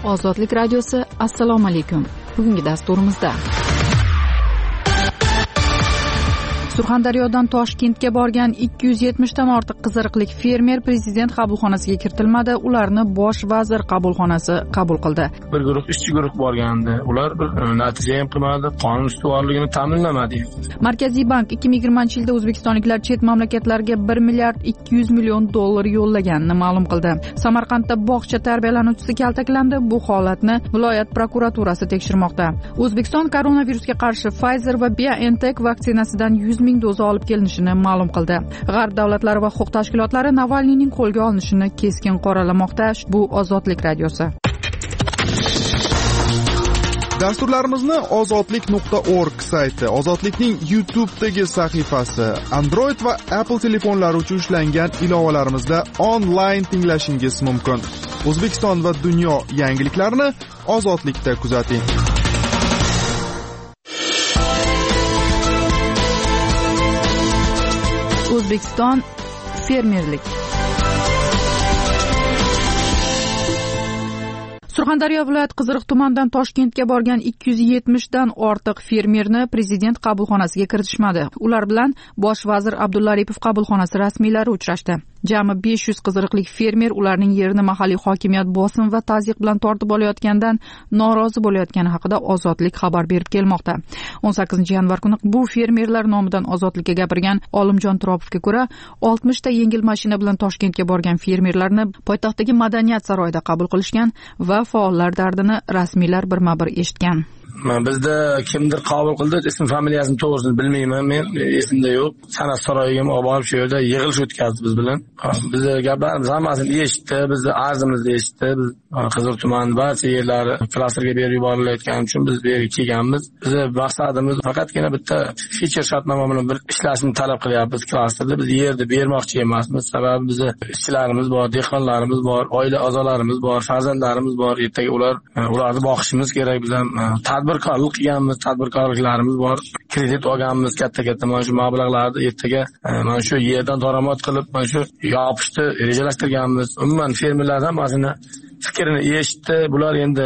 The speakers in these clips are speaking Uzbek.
Ozodlik radiosi. Assalomu alaykum. Bugungi dasturimizda Surxondaryodan Toshkentga borgan 270 dan ortiq qiziriqlik fermer prezident qabulxonasiga kiritilmadi. Ularni bosh vazir qabulxonasi qabul qildi. Bir guruh ishchi guruh borgandi. Ular bir natija ham qilmadi, qonun ustuvorligini ta'minlamadi. Markaziy bank 2020-yilda o'zbekistonliklar chet mamlakatlarga 1 milliard 200 million dollar yo'llaganini ma'lum qildi. Samarqandda bog'cha tarbiyalanuvchisi kaltaklandi. Bu holatni viloyat prokuraturasi tekshirmoqda. O'zbekiston koronavirusga qarshi Pfizer va BioNTech vaksinasidan 100 ming doza olib kelinishini ma'lum qildi. G'arb davlatlari va huquq tashkilotlari Navalniyning qo'lga olinishini keskin qoralamoqda. Bu Ozodlik radiosi. Dasturlarimizni ozodlik.org sayti, Ozodlikning YouTube'dagi sahifasi, Android va Apple telefonlari uchun ishlangan ilovalarimizda onlayn tinglashingiz mumkin. O'zbekiston va dunyo yangiliklarini Ozodlikda kuzating. O'zbekiston fermerlik. Surxondaryo viloyat Qiziriq tumanidan Toshkentga borgan 270 dan ortiq fermerni prezident qabulxonasiga kiritishmadi. Ular bilan bosh vazir Abdulla Aripov qabulxonasi rasmiylari uchrashdi. Jami 500 qiziriqlik fermer ularning yerini mahalliy hokimiyat bosim va tazyiq bilan tortib olayotgandan norozi bo'layotgani haqida Ozodlik xabar berib kelmoqda. 18-yanvar kuni bu fermerlar nomidan Ozodlikka gapirgan Olimjon Turopovga ko'ra, 60 ta yengil mashina bilan Toshkentga borgan fermerlarni poytaxtdagi Madaniyat saroyida qabul qilishgan va faollar dardini rasmiylar birma-bir eshitgan. Bizda kimdir qabul qildi, ism familiyasini to'g'risini bilmayman, men esimda yo'q. San'at saroyiga olib shu yerda yig'ilish o'tkazdi biz bilan. Biz gaplarimiz hammasini eshitdi, bizni arzimizni eshitdi. Biz Qizil tuman barcha yerlari klasterga berib yuborilayotgani uchun biz bu yerga kelganmiz. Bizni maqsadimiz faqatgina bitta feature shartnoma bilan bir ishlashni talab qilyapmiz klasterda. Biz yerni bermoqchi emasmiz. Sababi bizni ishchilarimiz bor, dehqonlarimiz bor, oila a'zolarimiz bor, farzandlarimiz bor. Ertaga ularni boqishimiz kerak. Biz ham tadbirkorlik qilganmiz, tadbirkorliklarimiz bor. Kredit olganmiz katta-katta mana shu mablag'larni ertaga mana shu yerdan daromad qilib, mana shu yopishni rejalashtirganmiz. Umuman fermerlar hammasini fikrini eshitdi. Bular endi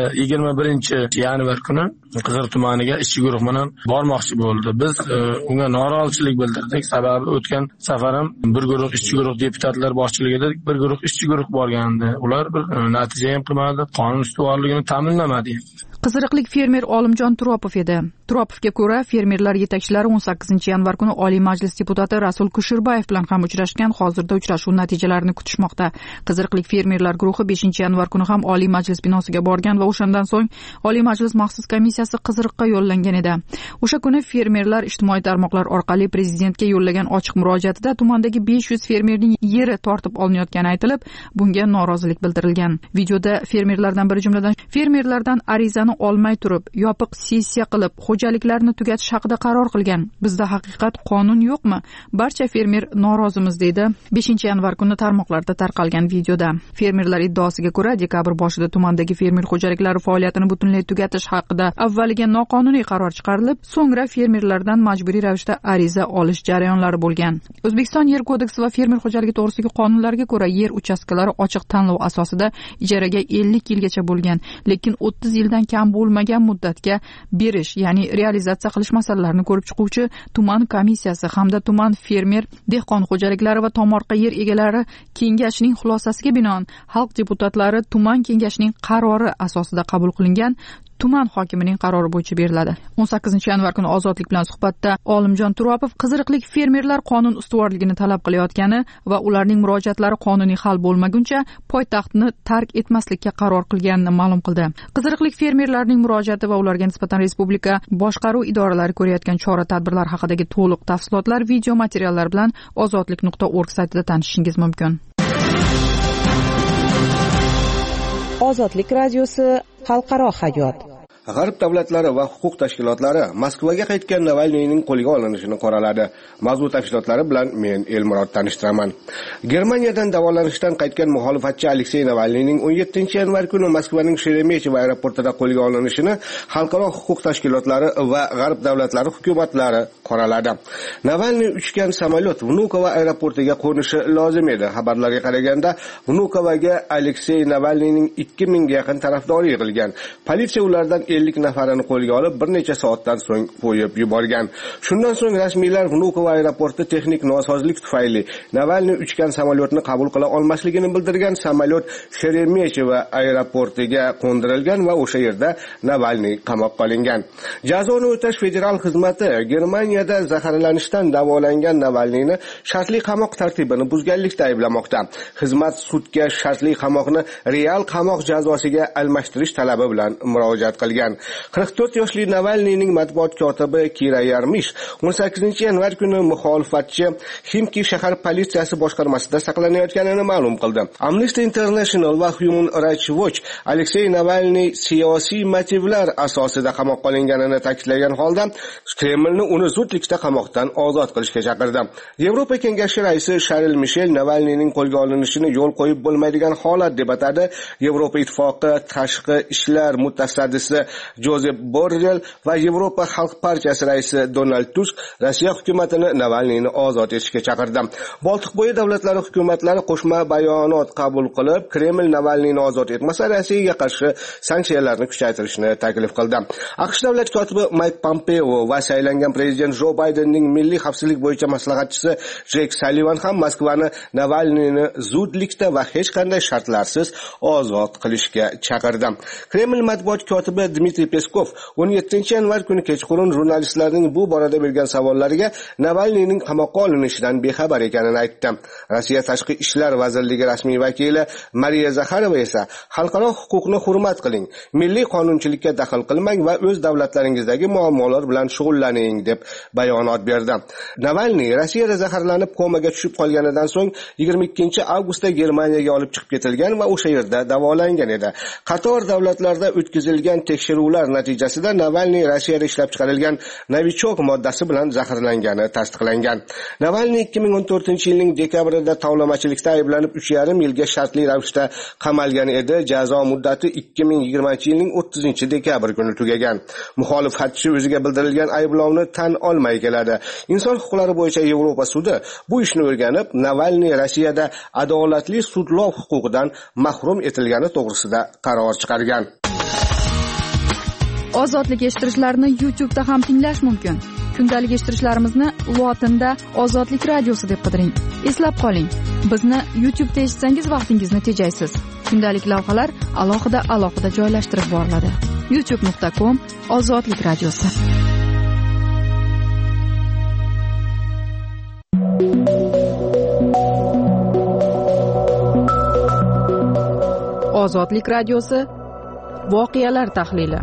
21-yanvar kuni Qiziriq tumaniga ishchi guruh bilan bormoqchi bo'ldi. Biz unga norozichilik bildirdik. Sababi o'tgan safar ham bir guruh ishchi guruh deputatlar boshchiligida bir guruh ishchi guruh borgandi. Ular bir natija ham qilmadi, qonun ustuvorligini ta'minlamadi. Qiziriqlik fermer Olimjon Turopov edi. Turopovga ko'ra, fermerlar yetakchilari 18-yanvar kuni Oliy Majlis deputati Rasul Kushirbayev bilan ham uchrashgan. Hozirda uchrashuv natijalarini kutishmoqda. Qiziriqlik fermerlar guruhi 5-yanvar kuni ham Oliy Majlis binosiga borgan va o'shandan so'ng Oliy Majlis maxsus komissiyasi Qiziriqqa yo'llangan edi. O'sha kuni fermerlar ijtimoiy tarmoqlar orqali prezidentga yo'llagan ochiq murojaatida tumandagi 500 fermerning yeri tortib olinayotgani aytilib, bunga norozilik bildirilgan. Videoda fermerlardan biri jumladan fermerlardan arizani olmay turib, yopiq sessiya qilib, xo'jaliklarni tugatish haqida qaror qilgan. Bizda haqiqat qonun yo'qmi? Barcha fermer norozimiz deydi 5-yanvar kuni tarmoqlarda tarqalgan videoda. Fermerlar iddaosiga ko'ra, dekabr boshida tumandagi fermer xo'jaliklari faoliyatini butunlay tugatish haqida avvaliga noqonuniy qaror chiqarilib, so'ngra fermerlardan majburiy ravishda ariza olish jarayonlari bo'lgan. O'zbekiston yer kodeksi va fermer xo'jaligi to'g'risidagi qonunlarga ko'ra yer uchastkalari ochiq tanlov asosida ijaraga 50 yilgacha bo'lgan, lekin 30 yildan kam bo'lmagan muddatga berish, ya'ni realizatsiya qilish masalalarini ko'rib chiquvchi tuman komissiyasi hamda tuman fermer dehqon xo'jaliklari va tomorqa yer egalari kengashining xulosasiga binoan xalq deputatlari tuman kengashining qarori asosida qabul qilingan tuman hokimining qarori bo'yicha beriladi. 18-yanvar kuni Ozodlik bilan suhbatda Olimjon Turopov qiziriqlik fermerlar qonun ustuvorligini talab qilayotgani va ularning murojaatlari qonuniy hal bo'lmaguncha poytaxtni tark etmaslikka qaror qilganini ma'lum qildi. Qiziriqlik fermerlarning murojaati va ularga nisbatan respublika boshqaruv idoralari ko'rayotgan chora-tadbirlar haqidagi to'liq tafsilotlar video materiallar bilan ozodlik.org saytida tanishishingiz mumkin. Ozodlik radiosi xalqaro hayot. G'arb davlatlari va huquq tashkilotlari Moskvaga qaytgan Navalniyning qo'lga olinishini qoraladi. Mavzu tafsilotlari bilan men Elmurod tanishtiraman. Germaniyadan davolanishdan qaytgan muxolifatchi Aleksey Navalniyning 17-yanvar kuni Moskvaning Sheremetyevo aeroportida qo'lga olinishini xalqaro huquq tashkilotlari va G'arb davlatlari hukumatlari qoraladi. Navalniy uchgan samolyot Vnukovo aeroportiga qo'nishi lozim edi. Xabarlarga qaraganda, Vnukovoga Aleksey Navalniyning 2000 ga yaqin tarafdori yig'ilgan. Politsiya ulardan 50 nafarini qo'lga olib, bir necha soatdan so'ng qo'yib yuborgan. Shundan so'ng rasmiylar Vnukovo aeroporti texnik nosozlik tufayli Navalniy uchgan samolyotni qabul qila olmasligini bildirgan. Samolyot Sheremetyevo aeroportiga qo'ndirilgan va o'sha yerda Navalniy qamoqqa olingan. Jazoni o'tash federal xizmati Germaniyada zaharlanishdan davolangan Navalniyni shartli qamoq tartibini buzganlikda ayblamoqda. Xizmat sudga shartli qamoqni real qamoq jazosiga almashtirish talabi bilan murojaat qilgan. 44 yoshli Navalniyning matbuot kotibi Kira Yarmish 18-yanvar kuni muxolifatchi Ximki shahar politsiyasi boshqarmasida saqlanayotganini ma'lum qildi. Amnesty International va Human Rights Watch Aleksey Navalniy siyosiy motivlar asosida qamoqqa olinganini ta'kidlagan holda Kremlni uni zudlikda qamoqdan ozod qilishga chaqirdi. Yevropa kengashi raisi Charles Michel Navalniyning qo'lga olinishini yo'l qo'yib bo'lmaydigan holat deb atadi. Yevropa ittifoqi tashqi ishlar mutasaddisi Josep Borrell va Yevropa xalq partiyasi raisi Donald Tusk Rossiya hukumatini Navalniyni ozod etishga chaqirdi. Boltiqbo'yi davlatlari hukumatlari qo'shma bayonot qabul qilib, Kreml Navalniyni ozod etmasa Rossiyaga qarshi sanksiyalarni kuchaytirishni taklif qildi. AQSh davlat kotibi Mike Pompeo va saylangan prezident Jo Baydenning milliy xavfsizlik bo'yicha maslahatchisi Jek Sullivan ham Moskvani Navalniyni zudlikda va hech qanday shartlarsiz ozod qilishga chaqirdi. Kreml matbuot kotibi Dmitriy Peskov 17-yanvar kuni kechqurun jurnalistlarning bu borada bergan savollariga Navalniyning qamoqqa olinishidan bexabar ekanini aytdi. Rossiya tashqi ishlar vazirligi rasmiy vakili Mariya Zakharova esa xalqaro huquqni hurmat qiling, milliy qonunchilikka daxl qilmang va o'z davlatlaringizdagi muammolar bilan shug'ullaning deb bayonot berdi. Navalniy Rossiyada zaharlanib komaga tushib qolganidan so'ng 22-avgustda Germaniyaga olib chiqib ketilgan va o'sha yerda davolangan edi. Qator davlatlarda o'tkazilgan tekshiruvlar natijasida Navalniy Rossiyada ishlab chiqarilgan Novichok moddasi bilan zaharlangani tasdiqlangan. Navalniy 2014-yilning dekabrida tovlamachilikda ayblanib 3,5 yilga shartli ravishda qamalgan edi. Jazo muddati 2020-yilning 30-dekabr kuni tugagan. Muxolifatchi o'ziga bildirilgan ayblovni tan olmay keladi. Inson huquqlari bo'yicha Yevropa sudi bu ishni o'rganib, Navalniy Rossiyada adolatli sudlov huquqidan mahrum etilgani to'g'risida qaror chiqargan. Ozodlik eshittirishlarni YouTube'da ham tinglash mumkin. Kundalik eshittirishlarimizni lotinda Ozodlik radiosi deb qidiring. Eslab qoling, bizni YouTube'da eshitsangiz vaqtingizni tejaysiz. Kundalik lavhalar alohida joylashtirib boriladi. youtube.com/Ozodlik radiosi. Ozodlik radiosi voqealar tahlili.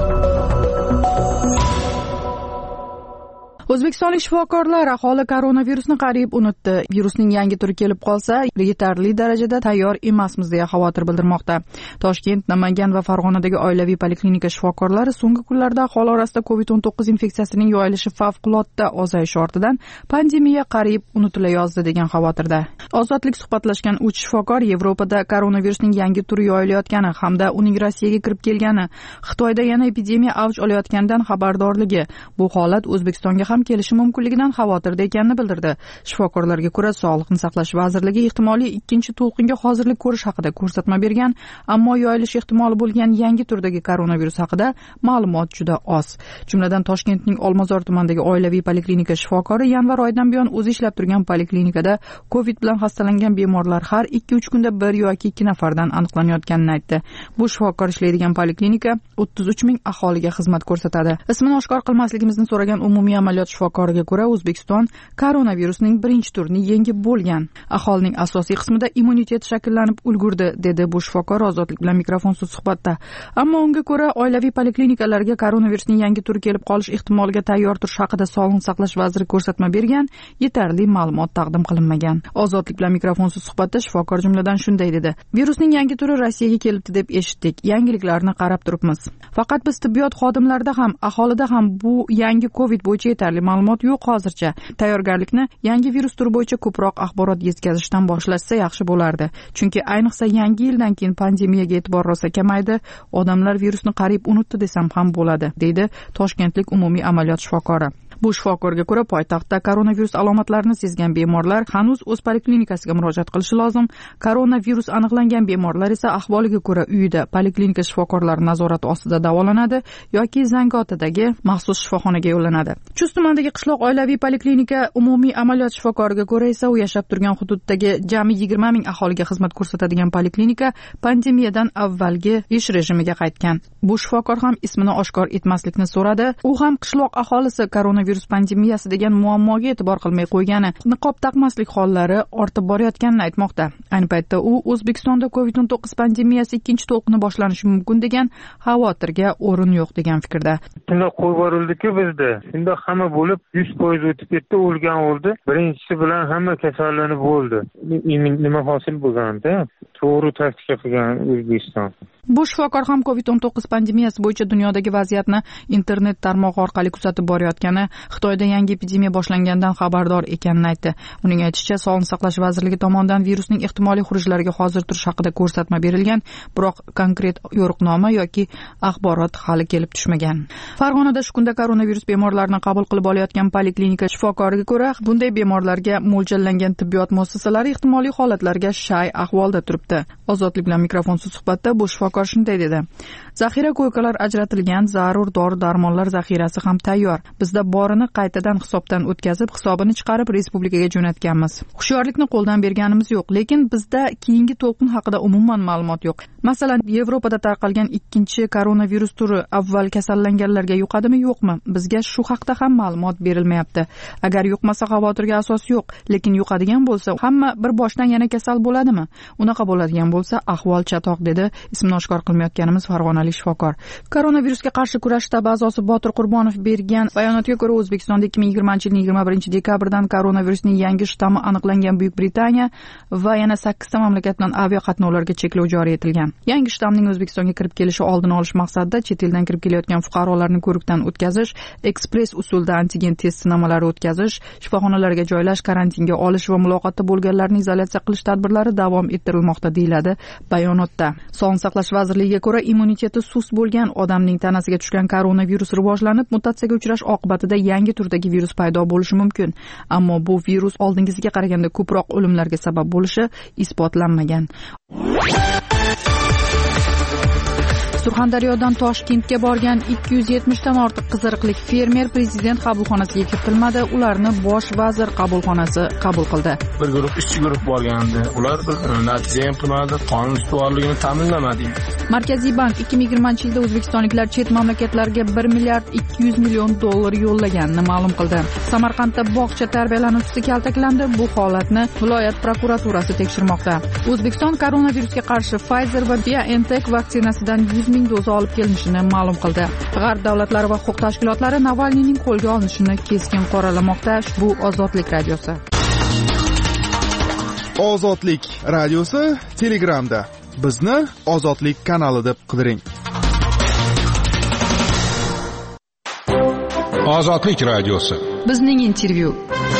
O'zbekistonlik shifokorlar aholi koronavirusni qariyb unutdi. Virusning yangi turi kelib qolsa, yetarli darajada tayyor emasmiz deya xavotir bildirmoqda. Toshkent, Namangan va Farg'onadagi oilaviy poliklinika shifokorlari so'nggi kunlarda aholi orasida COVID-19 infeksiyasining yoyilishi favqulodda ozayishi ortidan pandemiya qariyb unutilayozdi degan xavotirda. Ozodlik suhbatlashgan 3 shifokor Yevropada koronavirusning yangi turi yoyilayotgani hamda uning Rossiyaga kirib kelgani, Xitoyda yana epidemiya avj olayotganidan xabardorligi, bu holat O'zbekistonga ham kelishi mumkinligidan xavotirda ekanini bildirdi. Shifokorlarga ko'ra, Sog'liqni saqlash vazirligi ehtimoliy ikkinchi to'lqinga hozirlik ko'rish haqida ko'rsatma bergan, ammo yoyilish ehtimoli bo'lgan yangi turdagi koronavirus haqida ma'lumot juda oz. Jumladan Toshkentning Olmazor tumanidagi oilaviy poliklinika shifokori yanvar oyidan buyon o'zi ishlab turgan poliklinikada COVID bilan xastalangan bemorlar har 2-3 kunda 1 yoki 2 nafardan aniqlanayotganini aytdi. Bu shifokor ishlaydigan poliklinika 33 ming aholiga xizmat ko'rsatadi. Ismini oshkor qilmasligimizni so'ragan umumiy amaliyot amaliyot shifokoriga ko'ra O'zbekiston koronavirusning birinchi turini yengib bo'lgan. Aholining asosiy qismida immunitet shakllanib ulgurdi, dedi bu shifokor Ozodlik bilan mikrofonsiz suhbatda. Ammo unga ko'ra oilaviy poliklinikalarga koronavirusning yangi turi kelib qolish ehtimoliga tayyor turish haqida Sog'liqni saqlash vaziri ko'rsatma bergan, yetarli ma'lumot taqdim qilinmagan. Ozodlik bilan mikrofonsiz suhbatda shifokor jumladan shunday dedi: Virusning yangi turi Rossiyaga kelibdi deb eshitdik. Yangiliklarni qarab turibmiz. Faqat biz tibbiyot xodimlarida ham, aholida ham bu yangi COVID bo'yicha yetarli ma'lumot yo'q hozircha. Tayyorgarlikni yangi virus turi bo'yicha ko'proq axborot yetkazishdan boshlashsa yaxshi bo'lardi. Chunki ayniqsa yangi yildan keyin pandemiyaga e'tibor rosa kamaydi, odamlar virusni qariyb unutdi desam ham bo'ladi, deydi Toshkentlik umumiy amaliyot shifokori. Bu shifokorga ko'ra poytaxtda koronavirus alomatlarini sezgan bemorlar hanuz o'z poliklinikasiga murojaat qilishi lozim. Koronavirus aniqlangan bemorlar esa ahvoliga ko'ra uyida poliklinika shifokorlari nazorati ostida davolanadi yoki Zangiotadagi maxsus shifoxonaga yo'llanadi. Chust tumanidagi qishloq oilaviy poliklinika umumiy amaliyot shifokoriga ko'ra esa u yashab turgan hududdagi jami 20 ming aholiga xizmat ko'rsatadigan poliklinika pandemiyadan avvalgi ish rejimiga qaytgan. Bu shifokor ham ismini oshkor etmaslikni so'radi. U ham qishloq aholisi koronavirus pandemiyasi degan muammoga e'tibor qilmay qo'ygani, niqob taqmaslik hollari ortib borayotganini aytmoqda. Ayni paytda u O'zbekistonda COVID-19 pandemiyasi ikkinchi to'lqini boshlanishi mumkin degan xavotirga o'rin yo'q degan fikrda. Shunda qo'yib yuborildi-ku bizda. Shunda hamma bo'lib 100% o'tib ketdi, o'lgan o'ldi. Birinchisi bilan hamma kasallanib bo'ldi. Nima hosil bo'lganda? To'g'ri taktika qilgan O'zbekiston. Bu shifokor ham COVID-19 pandemiyasi bo'yicha dunyodagi vaziyatni internet tarmog'i orqali kuzatib borayotgani, Xitoyda yangi epidemiya boshlangandan xabardor ekanini aytdi. Uning aytishicha, Sog'liqni saqlash vazirligi tomonidan virusning ehtimoliy xurujlariga hozir turish haqida ko'rsatma berilgan, biroq konkret yo'riqnoma yoki axborot hali kelib tushmagan. Farg'onada shu kunda koronavirus bemorlarini qabul qilib olayotgan poliklinika shifokoriga ko'ra, bunday bemorlarga mo'ljallangan tibbiyot muassasalari ehtimoliy holatlarga shay ahvolda turibdi. Ozodlik bilan mikrofonsiz suhbatda bu shifokor shunday dedi: Zaxira ko'ykalar ajratilgan, zarur dori-darmonlar zaxirasi ham tayyor. Bizda borini qaytadan hisobdan o'tkazib, hisobini chiqarib respublikaga jo'natganmiz. Hushyorlikni qo'ldan berganimiz yo'q, lekin bizda keyingi to'lqin haqida umuman ma'lumot yo'q. Masalan, Yevropada tarqalgan ikkinchi koronavirus turi avval kasallanganlarga yuqadimi, yo'qmi? Bizga shu haqda ham ma'lumot berilmayapti. Agar yuqmasa xavotirga asos yo'q, lekin yuqadigan bo'lsa, hamma bir boshdan yana kasal bo'ladimi? Unaqa bo'ladigan bo'lsa, ahvol chatoq, dedi ismini oshkor qilmayotganimiz farg'onalik shifokor. Koronavirusga qarshi kurash shtabi a'zosi Botir Qurbonov bergan bayonotga ko'ra, O'zbekistonda 2020-yilning 21-dekabrdan koronavirusning yangi shtammi aniqlangan Buyuk Britaniya va yana 8 ta mamlakat bilan aviaqatnovlarga cheklov joriy etilgan. Yangi shtamning O'zbekistonga kirib kelishi oldini olish maqsadida chet eldan kirib kelayotgan fuqarolarni ko'rikdan o'tkazish, ekspress usulda antigen test sinamalari o'tkazish, shifoxonalarga joylash, karantinga olish va muloqotda bo'lganlarni izolyatsiya qilish tadbirlari davom ettirilmoqda, deyiladi bayonotda. Sog'liqni saqlash vazirligiga ko'ra, immuniteti sust bo'lgan odamning tanasiga tushgan koronavirus rivojlanib, mutatsiyaga uchrash oqibatida yangi turdagi virus paydo bo'lishi mumkin. Ammo bu virus oldingisiga qaraganda ko'proq o'limlarga sabab bo'lishi isbotlanmagan. Surxondaryodan Toshkentga borgan 270 dan ortiq qiziriqlik fermer prezident qabulxonasiga kiritilmadi. Ularni bosh vazir qabulxonasi qabul qildi. Bir guruh ishchi guruh borgandi. Ular natija ham qilmadi, qonun ustuvorligini ta'minlamadi. Markaziy bank 2020-yilda o'zbekistonliklar chet mamlakatlarga 1 milliard 200 million dollar yo'llaganini ma'lum qildi. Samarqandda bog'cha tarbiyalanuvchisi kaltaklandi. Bu holatni viloyat prokuraturasi tekshirmoqda. O'zbekiston koronavirusga qarshi Pfizer va BioNTech vaksinasidan 100 ming doza olib kelinishini ma'lum qildi. G'arb davlatlari va huquq tashkilotlari Navalniyning qo'lga olinishini keskin qoralamoqda. Bu Ozodlik radiosi. Ozodlik radiosi Telegramda. Bizni Ozodlik kanali deb qidiring. Ozodlik radiosi. Bizning intervyu.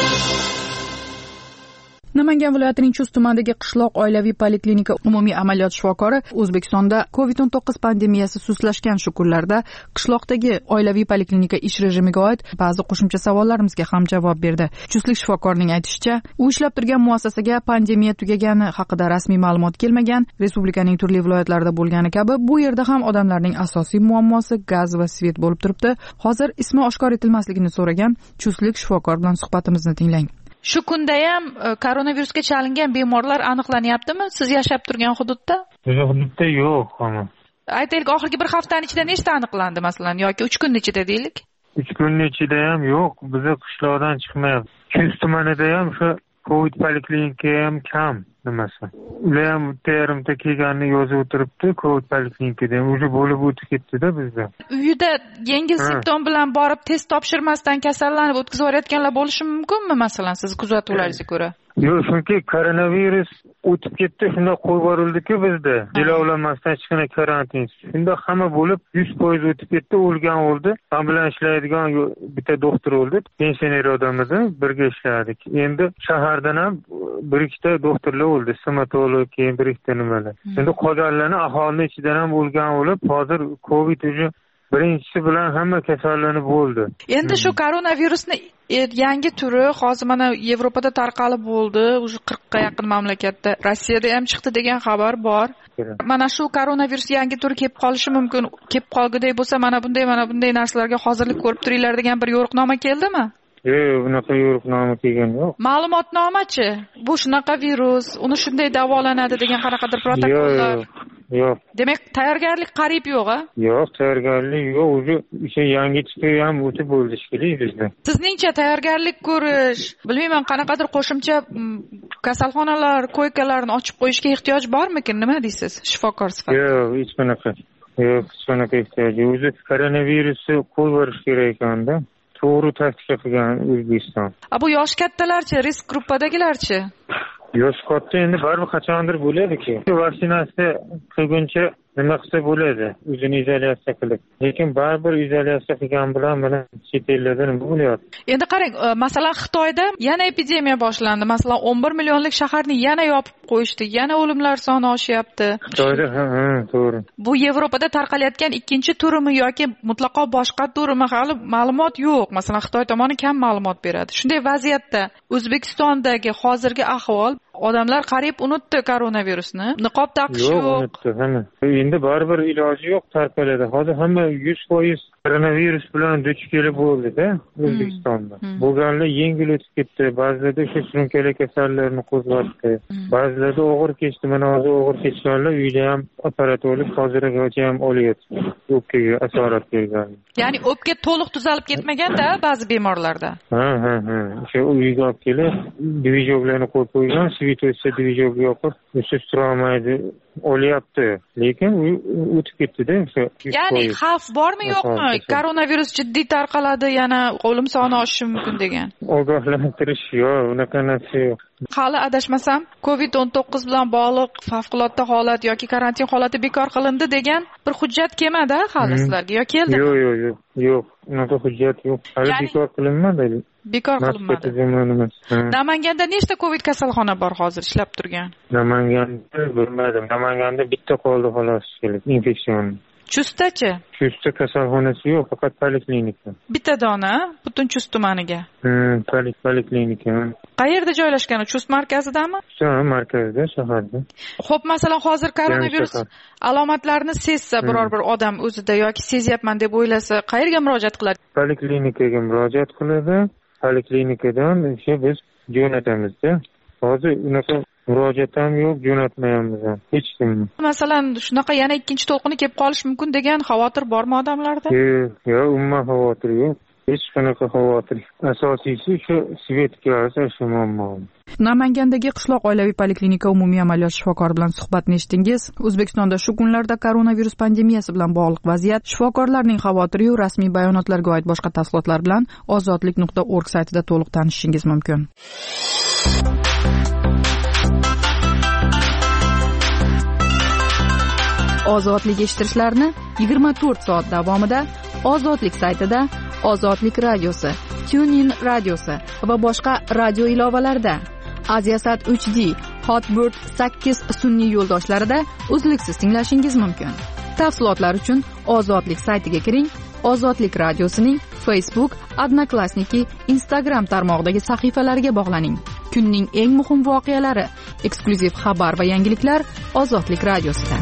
Namangan viloyatining Chust tumanidagi qishloq oilaviy poliklinika umumiy amaliyot shifokori O'zbekistonda COVID-19 pandemiyasi sustlashgan shu kunlarda qishloqdagi oilaviy poliklinika ish rejimiga oid ba'zi qo'shimcha savollarimizga ham javob berdi. Chustlik shifokorning aytishicha, u ishlab turgan muassasaga pandemiya tugagani haqida rasmiy ma'lumot kelmagan. Respublikaning turli viloyatlarida bo'lgani kabi bu yerda ham odamlarning asosiy muammosi gaz va svet bo'lib turibdi. Hozir ismi oshkor etilmasligini so'ragan Chustlik shifokor bilan suhbatimizni tinglang. Shu kunda ham koronavirusga chalingan bemorlar aniqlanyaptimi siz yashab turgan hududda? Hududda yo'q, hamma. Aytaylik, oxirgi bir haftaning ichida nechta aniqlandi masalan yoki 3 kun ichida deylik? 3 kunning ichida ham yo'q, bizni qishloqdan chiqmayapti. Chust tumanida ham shu Covid poliklinika ham kam nimasi. Ular ham terimda kelganini yozib o'tiribdi, Covid poliklinikada ham уже bo'lib o'tib ketdi-da bizda. Uyida yengil simptom bilan borib test topshirmasdan kasallanib o'tkazib yuborayotganlar bo'lishi mumkinmi, masalan, siz kuzatuvlaringizga ko'ra? Yo'q, chunki koronavirus o'tib ketdi, shunda qo'yib yuborildi-ku bizda. Jilovlanmasdan chiqqan karantin. Shunda hamma bo'lib 100% o'tib ketdi, o'lgan o'ldi. Men bilan ishlaydigan bitta doktor o'ldi. Pensioner odam edi, birga ishladik. Endi shahardan ham bir ikkita doktorlar o'ldi, stomatolog, keyin bir ikkita nimalar. Endi qolganlarni aholining ichidan ham o'lgan o'lib, hozir Covid уже birinchisi bilan hamma kasallanib bo'ldi. Endi shu koronavirusni yangi turi hozir mana Yevropada tarqalib bo'ldi, уже 40 ga yaqin mamlakatda, Rossiyada ham chiqdi degan xabar bor. Mana shu koronavirus yangi turi kelib qolishi mumkin. Kelib qolgudek bo'lsa, mana bunday narsalarga hozirlik ko'rib turinglar degan bir yo'riqnoma keldimi? Yo'q, bunaqa yo'riqnoma kelgan yo'q. Ma'lumotnomachi? Bu shunaqa virus, uni shunday davolanadi degan qanaqadir protokollar. Yo'q. Demak, tayyorgarlik qariyb yo'q-a? Yo'q, tayyorgarlik yo'q. O'sha yangi turi ham o'tib bo'ldi shekilli bizda. Sizningcha tayyorgarlik ko'rish, bilmayman, qanaqadir qo'shimcha kasalxonalar, koykalarni ochib qo'yishga ehtiyoj bormikin? Nima deysiz, shifokor sifatida? Yo'q, hech qanaqa. Yo'q, hech qanaqa ehtiyoj. O'zi koronavirusni qo'yib yuborish kerak ekanda. To'g'ri taklif qilgan O'zbekiston. Bu yosh kattalarchi, risk gruppadagilarchi? Yosh katta endi baribir qachondir bo'ladi-ku. Vaksinatsiya qilguncha nima qilsa bo'ladi, o'zini izolyatsiya qilib. Lekin baribir izolyatsiya qilgan bilan mana chet ellarda nima bo'lyapti? Endi qarang, masalan, Xitoyda yana epidemiya boshlandi. Masalan, 11 millionlik shaharni yana yopib qo'yishdi. Yana o'limlar soni oshyapti. Xitoyda, to'g'ri. Bu Yevropada tarqalayotgan ikkinchi turimi yoki mutlaqo boshqa turimi hali ma'lumot yo'q. Masalan, Xitoy tomoni kam ma'lumot beradi. Shunday vaziyatda O'zbekistondagi hozirgi ahvol, odamlar qariyb unutdi koronavirusni. Niqob taqish yo'q. Unutdi, hamma. Endi baribir iloji yo'q tarqaladi. Hozir hamma 100% koronavirus bilan duch kelib bo'ldi-da O'zbekistonda. Bo'lganlar yengil o'tib ketdi, ba'zilarda shu surunkali kasallarni qo'zg'atdi. Ba'zilarda og'ir kechdi, mana hozir og'ir kechganlar uyda ham apparat olib, hozirgacha ham olyapti. O'pkaga asorat bergan. Ya'ni o'pka to'liq tuzalib ketmagan-da ba'zi bemorlarda. Ha. O'sha uyga olib kelib, dvijoklarni qo'yib qo'ygan, svitochda dvijok yoqib, usiz turolmaydi, olyapti. Lekin u o'tib ketdi-da. Ya'ni xavf bormi yo'qmi? Koronavirus jiddiy tarqaladi, yana o'lim soni oshishi mumkin degan. Ogohlantirish yo'q, unaqa narsa yo'q. Hali adashmasam, Covid-19 bilan bog'liq favqulodda holat yoki karantin holati bekor qilindi degan bir hujjat kelmadi hali sizlarga yo keldi? Yo'q. Unaqa hujjat yo'q. Hali bekor qilinmadi. Bekor qilinmadi. Namanganda nechta Covid kasalxona bor hozir ishlab turgan? Namanganda bilmadim. Namanganda bitta qoldi xolos, infeksion. Chustdachi? Chustda kasalxonasi yo'q, faqat poliklinika. Bitta dona butun Chust tumaniga. Poliklinika. Qayerda joylashgan? Chust markazidami? Ha, markazda, shaharda. Xo'p, masalan, hozir koronavirus alomatlarini sezsa biror bir odam o'zida yoki sezyapman deb o'ylasa, qayerga murojaat qiladi? Poliklinikaga murojaat qiladi. Poliklinikadan biz jo'natamizda. Hozir unaqa murojaat ham yo'q, jo'natmayapmiz ham. Hech kim. Masalan, shunaqa yana ikkinchi to'lqini kelib qolish mumkin degan xavotir bormi odamlarda? Yo'q, umuman xavotir yo'q. Hech qanaqa xavotir. Asosiysi shu svetga shu muammo. Namangandagi qishloq oilaviy poliklinika umumiy amaliyot shifokori bilan suhbatni eshitdingiz. O'zbekistonda shu kunlarda koronavirus pandemiyasi bilan bog'liq vaziyat, shifokorlarning xavotiri-yu rasmiy bayonotlarga oid boshqa tafsilotlar bilan ozodlik.org saytida to'liq tanishishingiz mumkin. Ozodlik eshittirishlarni 24 soat davomida Ozodlik saytida, Ozodlik radiosi, TuneIn radiosi va boshqa radio ilovalarda, Aziasat 3D, Hotbird 8 sun'iy yo'ldoshlarida uzluksiz tinglashingiz mumkin. Tafsilotlar uchun Ozodlik saytiga kiring. Ozodlik radiosining Facebook, Odnoklassniki, Instagram tarmog'idagi sahifalariga bog'laning. Kunning eng muhim voqealari, eksklyuziv xabar va yangiliklar Ozodlik radiosida.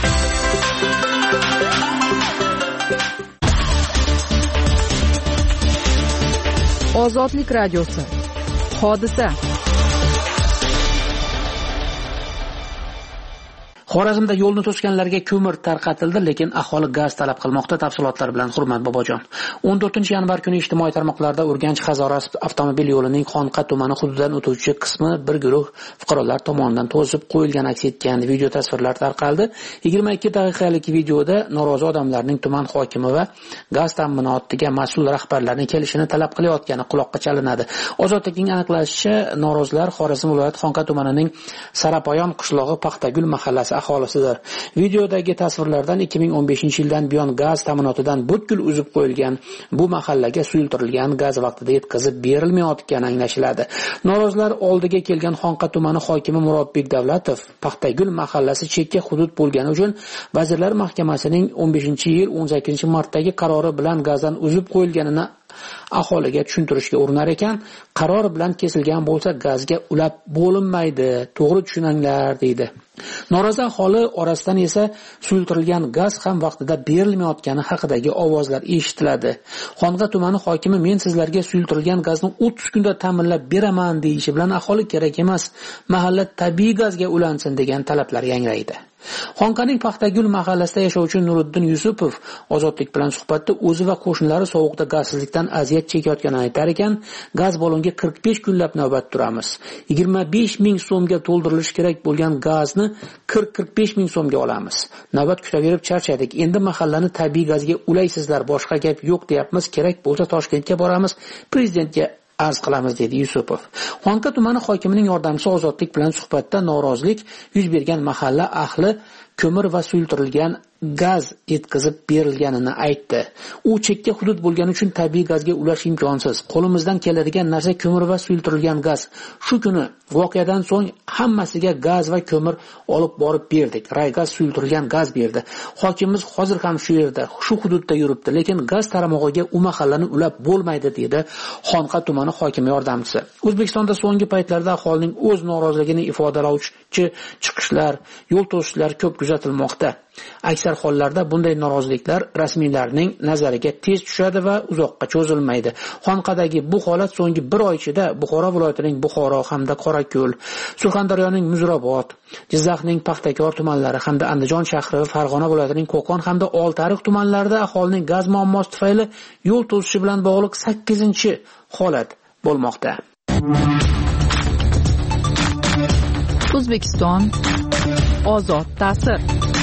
Ozodlik radiosi. Hodisa. Xorazmda yo'lni to'sganlarga ko'mir tarqatildi, lekin aholi gaz talab qilmoqda. Tafsilotlar bilan Hurmat Bobojon. 14-yanvar kuni ijtimoiy tarmoqlarda Urganch Hazora avtomobil yo'lining Xonqa tumani hududidan o'tuvchi qismi bir guruh fuqarolar tomonidan to'sib qo'yilgan aks etgan video tasvirlar tarqaldi. 22 daqiqalik videoda norozi odamlarning tuman hokimi va gaz ta'minotiga mas'ul rahbarlarning kelishini talab qilayotgani quloqqa chalinadi. Ozodlikning aniqlashicha, norozilar Xorazm viloyati Xonqa tumanining Sarapoyon qishlog'i Paxtagul mahallasi aholisidir. Videodagi tasvirlardan 2015-yildan buyon gaz ta'minotidan butkul uzib qo'yilgan bu mahallaga suyultirilgan gaz vaqtida yetkazib berilmayotgani anglashiladi. Norozilar oldiga kelgan Xonqa tumani hokimi Murodbek Davlatov Paxtagul mahallasi chekka hudud bo'lgani uchun Vazirlar Mahkamasining 15-yil 18-martdagi qarori bilan gazdan uzib qo'yilganini aholiga tushuntirishga urinar ekan, qaror bilan kesilgan bo'lsa gazga ulab bo'linmaydi, to'g'ri tushuninglar deydi. Norozi aholi orasidan esa suyultirilgan gaz ham vaqtida berilmayotgani haqidagi ovozlar eshitiladi. Xonqa tumani hokimi men sizlarga suyultirilgan gazni 30 kunda ta'minlab beraman deyishi bilan aholi kerak emas, mahalla tabiiy gazga ulansin degan talablar yangraydi. Xonqaning Paxtagul mahallasida yashovchi Nuriddin Yusupov Ozodlik bilan suhbatda o'zi va qo'shnilari sovuqda gazsizlikdan aziyat chekayotganini aytar ekan, gaz balonga 45 kunlab navbat turamiz. 25 ming so'mga to'ldirilishi kerak bo'lgan gazni 40-45 ming so'mga olamiz. Navbat kutaverib charchadik. Endi mahallani tabiiy gazga ulaysizlar, boshqa gap yo'q deyapmiz. Kerak bo'lsa Toshkentga boramiz, prezidentga arz qilamiz dedi Yusupov. Xonqa tumani hokimining yordamchisi Ozodlik bilan suhbatda norozilik yuz bergan mahalla ahli ko'mir va suyultirilgan gaz yetkazib berilganini aytdi. U chekka hudud bo'lgani uchun tabiiy gazga ulash imkonsiz. Qo'limizdan keladigan narsa ko'mir va suyultirilgan gaz. Shu kuni voqeadan so'ng hammasiga gaz va ko'mir olib borib berdik. Raygaz suyultirilgan gaz berdi. Hokimimiz hozir ham shu yerda, shu hududda yuribdi, lekin gaz taramog'iga u mahallani ulab bo'lmaydi dedi Xonqa tumani hokimi yordamchisi. O'zbekistonda so'nggi paytlarda aholining o'z noroziligini ifodalovchi chiqishlar, yo'l to'sishlar ko'p kuzatilmoqda. Aksar hollarda bunday noroziliklar rasmiylarning nazariga tez tushadi va uzoqqa cho'zilmaydi. Xonqadagi bu holat so'nggi bir oy ichida Buxoro viloyatining Buxoro hamda Qorako'l, Surxondaryoning Muzrabot, Jizzaxning Paxtakor tumanlari hamda Andijon shahri va Farg'ona viloyatining Qo'qon hamda Oltiariq tumanlarida aholining gaz muammosi tufayli yo'l to'sishi bilan bog'liq 8-holat bo'lmoqda. O'zbekiston ozod ta'sir.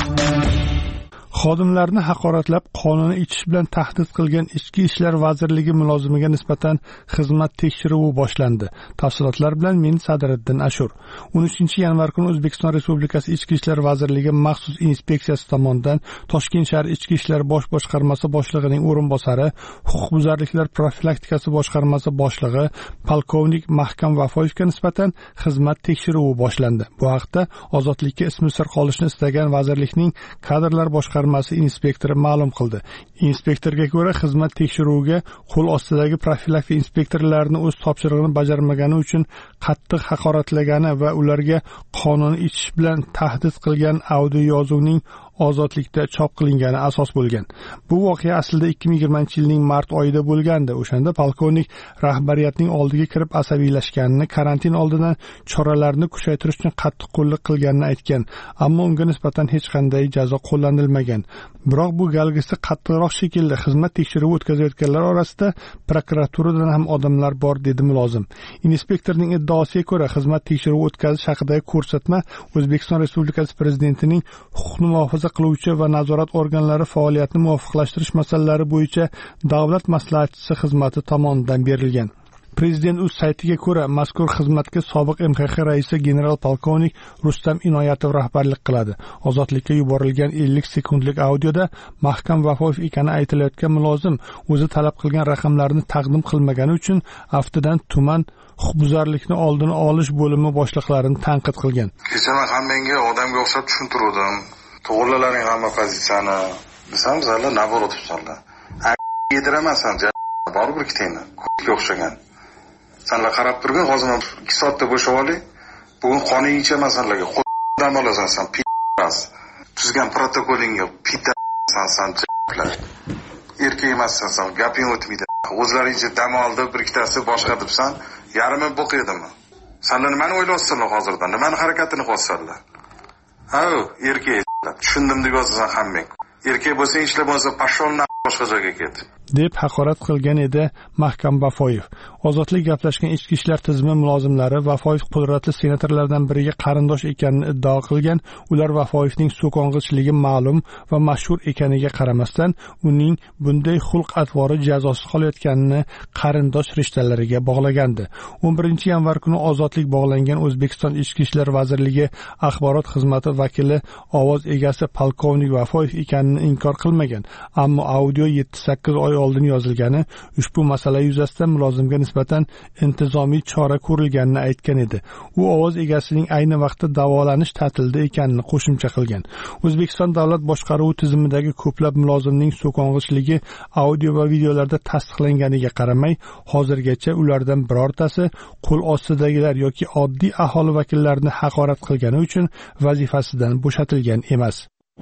Xodimlarni haqoratlab qonunni ichish bilan tahdid qilgan Ichki ishlar vazirligi mulozimiga nisbatan xizmat tekshiruvi boshlandi. Tafsilotlar bilan men Sadriddin Ashur. 13-yanvar kuni O'zbekiston Respublikasi Ichki ishlar vazirligi maxsus inspeksiyasi tomonidan Toshkent shahar Ichki ishlar bosh boshqarmasi boshlig'ining o'rinbosari, huquqbuzarliklar profilaktikasi boshqarmasi boshlig'i polkovnik Mahkam Vafoyevga nisbatan xizmat tekshiruvi boshlandi. Bu haqda Ozodlikka ismi sir qolishni istagan vazirlikning kadrlar boshqarmasi inspektori ma'lum qildi. Inspektorga ko'ra, xizmat tekshiruviga qo'l ostidagi profilaktika inspektorlarini o'z topshirig'ini bajarmagani uchun qattiq haqoratlagani va ularga qonunni ichish bilan tahdid qilgan audio yozuvning Ozodlikda chop qilingani asos bo'lgan. Bu voqea aslida 2020-yilning mart oyida bo'lgandi. O'shanda polkovnik rahbariyatning oldiga kirib asabiylashganini, karantin oldidan choralarni kuchaytirish uchun qattiq qo'llik qilganini aytgan, ammo unga nisbatan hech qanday jazo qo'llanilmagan. Biroq bu galgisi qattiqroq shaklda xizmat tekshiruvi o'tkazayotganlar orasida prokuraturadan ham odamlar bor dedi mulozim. Inspektorning iddaosiga ko'ra, xizmat tekshiruvi o'tkazish haqidagi ko'rsatma O'zbekiston Respublikasi Prezidentining huquqni muhofaza qiluvchi va nazorat organlari faoliyatini muvofiqlashtirish masalalari bo'yicha davlat maslahatchisi xizmati tomonidan berilgan. Prezident o'z saytiga ko'ra, mazkur xizmatga sobiq MXX raisi general polkovnik Rustam Inoyatov rahbarlik qiladi. Ozodlikka yuborilgan 50 sekundlik audioda Mahkam Vafoyev ekani aytilayotgan mulozim o'zi talab qilgan raqamlarni taqdim qilmagani uchun aftidan tuman huquqbuzarlikni oldini olish bo'limi boshliqlarini tanqid qilgan. Kecha men hammangga odamga o'xshab tushuntirdim. To'g'rilaring hamma pozitsiyani. Bizlar navbat o'tibsanlar. Yediramansan, baribir ikkitangni ko'kka o'xshagan. Senlar qarab turgin, hozir 2 soatda bo'shab oling. Bugun qonun ichamasanlarga qo'ldan olasan sen, p***as. Tuzgan protokolingga p***san j***lar. Erkak emassan sen, gaping o'tmaydi. O'zlaringcha dam oldi, bir ikkitasi boshqa debsan, yarimi bo'q edimi? Senlar nimani o'ylayapsizlar hozirdan? Nimani harakatini qilyapsizlar? erkak tushundim deb yozasan hammang. Erkak bo'lsang ishlab bo'lsa pashol boshqa joyga ket. deb haqorat qilgan edi Mahkam Bafoyev. Ozodlik gaplashgan ichki ishlar tizimi mulozimlari Bafoyev qudratli senatorlardan biriga qarindosh ekanini iddao qilgan. Ular Bafoyevning so'kong'ichligi ma'lum va mashhur ekaniga qaramasdan uning bunday xulq-atvori jazosiz qolayotganini qarindosh rishtalariga bog'lagandi. 11 yanvar kuni ozodlik bog'langan O'zbekiston Ichki ishlar vazirligi axborot xizmati vakili ovoz egasi polkovnik Bafoyev ekanini inkor qilmagan, ammo audio 7-8 oy oldin yozilgani ushbu masala yuzasidan mulozimga nisbatan intizomiy chora ko'rilganini aytgan edi. U ovoz egasining ayni vaqtda davolanish ta'tilida ekanini qo'shimcha qilgan. O'zbekiston davlat boshqaruvi tizimidagi ko'plab mulozimning so'kong'ichligi audio va videolarda tasdiqlanganiga qaramay, hozirgacha ulardan birortasi qo'l ostidagilar yoki oddiy aholi vakillarini haqorat qilgani uchun vazifasidan bo'shatilgan emas.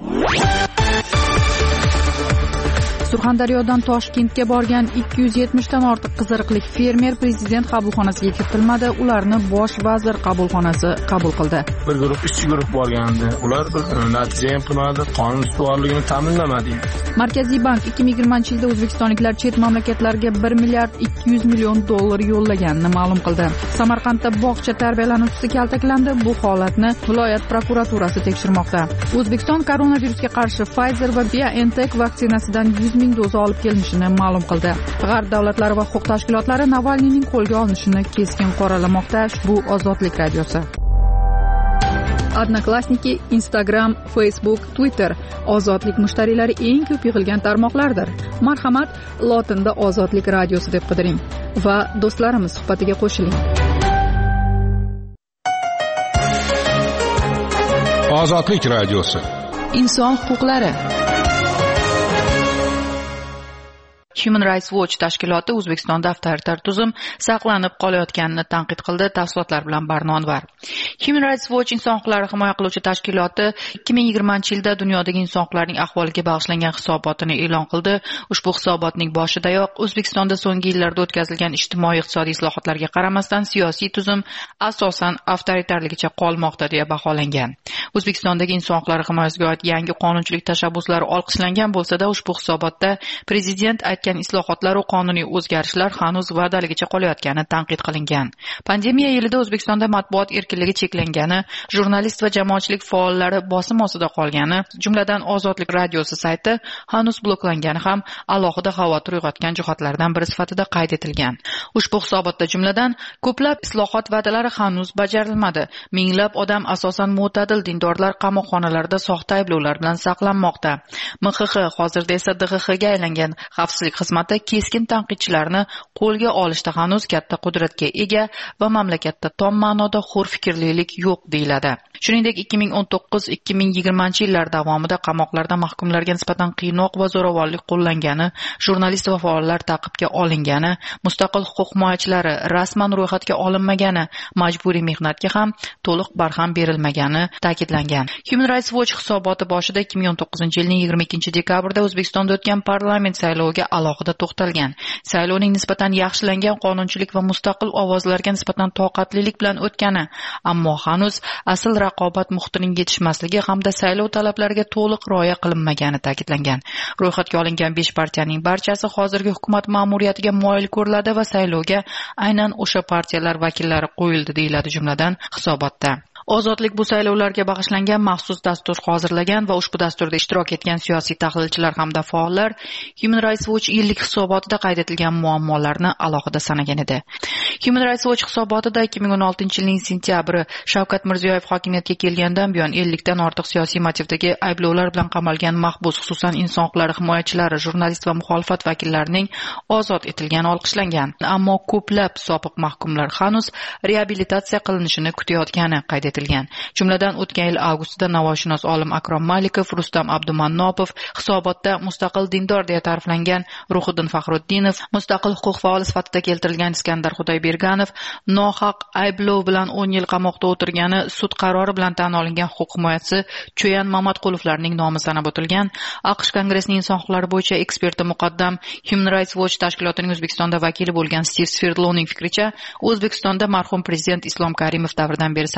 Surxondaryodan Toshkentga borgan 270 dan ortiq qiziriqlik fermer prezident qabulxonasiga kiritilmadi. Ularni bosh vazir qabulxonasi qabul qildi. Bir guruh ishchi guruh borgandi. Ular bir natija ham qilmadi, qonun ustuvorligini ta'minlamadi. Markaziy bank 2020-yilda o'zbekistonliklar chet mamlakatlarga 1 milliard 200 million dollar yo'llaganini ma'lum qildi. Samarqandda bog'cha tarbiyalanuvchisi kaltaklandi. Bu holatni viloyat prokuraturasi tekshirmoqda. O'zbekiston koronavirusga qarshi Pfizer va BioNTech vaksinasidan 100 ming doza olib kelinishini ma'lum qildi. G'arb davlatlari va huquq tashkilotlari Navalniyning qo'lga olinishini keskin qoralamoqda. Bu Ozodlik radiosi. Odnoklassniki, Instagram, Facebook, Twitter ozodlik mushtariylari eng ko'p yig'ilgan tarmoqlardir. Marhamat, lotinda Ozodlik radiosi deb qidiring va do'stlarimiz suhbatiga qo'shiling. Ozodlik radiosi. Inson huquqlari. Human Rights Watch tashkiloti O'zbekistonda avtoritar tuzum saqlanib qolayotganini tanqid qildi. Tafsilotlar bilan Barno Anvar. Human Rights Watch inson huquqlarini himoya qiluvchi tashkiloti 2020-yilda dunyodagi inson huquqlarining ahvoliga bag'ishlangan hisobotini e'lon qildi. Ushbu hisobotning boshidayoq O'zbekistonda so'nggi yillarda o'tkazilgan ijtimoiy-iqtisodiy islohotlarga qaramasdan siyosiy tuzum asosan avtoritarligicha qolmoqda deya baholangan. O'zbekistondagi inson huquqlari himoyasiga oid yangi qonunchilik tashabbuslari olqishlangan bo'lsa-da, ushbu hisobotda prezident islohotlar va qonuniy o'zgarishlar hanuz va'daligicha qolayotgani tanqid qilingan. Pandemiya yilida O'zbekistonda matbuot erkinligi cheklangani, jurnalist va jamoatchilik faollari bosim ostida qolgani, jumladan Ozodlik radiosi sayti hanuz bloklangani ham alohida xavotir uyg'otgan jihatlardan biri sifatida qayd etilgan. Ushbu hisobotda jumladan ko'plab islohot va'dalari hanuz bajarilmadi. Minglab odam asosan mo'tadil dindorlar qamoqxonalarda soxta ayblovlar bilan saqlanmoqda. MXX hozirda esa DXXga aylangan xavfsizlik xizmati keskin tanqidchilarni qo'lga olishda hanuz katta qudratga ega va mamlakatda tom ma'noda hurfikrlilik yo'q deyiladi. Shuningdek, 2019-2020 yillar davomida qamoqlarda mahkumlarga nisbatan qiynoq va zo'ravonlik qo'llangani, jurnalist va faollar ta'qibga olingani, mustaqil huquq himoyachilari rasman ro'yxatga olinmagani, majburiy mehnatga ham to'liq barham berilmagani ta'kidlangan. Human Rights Watch hisoboti boshida 2019-yilning 22-dekabrda O'zbekistonda o'tgan parlament sayloviga alohida to'xtalgan. Saylovning nisbatan yaxshilangan qonunchilik va mustaqil ovozlarga nisbatan toqatlilik bilan o'tgani, ammo hanuz asl raqobat muhitining yetishmasligi hamda saylov talablariga to'liq rioya qilinmagani ta'kidlangan. Ro'yxatga olingan 5 partiyaning barchasi hozirgi hukumat ma'muriyatiga moyil ko'riladi va saylovga aynan o'sha partiyalar vakillari qo'yildi deyiladi jumladan hisobotda. Ozodlik bu saylovlarga bag'ishlangan maxsus dastur hozirlagan va ushbu dasturda ishtirok etgan siyosiy tahlilchilar hamda faollar Human Rights Watch yillik hisobotida qayd etilgan muammolarni alohida sanagan edi. Human Rights Watch hisobotida 2016-yilning sentyabri Shavkat Mirziyoyev hokimiyatga kelgandan buyon 50 dan ortiq siyosiy motivdagi ayblovlar bilan qamalgan mahbus, xususan inson huquqlari himoyachilari, jurnalist va muxolifat vakillarining ozod etilgani olqishlangan. Ammo ko'plab sobiq mahkumlar hanuz reabilitatsiya qilinishini kutayotgani qayd etilgan. Jumladan o'tgan yil avgustda navoiyshunos olim Akrom Malikov, Rustam Abdumannopov, hisobotda mustaqil dindor deya ta'riflangan Ruhiddin Faxruddinov, mustaqil huquq faoli sifatida keltirilgan Iskandar Xudoyberganov, nohaq ayblov bilan 10 yil qamoqda o'tirgani sud qarori bilan tan olingan huquq himoyachisi Cho'yan Mamatqulovlarning nomi sanab o'tilgan. AQSh Kongressining inson huquqlari bo'yicha eksperti muqaddam Human Rights Watch tashkilotining O'zbekistonda vakili bo'lgan Steve Sverdlovning fikricha, O'zbekistonda marhum prezident Islom Karimov davridan beri saqlanib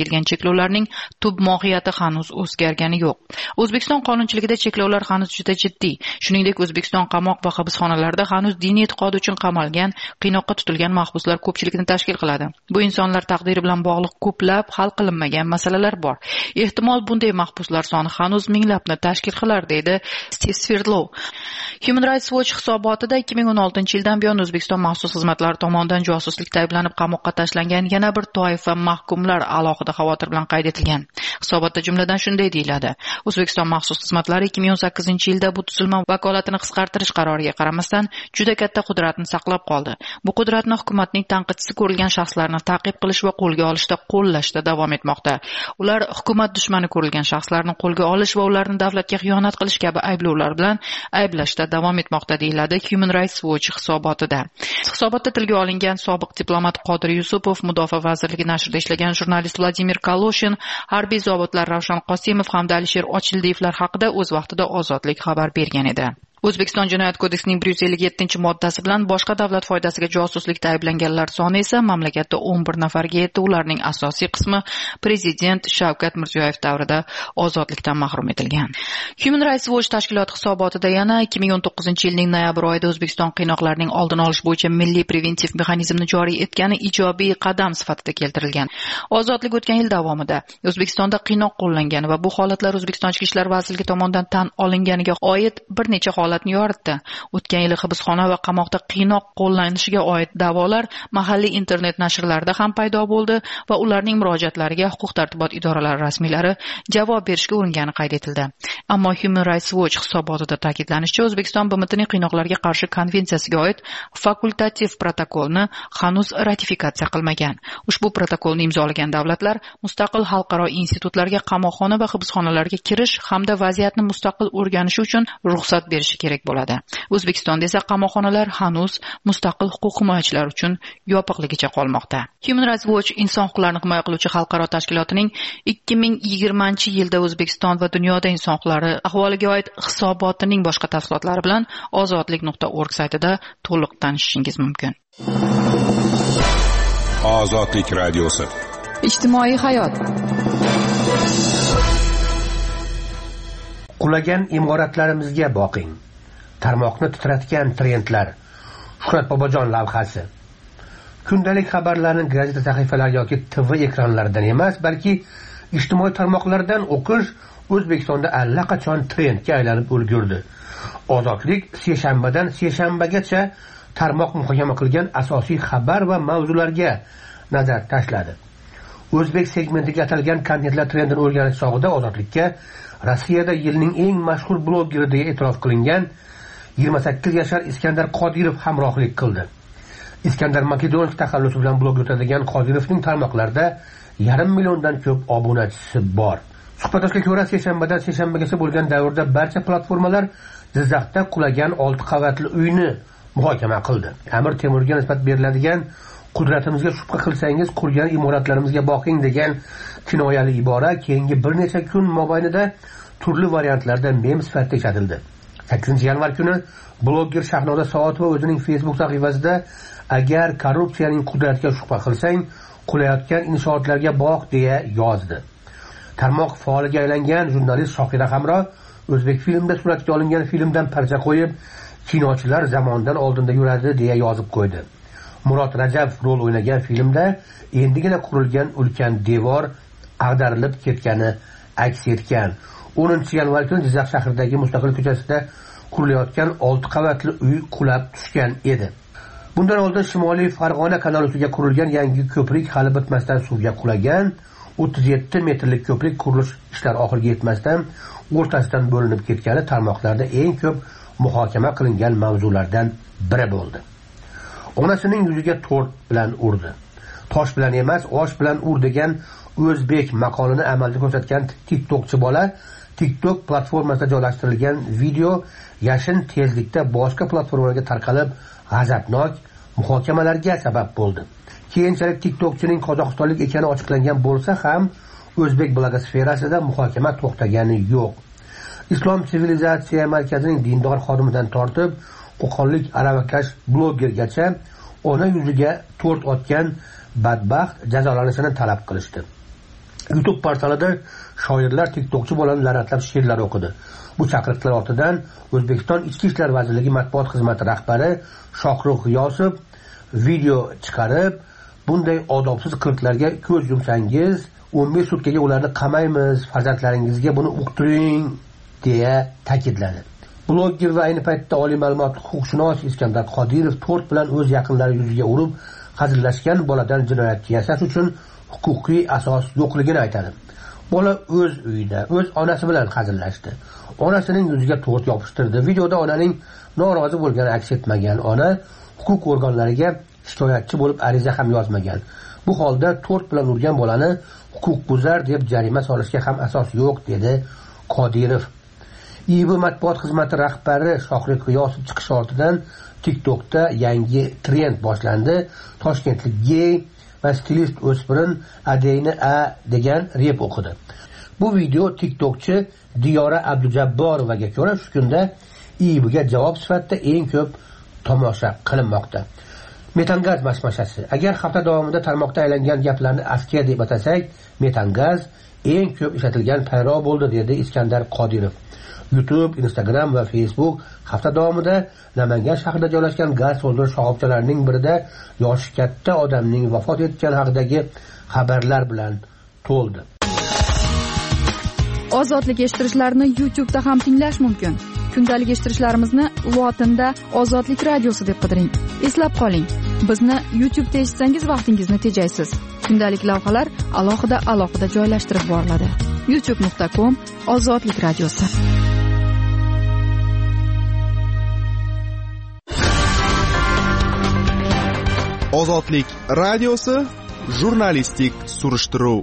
kiritilgan cheklovlarning tub mohiyati hanuz o'zgargani yo'q. O'zbekiston qonunchiligida cheklovlar hanuz juda jiddiy. Shuningdek, O'zbekiston qamoq va hibsxonalarida hanuz diniy e'tiqodi uchun qamalgan, qiynoqqa tutilgan mahbuslar ko'pchilikni tashkil qiladi. Bu insonlar taqdiri bilan bog'liq ko'plab hal qilinmagan masalalar bor. Ehtimol bunday mahbuslar soni hanuz minglabni tashkil qilar, deydi Steve Sverdlow. Human Rights Watch hisobotida 2016-yildan buyon O'zbekiston maxsus xizmatlari tomonidan josuslikda ayblanib qamoqqa tashlangan yana bir toifa mahkumlar alohida xavotir bilan qayd etilgan. Hisobotda jumladan shunday deyiladi: O'zbekiston maxsus xizmatlari 2018-yilda bu tuzilma vakolatini qisqartirish qaroriga qaramasdan juda katta qudratni saqlab qoldi. Bu qudratni hukumatning tanqidchisi ko'rilgan shaxslarni ta'qib qilish va qo'lga olishda qo'llashda davom etmoqda. Ular hukumat dushmani ko'rilgan shaxslarni qo'lga olish va ularni davlatga xiyonat qilish kabi ayblovlar bilan ayblashda davom etmoqda, deyiladi Human Rights Watch hisobotida. Hisobotda tilga olingan sobiq diplomat Qodir Yusupov, Mudofaa vazirligi nashrida ishlagan jurnalist Vladimir Kaloshin, harbiy zobitlar Ravshan Qosimov hamda Alisher Ochildiyevlar haqida o'z vaqtida Ozodlik xabar bergan edi. O'zbekiston Jinoyat kodeksining 157-moddasi bilan boshqa davlat foydasiga josuslikda ayblanganlar soni esa mamlakatda 11 nafarga yetdi. Ularning asosiy qismi prezident Shavkat Mirziyoyev davrida ozodlikdan mahrum etilgan. Human Rights Watch tashkiloti hisobotida yana 2019-yilning noyabr oyida O'zbekiston qiynoqlarning oldini olish bo'yicha milliy preventiv mexanizmni joriy etgani ijobiy qadam sifatida keltirilgan. Ozodlik o'tgan yil davomida O'zbekistonda qiynoq qo'llangan va bu holatlar O'zbekiston Ichki ishlar vazirligi tomonidan tan olinganiga oid bir necha holatni yoritdi. O'tgan yili hibsxona va qamoqda qiynoq qo'llanishiga oid da'volar mahalliy internet nashrlarida ham paydo bo'ldi va ularning murojaatlariga huquq-tartibot idoralari rasmiylari javob berishga uringani qayd etildi. Ammo Human Rights Watch hisobotida ta'kidlanishicha, O'zbekiston BMTning qiynoqlarga qarshi konvensiyasiga oid fakultativ protokolni hanuz ratifikatsiya qilmagan. Ushbu protokolni imzolagan davlatlar mustaqil xalqaro institutlarga qamoqxona va hibsxonalarga kirish hamda vaziyatni mustaqil o'rganish uchun ruxsat berishi kerak bo'ladi. O'zbekistonda esa qamoqxonalar hanuz mustaqil huquq himoyachilar uchun yopiqligicha qolmoqda. Human Rights Watch inson huquqlarini himoya qiluvchi xalqaro tashkilotining 2020-yilda O'zbekiston va dunyoda inson huquqlari ahvoliga oid hisobotining boshqa tafsilotlari bilan ozodlik.org saytida to'liq tanishishingiz mumkin. Ozodlik radiosi. Ijtimoiy hayot. Qulagan imoratlarimizga boqing. Tarmoqni titratgan trendlar. Shuhrat Bobojon lavhasi. Kundalik xabarlarni gazeta sahifalari yoki TV ekranlaridan emas, balki ijtimoiy tarmoqlardan o'qish O'zbekistonda allaqachon trendga aylanib ulgurdi. Ozodlik seshanbadan seshanbagacha tarmoq muhokama qilgan asosiy xabar va mavzularga nazar tashladi. O'zbek segmentiga atalgan kontentlar trendini o'rganish chog'ida Ozodlikka Rossiyada yilning eng mashhur blogeri deya e'tirof qilingan 28 yashar Iskandar Qodirov hamrohlik qildi. Iskandar Makedonov taxallusi bilan blog yuritadigan Qodirovning tarmoqlarda 1,5 milliondan ko'p obunachisi bor. Suhbatdoshga ko'ra, seshanbadan seshanbagacha bo'lgan davrda barcha platformalar Jizzaxda qulagan 6 qavatli uyni muhokama qildi. Amir Temurga nisbat beriladigan "Qudratimizga shubha qilsangiz qurgan imoratlarimizga boqing" degan kinoyali ibora keyingi bir necha kun mobaynida turli variantlarda mem sifatida ishlatildi. 8-yanvar kuni blogger Shahnoza Soatova o'zining Facebook sahifasida "Agar korrupsiyaning qudratiga shubha qilsang, qulayotgan inshootlarga boq" deya yozdi. Tarmoq faoliga aylangan jurnalist Shohira Hamro O'zbek filmda suratga olingan filmdan parcha qo'yib, kinochilar zamondan oldinda yuradi deya yozib qo'ydi. Murod Rajab rol o'ynagan filmda endigina qurilgan ulkan devor ag'darilib ketgani aks etgan. 10-yanvar kuni Jizzax shahridagi Mustaqil ko'chasida qurilayotgan 6 qavatli uy qulab tushgan edi. Bundan oldin Shimoliy Farg'ona kanali ustiga qurilgan yangi ko'prik hali bitmasdan suvga qulagan. 37 metrlik ko'prik qurilish ishlari oxiriga yetmasdan o'rtasidan bo'linib ketgani tarmoqlarda eng ko'p muhokama qilingan mavzulardan biri bo'ldi. Onasining yuziga to'rt bilan urdi. Tosh bilan emas, osh bilan ur degan o'zbek maqolini amalda ko'rsatgan TikTokchi bola TikTok platformasida joylashtirilgan video yashin tezlikda boshqa platformalarga tarqalib, g'azabnok muhokamalarga sabab bo'ldi. Keyinchalik TikTokchining qozog'istonlik ekani ochiqlangan bo'lsa ham, o'zbek blogosferasida muhokama to'xtagani yo'q. Islom sivilizatsiya markazining dindor xodimidan tortib, qo'qonlik aravakash blogergacha ona yuziga to'rt otgan badbaxt jazolanishini talab qilishdi. YouTube portalida shoirlar TikTokchi bolani la'natlab she'rlar o'qidi. Bu chaqiriqlar ortidan O'zbekiston Ichki ishlar vazirligi matbuot xizmati rahbari Shohruh G'iyosov video chiqarib, bunday odobsiz qilqlarga ko'z yumsangiz, 15 sutkaga ularni qamaymiz, farzandlaringizga buni uqtiring deya ta'kidladi. Blogger va ayni paytda oliy ma'lumot huquqshunos Iskandar Qodirov to'rt bilan o'z yaqinlari yuziga urib, hazillashgan boladan jinoyatchi yasash uchun huquqiy asos yo'qligini aytadi. Bola o'z uyida, o'z onasi bilan hazillashdi. Onasining yuziga to'rt yopishtirdi. Videoda onaning norozi bo'lgani aks etmagan. Ona huquq organlariga shikoyatchi bo'lib ariza ham yozmagan. Bu holda to'rt bilan urgan bolani huquqbuzar deb jarima solishga ham asos yo'q, dedi Qodirov. IIB matbuot xizmati rahbari Shohruh G'iyosov chiqishi ortidan TikTokda yangi trend boshlandi. Toshkentlik gey va stilist o'spirin Adeyni A degan rep o'qidi. Bu video TikTokchi Diyora Abdujabborovaga ko'ra shu kunda IIBga javob sifatida eng ko'p tomosha qilinmoqda. Metangaz mashmashasi. Agar hafta davomida tarmoqda aylangan gaplarni askiya deb atasak, metangaz eng ko'p ishlatilgan payro bo'ldi, dedi Iskandar Qodirov. YouTube, Instagram va Facebook hafta davomida Namangan shahrida joylashgan gaz to'ldirish shoxobchalarining birida yoshi katta odamning vafot etgani haqidagi xabarlar bilan to'ldi. Ozodlik eshittirishlarni YouTube'da ham tinglash mumkin. Kundalik eshittirishlarimizni lotinda Ozodlik radiosi deb qidiring. Eslab qoling, bizni YouTube'da eshitsangiz vaqtingizni tejaysiz. Kundalik lavhalar alohida joylashtirib boriladi. youtube.com Ozodlik radiosi. Ozodlik radiosi jurnalistik surishtiruv.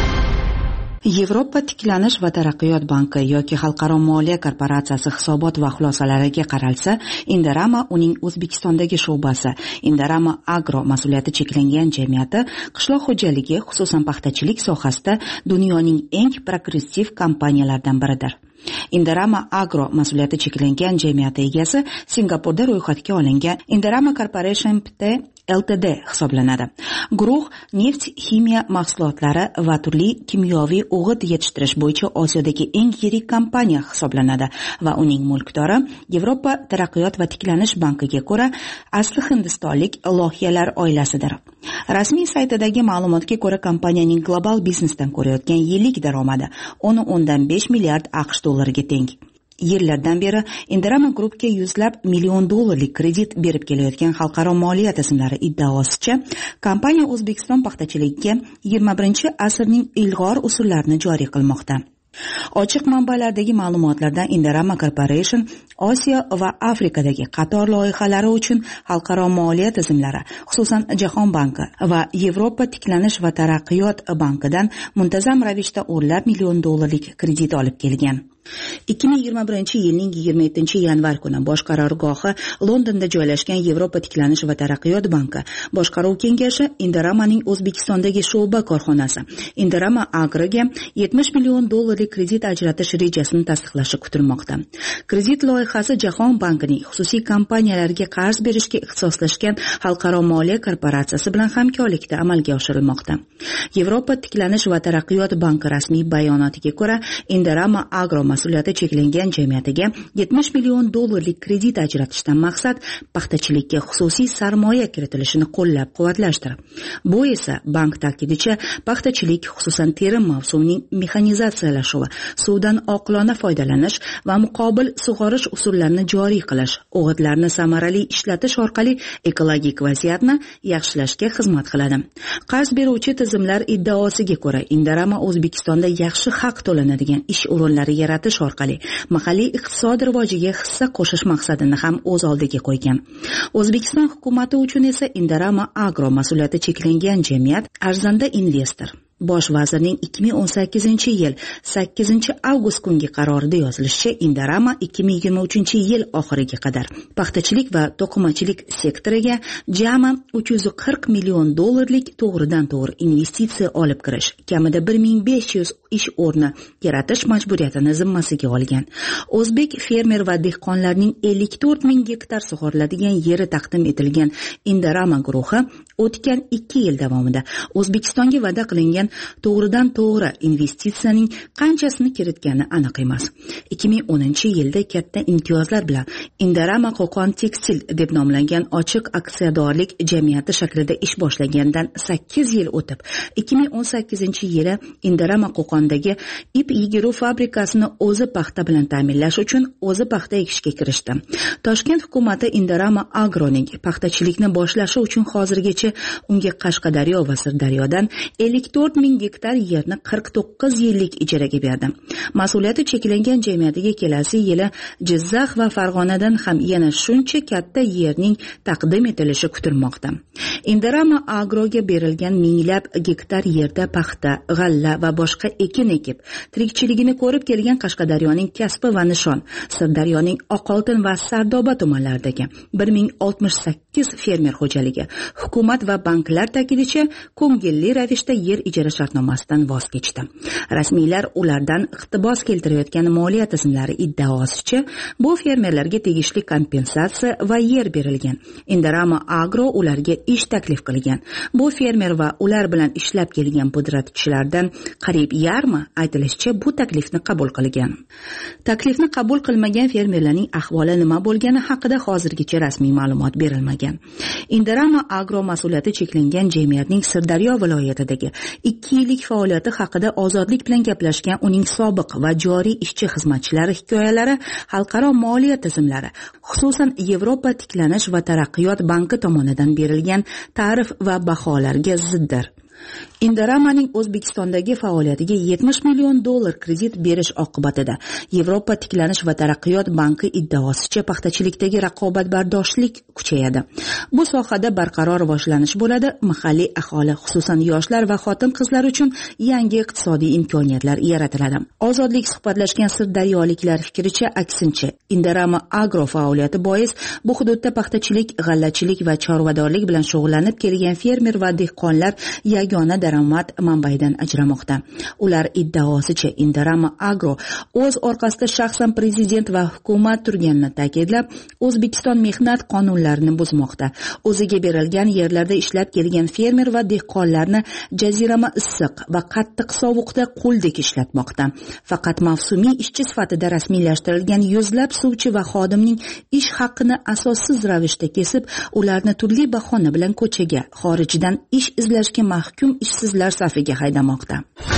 Yevropa tiklanish va taraqqiyot banki yoki Xalqaro moliya korporatsiyasi hisobot va xulosalariga qaralsa, Indorama uning O'zbekistondagi sho'basi, Indorama Agro mas'uliyati cheklangan jamiyati qishloq xo'jaligi, xususan paxtachilik sohasida dunyoning eng progressiv kompaniyalaridan biridir. Indorama Agro mas'uliyati cheklangan jamiyati egasi Singapurda ro'yxatga olingan Indorama Corporation Pte Ltd hisoblanadi. Guruh neft, ximiya mahsulotlari va turli kimyoviy o'g'it yetishtirish bo'yicha Osiyodagi eng yirik kompaniya hisoblanadi va uning mulkdori Yevropa taraqqiyot va tiklanish bankiga ko'ra asli hindistonlik loyihalar oilasidir. Rasmiy saytidagi ma'lumotga ko'ra kompaniyaning global biznesdan ko'rayotgan yillik daromadi 10.5 milliard AQSh dollariga teng. Yillardan beri Indorama Groupga $100 million kredit berib kelayotgan xalqaro moliya tizimlari iddaosicha, kompaniya O'zbekiston paxtachiligiga 21-asrning ilg'or usullarini joriy qilmoqda. Ochiq manbalardagi ma'lumotlardan Indorama Corporation Osiyo va Afrikadagi qator loyihalari uchun xalqaro moliya tizimlari, xususan Jahon banki va Yevropa tiklanish va taraqqiyot bankidan muntazam ravishda $10 million kredit olib kelgan. 2021 yilning 27-yanvar kuni bosh qarorgohi Londonda joylashgan Yevropa tiklanish va taraqqiyot banki boshqaruv kengashi Indoramaning O'zbekistondagi sho'ba korxonasi Indorama Agroga $70 million kredit ajratish rejasini tasdiqlashi kutilmoqda. Kredit loyihasi Jahon bankining xususiy kompaniyalarga qarz berishga ixtisoslashgan xalqaro moliya korporatsiyasi bilan hamkorlikda amalga oshirilmoqda. Yevropa tiklanish va taraqqiyot banki rasmiy bayonotiga ko'ra, Indorama Agro mas'uliyati cheklangan jamiyatiga $70 million kredit ajratishdan maqsad paxtachilikka xususiy sarmoya kiritilishini qo'llab-quvvatlashdir. Bu esa bank ta'kidicha paxtachilik, xususan terim mavsumining mexanizatsiyalashuvi, suvdan oqilona foydalanish va muqobil sug'orish usullarini joriy qilish, o'g'itlarni samarali ishlatish orqali ekologik vaziyatni yaxshilashga xizmat qiladi. Qarz beruvchi tizimlar iddaosiga ko'ra, Indorama O'zbekistonda yaxshi haq to'lanadigan ish o'rinlari yaratish orqali mahalliy iqtisod rivojiga hissa qo'shish maqsadini ham o'z oldiga qo'ygan. O'zbekiston hukumati uchun esa Indorama Agro mas'uliyati cheklangan jamiyat arzanda investor. Bosh vazirning 2018-yil 8-avgust kungi qarorida yozilishicha, Indorama 2023-yil oxiriga qadar paxtachilik va to'qimachilik sektoriga jami $340 million to'g'ridan-to'g'ri investitsiya olib kirish, kamida 1500 ish o'rni yaratish majburiyatini zimmasiga olgan. O'zbek fermer va dehqonlarning 54 ming gektar sug'oriladigan yeri taqdim etilgan Indorama guruhi o'tgan 2 yil davomida O'zbekistonga va'da qilingan to'g'ridan to'g'ri investitsiyaning qanchasini kiritgani aniq emas. 2010-yilda katta imtiyozlar bilan Indarama Qo'qon Tekstil deb nomlangan ochiq aksiyadorlik jamiyati shaklida ish boshlagandan 8 yil o'tib, 2018-yili Indarama Qo'qondagi ip yigiruv fabrikasini o'zi paxta bilan ta'minlash uchun o'zi paxta ekishga kirishdi. Toshkent hukumati Indarama Agroning paxtachilikni boshlashi uchun hozirgacha unga Qashqadaryo va Sirdaryodan 54 ming gektar yerni 49 yillik ijaraga berdi. Mas'uliyati cheklangan jamiyatiga kelasi yili Jizzax va Farg'onadan ham yana shuncha katta yerning taqdim etilishi kutilmoqda. Indarama Agroga berilgan minglab gektar yerda paxta, g'alla va boshqa ekin ekib, tirikchiligini ko'rib kelgan Qashqadaryoning Kasbi va Nishon, Sirdaryoning Oqoltin va Sardoba tumanlaridagi 1068 fermer xo'jaligi hukumat va banklar ta'kidicha ko'ngilli ravishda yer ijara shartnomasidan voz kechdi. Rasmiylar ulardan iqtibos keltirayotgan moliya tizimlari iddaosicha bu fermerlarga tegishli kompensatsiya va yer berilgan. Indarama Agro ularga ish taklif qilgan. Bu fermer va ular bilan ishlab kelgan pudratchilardan qariyb yarmi aytilishicha bu taklifni qabul qilgan. Taklifni qabul qilmagan fermerlarning ahvoli nima bo'lgani haqida hozirgacha rasmiy ma'lumot berilmagan. Indarama Agro mas'uliyati cheklangan jamiyatning Sirdaryo viloyatidagi 2 yillik faoliyati haqida Ozodlik bilan gaplashgan uning sobiq va joriy ishchi xizmatchilari hikoyalari xalqaro moliya tizimlari, xususan Yevropa tiklanish va taraqqiyot banki tomonidan berilgan ta'rif va baholarga ziddir. Indaramaning O'zbekistondagi faoliyatiga $70 million kredit berish oqibatida Yevropa tiklanish va taraqqiyot banki iddaosicha paxtachilikdagi raqobatbardoshlik kuchayadi. Bu sohada barqaror rivojlanish bo'ladi, mahalliy aholi, xususan yoshlar va xotin-qizlar uchun yangi iqtisodiy imkoniyatlar yaratiladi. Ozodlik suhbatlashgan sirdaryoliklar fikricha aksincha, Indarama Agro faoliyati bois bu hududda paxtachilik, g'allachilik va chorvadorlik bilan shug'ullanib kelgan fermer va dehqonlar yagona daromad manbaidan ajramoqda. Ular iddaosicha Indarama Agro o'z orqasida shaxsan prezident va hukumat turganini ta'kidlab, O'zbekiston mehnat qonunlarini buzmoqda. O'ziga berilgan yerlarda ishlab kelgan fermer va dehqonlarni jazirama issiq va qattiq sovuqda qo'ldek ishlatmoqda. Faqat mavsumiy ishchi sifatida rasmiylashtirilgan yuzlab suvchi va xodimning ish haqqini asossiz ravishda kesib, ularni turli bahona bilan ko'chaga, xorijdan ish izlashga mahkum ishsizlar safiga haydamoqda.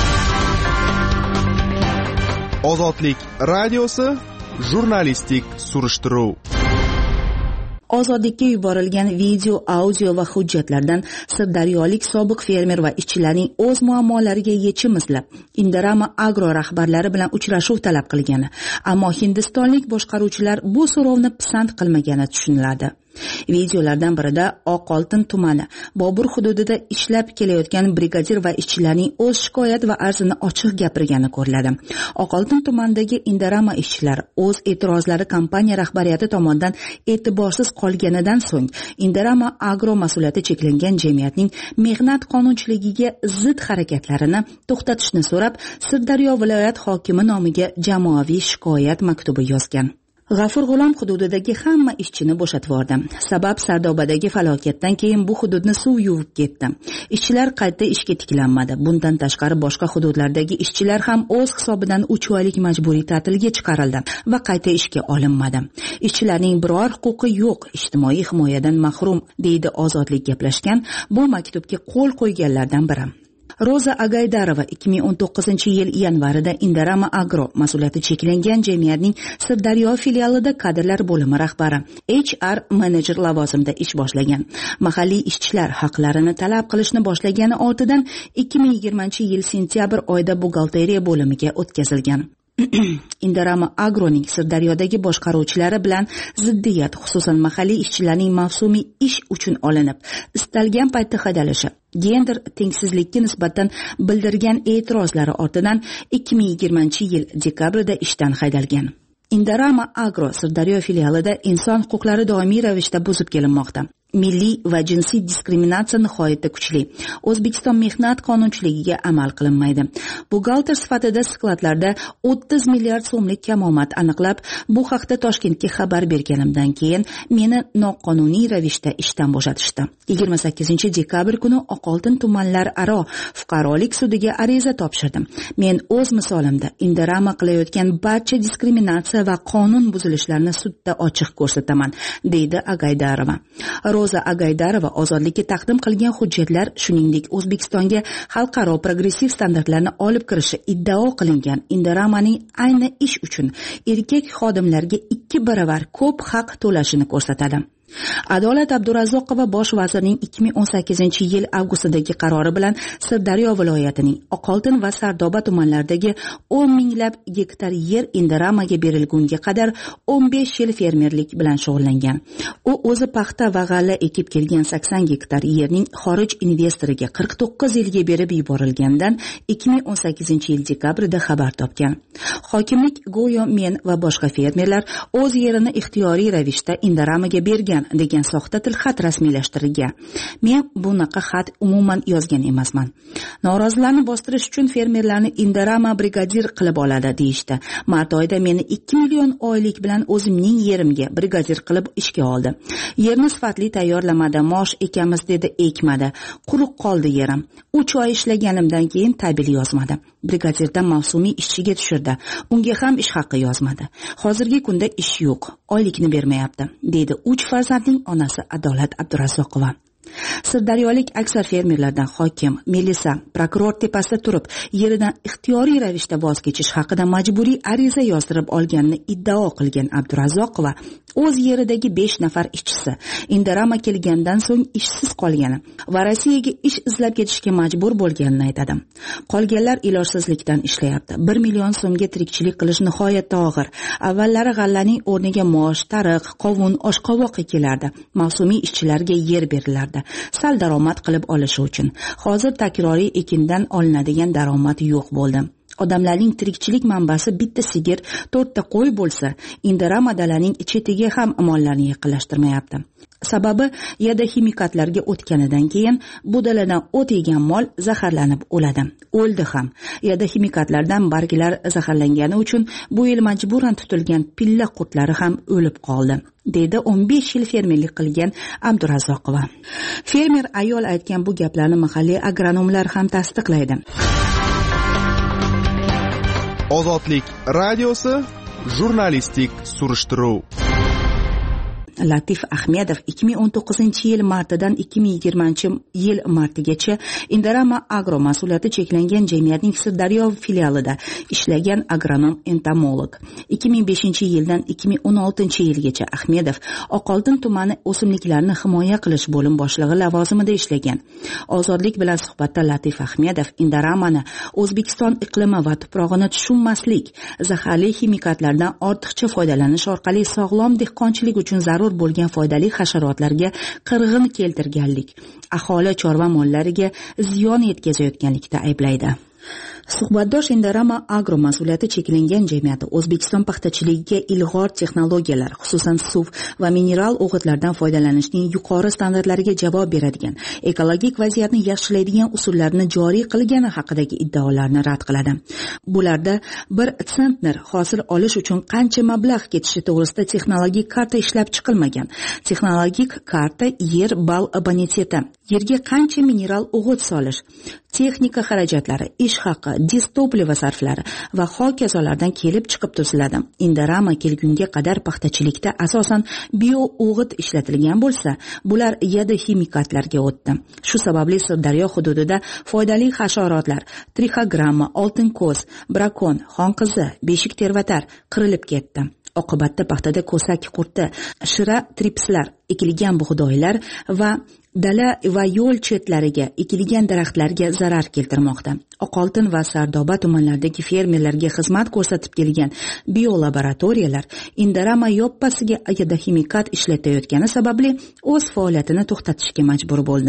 Ozodlik radiosi jurnalistik surishtiruv. Ozodlikka yuborilgan video, audio va hujjatlardan sirdaryolik sobiq fermer va ishchilarning o'z muammolariga yechim izlab, Indarama Agro rahbarlari bilan uchrashuv talab qilgani, ammo hindistonlik boshqaruvchilar bu so'rovni pisand qilmagani tushuniladi. Videolardan birida Oqoltin tumani Bobur hududida ishlab kelayotgan brigadir va ishchilarning o'z shikoyat va arzini ochiq gapirgani ko'riladi. Oqoltin tumanidagi Indarama ishchilar o'z e'tirozlari kompaniya rahbariyati tomonidan e'tiborsiz qolganidan so'ng Indarama Agro mas'uliyati cheklangan jamiyatning mehnat qonunchiligiga zid harakatlarini to'xtatishni so'rab, Sirdaryo viloyat hokimi nomiga jamoaviy shikoyat maktubi yozgan. G'afur G'ulom hududidagi hamma ishchini bo'shatib yubordi. Sabab Sardobadagi falokatdan keyin bu hududni suv yuvib ketdi. Ishchilar qayta ishga tiklanmadi. Bundan tashqari boshqa hududlardagi ishchilar ham o'z hisobidan 3 oylik majburiy ta'tilga chiqarildi va qayta ishga olinmadi. Ishchilarning biror huquqi yo'q, ijtimoiy himoyadan mahrum, deydi Ozodlik gaplashgan bu maktubga qo'l qo'yganlardan biri. Roza Agaydarova 2019-yil yanvarida Indarama Agro mas'uliyati cheklangan jamiyatning Sirdaryo filialida kadrlar bo'limi rahbari, HR menejer lavozimida ish boshlagan. Mahalliy ishchilar haqlarini talab qilishni boshlagani ortidan 2020-yil sentyabr oyida buxgalteriya bo'limiga o'tkazilgan. Indarama Agroning Sirdaryodagi boshqaruvchilari bilan ziddiyat, xususan mahalliy ishchilarning mavsumiy ish uchun olinib, istalgan paytda haydalishi, gender tengsizlikka nisbatan bildirgan e'tirozlari ortidan 2020-yil dekabrda ishdan haydalgan. Indarama Agro Sirdaryo filialida inson huquqlari doimiy ravishda buzib kelinmoqda. milliy va jinsiy diskriminatsiya nihoyatda kuchli. O'zbekiston mehnat qonunchiligiga amal qilinmaydi. Buxgalter sifatida skladlarda 30 milliard so'mlik kamomad aniqlab, bu haqda Toshkentga xabar berganimdan keyin meni noqonuniy ravishda ishdan bo'shatishdi. 28-dekabr kuni Oqoltin tumanlararo fuqarolik sudiga ariza topshirdim. Men o'z misolimda Indarama qilayotgan barcha diskriminatsiya va qonun buzilishlarini sudda ochiq ko'rsataman, deydi Agaydarova. Roza Agaydarova ozodlikka taqdim qilgan hujjatlar, shuningdek O'zbekistonga xalqaro progressiv standartlarni olib kirishi iddao qilingan Indaramaning ayni ish uchun erkak xodimlarga 2 baravar ko'p haq to'lashini ko'rsatadi. Adolat Abdurazzoqova bosh vazirning 2018-yil avgustdagi qarori bilan Sirdaryo viloyatining Oqoltin va Sardoba tumanlaridagi 10 minglab gektar yer Indaramaga berilgunga qadar 15 yil fermerlik bilan shug'ullangan. U o'zi paxta va g'alla ekib kelgan 80 gektar yerning xorij investoriga 49 yilga berib yuborilgandan 2018-yil dekabrda xabar topgan. Hokimlik go'yo men va boshqa fermerlar o'z yerini ixtiyoriy ravishda Indaramaga bergan degan soxta tilxat rasmiylashtirilgan. Men bunaqa xat umuman yozgan emasman. Norozilarni bostirish uchun fermerlarni Indarama brigadir qilib oladi deyishdi. Mart oyida meni 2 million oylik bilan o'zimning yerimga brigadir qilib ishga oldi. Yerni sifatli tayyorlamadi, mosh ekamiz dedi, ekmadi. Quruq qoldi yerim. 3 oy ishlaganimdan keyin tabil yozmadi. Brigadirdan mavsumiy ishchiga tushirdi. Unga ham ish haqi yozmadi. Hozirgi kunda ish yo'q, oylikni bermayapti, deydi 3 farzandning onasi Adolat Abdurazzoqova. Sirdaryolik aksar fermerlardan hokim, milisa, prokuror tepasida turib, yeridan ixtiyoriy ravishda voz kechish haqida majburiy ariza yozdirib olganini iddao qilgan Abdurazzoqova o'z yeridagi 5 nafar ishchisi Indarama kelgandan so'ng ishsiz qolgani va Rossiyaga ish izlab ketishga majbur bo'lganini aytadi. Qolganlar ilojsizlikdan ishlayapti. 1 million so'mga tirikchilik qilish nihoyatda og'ir. Avvallari g'allaning o'rniga mosh, tariq, qovun, oshqovoq ekilardi. Mavsumiy ishchilarga yer berilardi. Sal daromad qilib olishi uchun. Hozir takroriy ekindan olinadigan daromad yo'q bo'ldi. Odamlarning tirikchilik manbasi bitta sigir, 4 ta qo'y bo'lsa, Indarama dalaning chetiga ham mollarni yaqinlashtirmayapti. Sababi yada ximikatlarga o'tganidan keyin bu daladan o't yegan mol zaharlanib o'ladi. O'ldi ham. Yada ximikatlardan barglar zaharlangani uchun bu yil majburan tutilgan pilla qurtlari ham o'lib qoldi, deydi 15 yil fermerlik qilgan Abdurazzoqova. Fermer ayol aytgan bu gaplarni mahalliy agronomlar ham tasdiqlaydi. Ozodlik radiosi jurnalistik surishtiruv. Latif Ahmedov 2019-yil martidan 2020-yil martigacha Indarama agro mas'uliyati cheklangan jamiyatning Sirdaryo filialida ishlagan agronom entomolog. 2005-yildan 2016-yilgacha Ahmedov Oqoltin tumani o'simliklarni himoya qilish bo'lim boshlig'i lavozimida ishlagan. Ozodlik bilan suhbatda Latif Ahmedov Indaramani O'zbekiston iqlimi va tuprog'ini tushunmaslik, zaharli ximikatlardan ortiqcha foydalanish orqali sog'lom dehqonchilik uchun zarur bo'lgan foydali hasharotlarga qirg'in keltirganlik, aholi chorva mollariga ziyon yetkazayotganlikda ayblaydi. Suhbatdosh Indarama agro mas'uliyati cheklangan jamiyati O'zbekiston paxtachiligiga ilg'or texnologiyalar, xususan suv va mineral o'g'itlardan foydalanishning yuqori standartlariga javob beradigan, ekologik vaziyatni yaxshilaydigan usullarni joriy qilgani haqidagi iddaolarni rad qiladi. Bularda 1 sentner hosil olish uchun qancha mablag' ketishi to'g'risida texnologik karta ishlab chiqilmagan. Texnologik karta yer bal boniteti, yerga qancha mineral o'g'it solish, texnika xarajatlari, ish haqi, distopliva sarflari va hokazolardan kelib chiqib tuziladi. Indarama kelgunga qadar paxtachilikda asosan bio o'g'it ishlatilgan bo'lsa, bular yada ximikatlarga o'tdi. Shu sababli Sirdaryo hududida foydali hasharotlar, trixogramma, oltin ko'z, brakon, xonqizi, beshik tervatar qirilib ketdi. Oqibatda paxtada ko'sak qurti, shira tripslar, ekilgan bug'doylar va dala va yo'l chetlariga ekilgan daraxtlarga zarar keltirmoqda. Oqoltin va Sardoba tumanlaridagi fermerlarga xizmat ko'rsatib kelgan biolaboratoriyalar Indarama yoppasiga yada ximikat ishlatayotgani sababli o'z faoliyatini to'xtatishga majbur bo'ldi.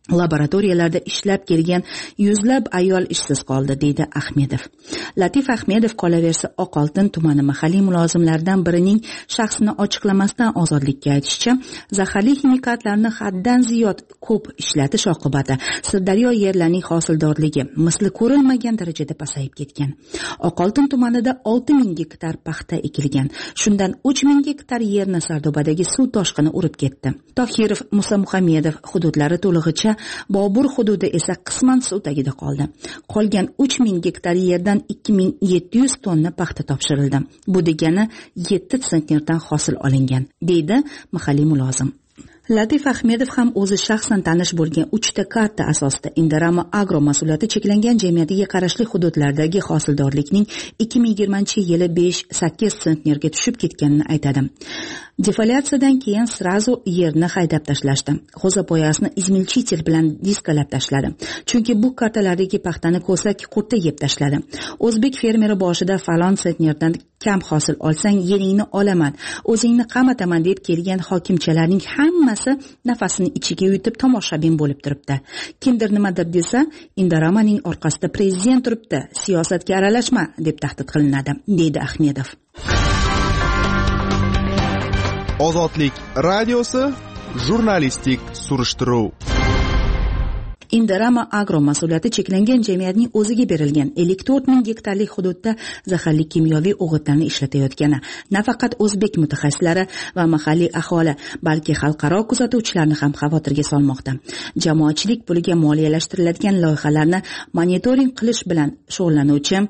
Laboratoriyalarda ishlab kelgan yuzlab ayol ishsiz qoldi, deydi Ahmedov. Latif Ahmedov qolaversa Oqoltin tumani mahalliy mulozimlaridan birining shaxsini ochiqlamasdan Ozodlikka aytishicha, zaharli ximikatlarni haddan ziyod ko'p ishlatish oqibati Sirdaryo yerlarining hosildorligi misli ko'rilmagan darajada pasayib ketgan. Oqoltin tumanida 6000 gektar paxta ekilgan. Shundan 3000 gektar yerni Sardobadagi suv toshqini urib ketdi. Tohirov Musa Muhammedov hududlari to'lig'icha, Bobur hududi esa qisman suv tagida qoldi. Qolgan 3000 gektar yerdan 2700 tonna paxta topshirildi. Bu degani 7 sentnerdan hosil olingan, deydi mahalliy mulozim. Latif Ahmedov ham o'zi shaxsan tanish bo'lgan 3 ta karta asosida Indorama Agro mas'uliyati cheklangan jamiyatiga qarashli hududlardagi hosildorlikning 2020-yili 5-8 sentnerga tushib ketganini aytadi. Defoliatsiyadan keyin srazu yerni haydab tashlashdi. G'o'zapoyasini izmilchitel bilan diskalab tashladi. Chunki bu kartalardagi paxtani ko'sak qurta yeb tashladi. O'zbek fermeri boshida falon sentnerdan kam hosil olsang yeringni olaman, o'zingni qamataman deb kelgan hokimchalarning hammasi nafasini ichiga yutib tomoshabin bo'lib turibdi. Kimdir nimadir desa, Indoramaning orqasida prezident turibdi, siyosatga aralashma deb tahdid qilinadi, deydi Ahmedov. Ozodlik radiosi jurnalistik surishtiruv. Indorama Agro mas'uliyati cheklangan jamiyatning o'ziga berilgan 54 ming gektarlik hududda zaharli kimyoviy o'g'itlarni ishlatayotgani nafaqat o'zbek mutaxassislari va mahalliy aholi, balki xalqaro kuzatuvchilarni ham xavotirga solmoqda. Jamoatchilik puliga moliyalashtiriladigan loyihalarni monitoring qilish bilan shug'ullanuvchi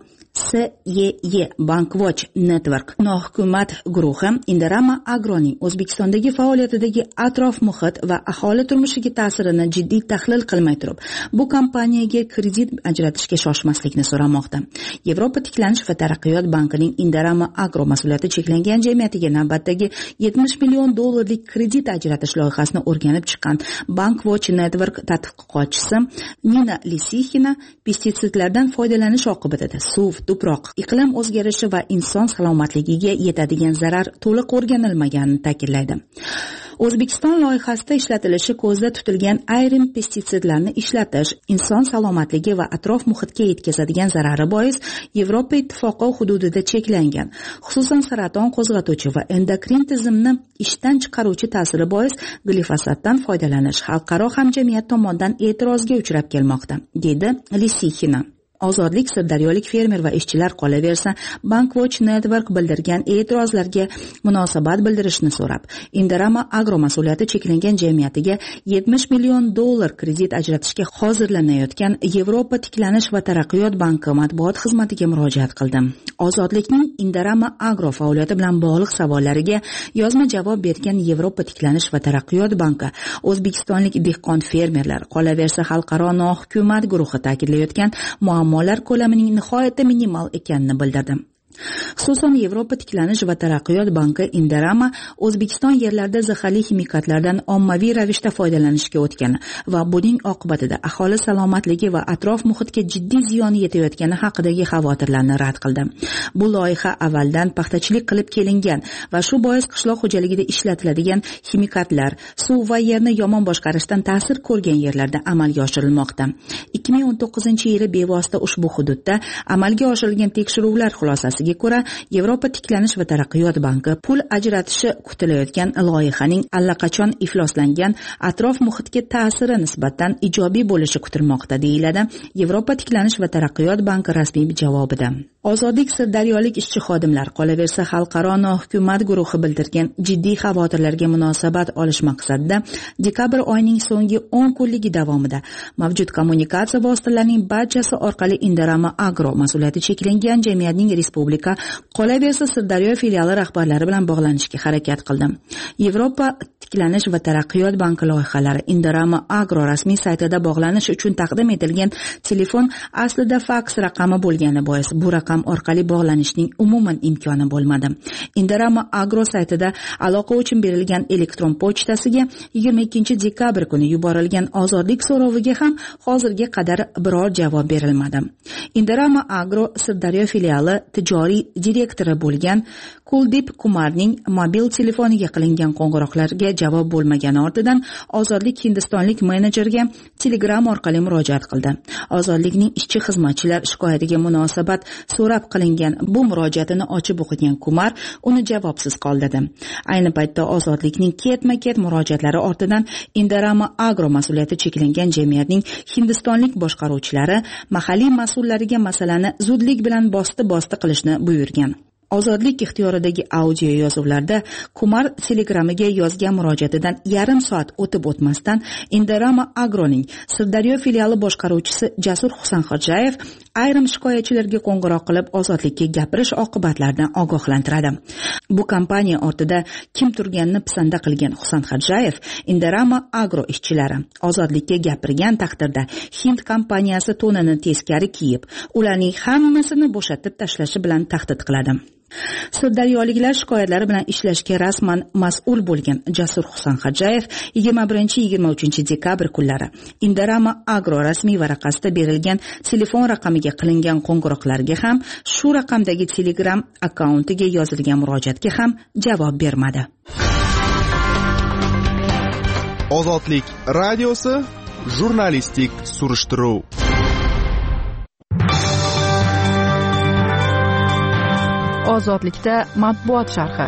SYE Bankwatch Network nohukumat guruhi Indorama Agroning O'zbekistondagi faoliyatidagi atrof muhit va aholi turmushiga ta'sirini jiddiy tahlil qilmay turib, bu kompaniyaga kredit ajratishga shoshmaslikni so'ramoqda. Yevropa tiklanish va taraqqiyot bankining Indorama Agro mas'uliyati cheklangan jamiyatiga navbatdagi $70 million kredit ajratish loyihasini o'rganib chiqqan Bankwatch Network tadqiqotchisi Nina Lisixina pestitsidlardan foydalanish oqibatida suv, tuproq, iqlim o'zgarishi va inson salomatligiga yetadigan zarar to'liq o'rganilmaganini ta'kidlaydi. O'zbekiston loyihasida ishlatilishi ko'zda tutilgan ayrim pestitsidlarni ishlatish inson salomatligi va atrof muhitga yetkazadigan zarari bois Yevropa ittifoqi hududida cheklangan. Xususan saraton qo'zg'atuvchi va endokrin tizimni ishdan chiqaruvchi ta'siri bois glifosatdan foydalanish xalqaro hamjamiyat tomonidan e'tirozga uchrab kelmoqda, dedi Lisixina. Ozodlik sirdaryolik fermer va ishchilar qolaversa, Bankwatch Network bildirgan e'tirozlarga munosabat bildirishni so'rab, Indorama Agro mas'uliyati cheklangan jamiyatiga $70 million kredit ajratishga hozirlanayotgan Yevropa tiklanish va taraqqiyot banki matbuot xizmatiga murojaat qildi. Ozodlikning Indorama Agro faoliyati bilan bog'liq savollariga yozma javob bergan Yevropa tiklanish va taraqqiyot banki o'zbekistonlik dehqon fermerlar qolaversa xalqaro nohukumat guruhi ta'kidlayotgan muammolar ko'lamining nihoyatda minimal ekanini bildirdi. Xususan Yevropa tiklanish va taraqqiyot banki Indorama O'zbekiston yerlarida zaharli ximikatlardan ommaviy ravishda foydalanishga o'tgani va buning oqibatida aholi salomatligi va atrof muhitga jiddiy ziyon yetayotgani haqidagi xavotirlarni rad qildi. Bu loyiha avvaldan paxtachilik qilib kelingan va shu bois qishloq xo'jaligida ishlatiladigan ximikatlar suv va yerni yomon boshqarishdan ta'sir ko'rgan yerlarda amalga oshirilmoqda. 2019-yili bevosita ushbu hududda amalga oshirilgan tekshiruvlar xulosasiga ko'ra Yevropa tiklanish va taraqqiyot banki pul ajratishi kutilayotgan loyihaning allaqachon ifloslangan atrof muhitga ta'siri nisbatan ijobiy bo'lishi kutilmoqda, deyiladi Yevropa tiklanish va taraqqiyot banki rasmiy javobida. Ozodlik sirdaryolik ishchi xodimlar qolaversa xalqaro nohukumat guruhi bildirgan jiddiy xavotirlarga munosabat olish maqsadida dekabr oyining so'nggi 10 kunligi davomida mavjud kommunikatsiya vositalarining barchasi orqali Indorama Agro mas'uliyati cheklangan jamiyatning respublika qolaversa Sirdaryo filiali rahbarlari bilan bog'lanishga harakat qildim. Yevropa tiklanish va taraqqiyot banki loyihalari Indorama Agro rasmiy saytida bog'lanish uchun taqdim etilgan telefon aslida faks raqami bo'lgani bois bu raqam orqali bog'lanishning umuman imkoni bo'lmadi. Indorama Agro saytida aloqa uchun berilgan elektron pochtasiga 22 dekabr kuni yuborilgan ozodlik so'roviga ham hozirga qadar biror javob berilmadi. Indorama Agro Sirdaryo filiali tijoriy direktori bo'lgan Kuldip Kumarning mobil telefoniga qilingan qo'ng'iroqlarga javob bo'lmagani ortidan Ozodlik hindistonlik menejerga Telegram orqali murojaat qildi. Ozodlikning ishchi xizmatchilar shikoyatiga munosabat so'rab qilingan bu murojaatini ochib o'qigan Kumar uni javobsiz qoldirdi. Ayni paytda Ozodlikning ketma-ket murojaatlari ortidan Indarama Agro mas'uliyati cheklangan jamiyatning hindistonlik boshqaruvchilari mahalliy mas'ullariga masalani zudlik bilan bosti qilishni buyurgan. Ozodlik ixtiyoridagi audio yozuvlarda Kumar Telegramiga yozgan murojaatidan yarim soat o'tib o'tmasdan Indarama Agroning Sirdaryo filiali boshqaruvchisi Jasur Husanxodjayev ayrim shikoyatchilarga qo'ng'iroq qilib Ozodlikka gapirish oqibatlaridan ogohlantiradi. Bu kompaniya ortida kim turganini pisanda qilgan Husanxodjayev Indarama Agro ishchilari Ozodlikka gapirgan taqdirda Hind kompaniyasi to'nini teskari kiyib, ularning hammasini bo'shatib tashlashi bilan tahdid qiladi. Sirdaryoliklar shikoyatlari bilan ishlashga rasman mas'ul bo'lgan Jasur Husanxodjayev 21-23 dekabr kunlari Indarama Agro rasmiy varaqasida berilgan telefon raqamiga qilingan qo'ng'iroqlarga ham, shu raqamdagi Telegram akkauntiga yozilgan murojaatga ham javob bermadi. Ozodlik radiosi jurnalistik surishtiruv. Ozodlikda matbuot sharhi.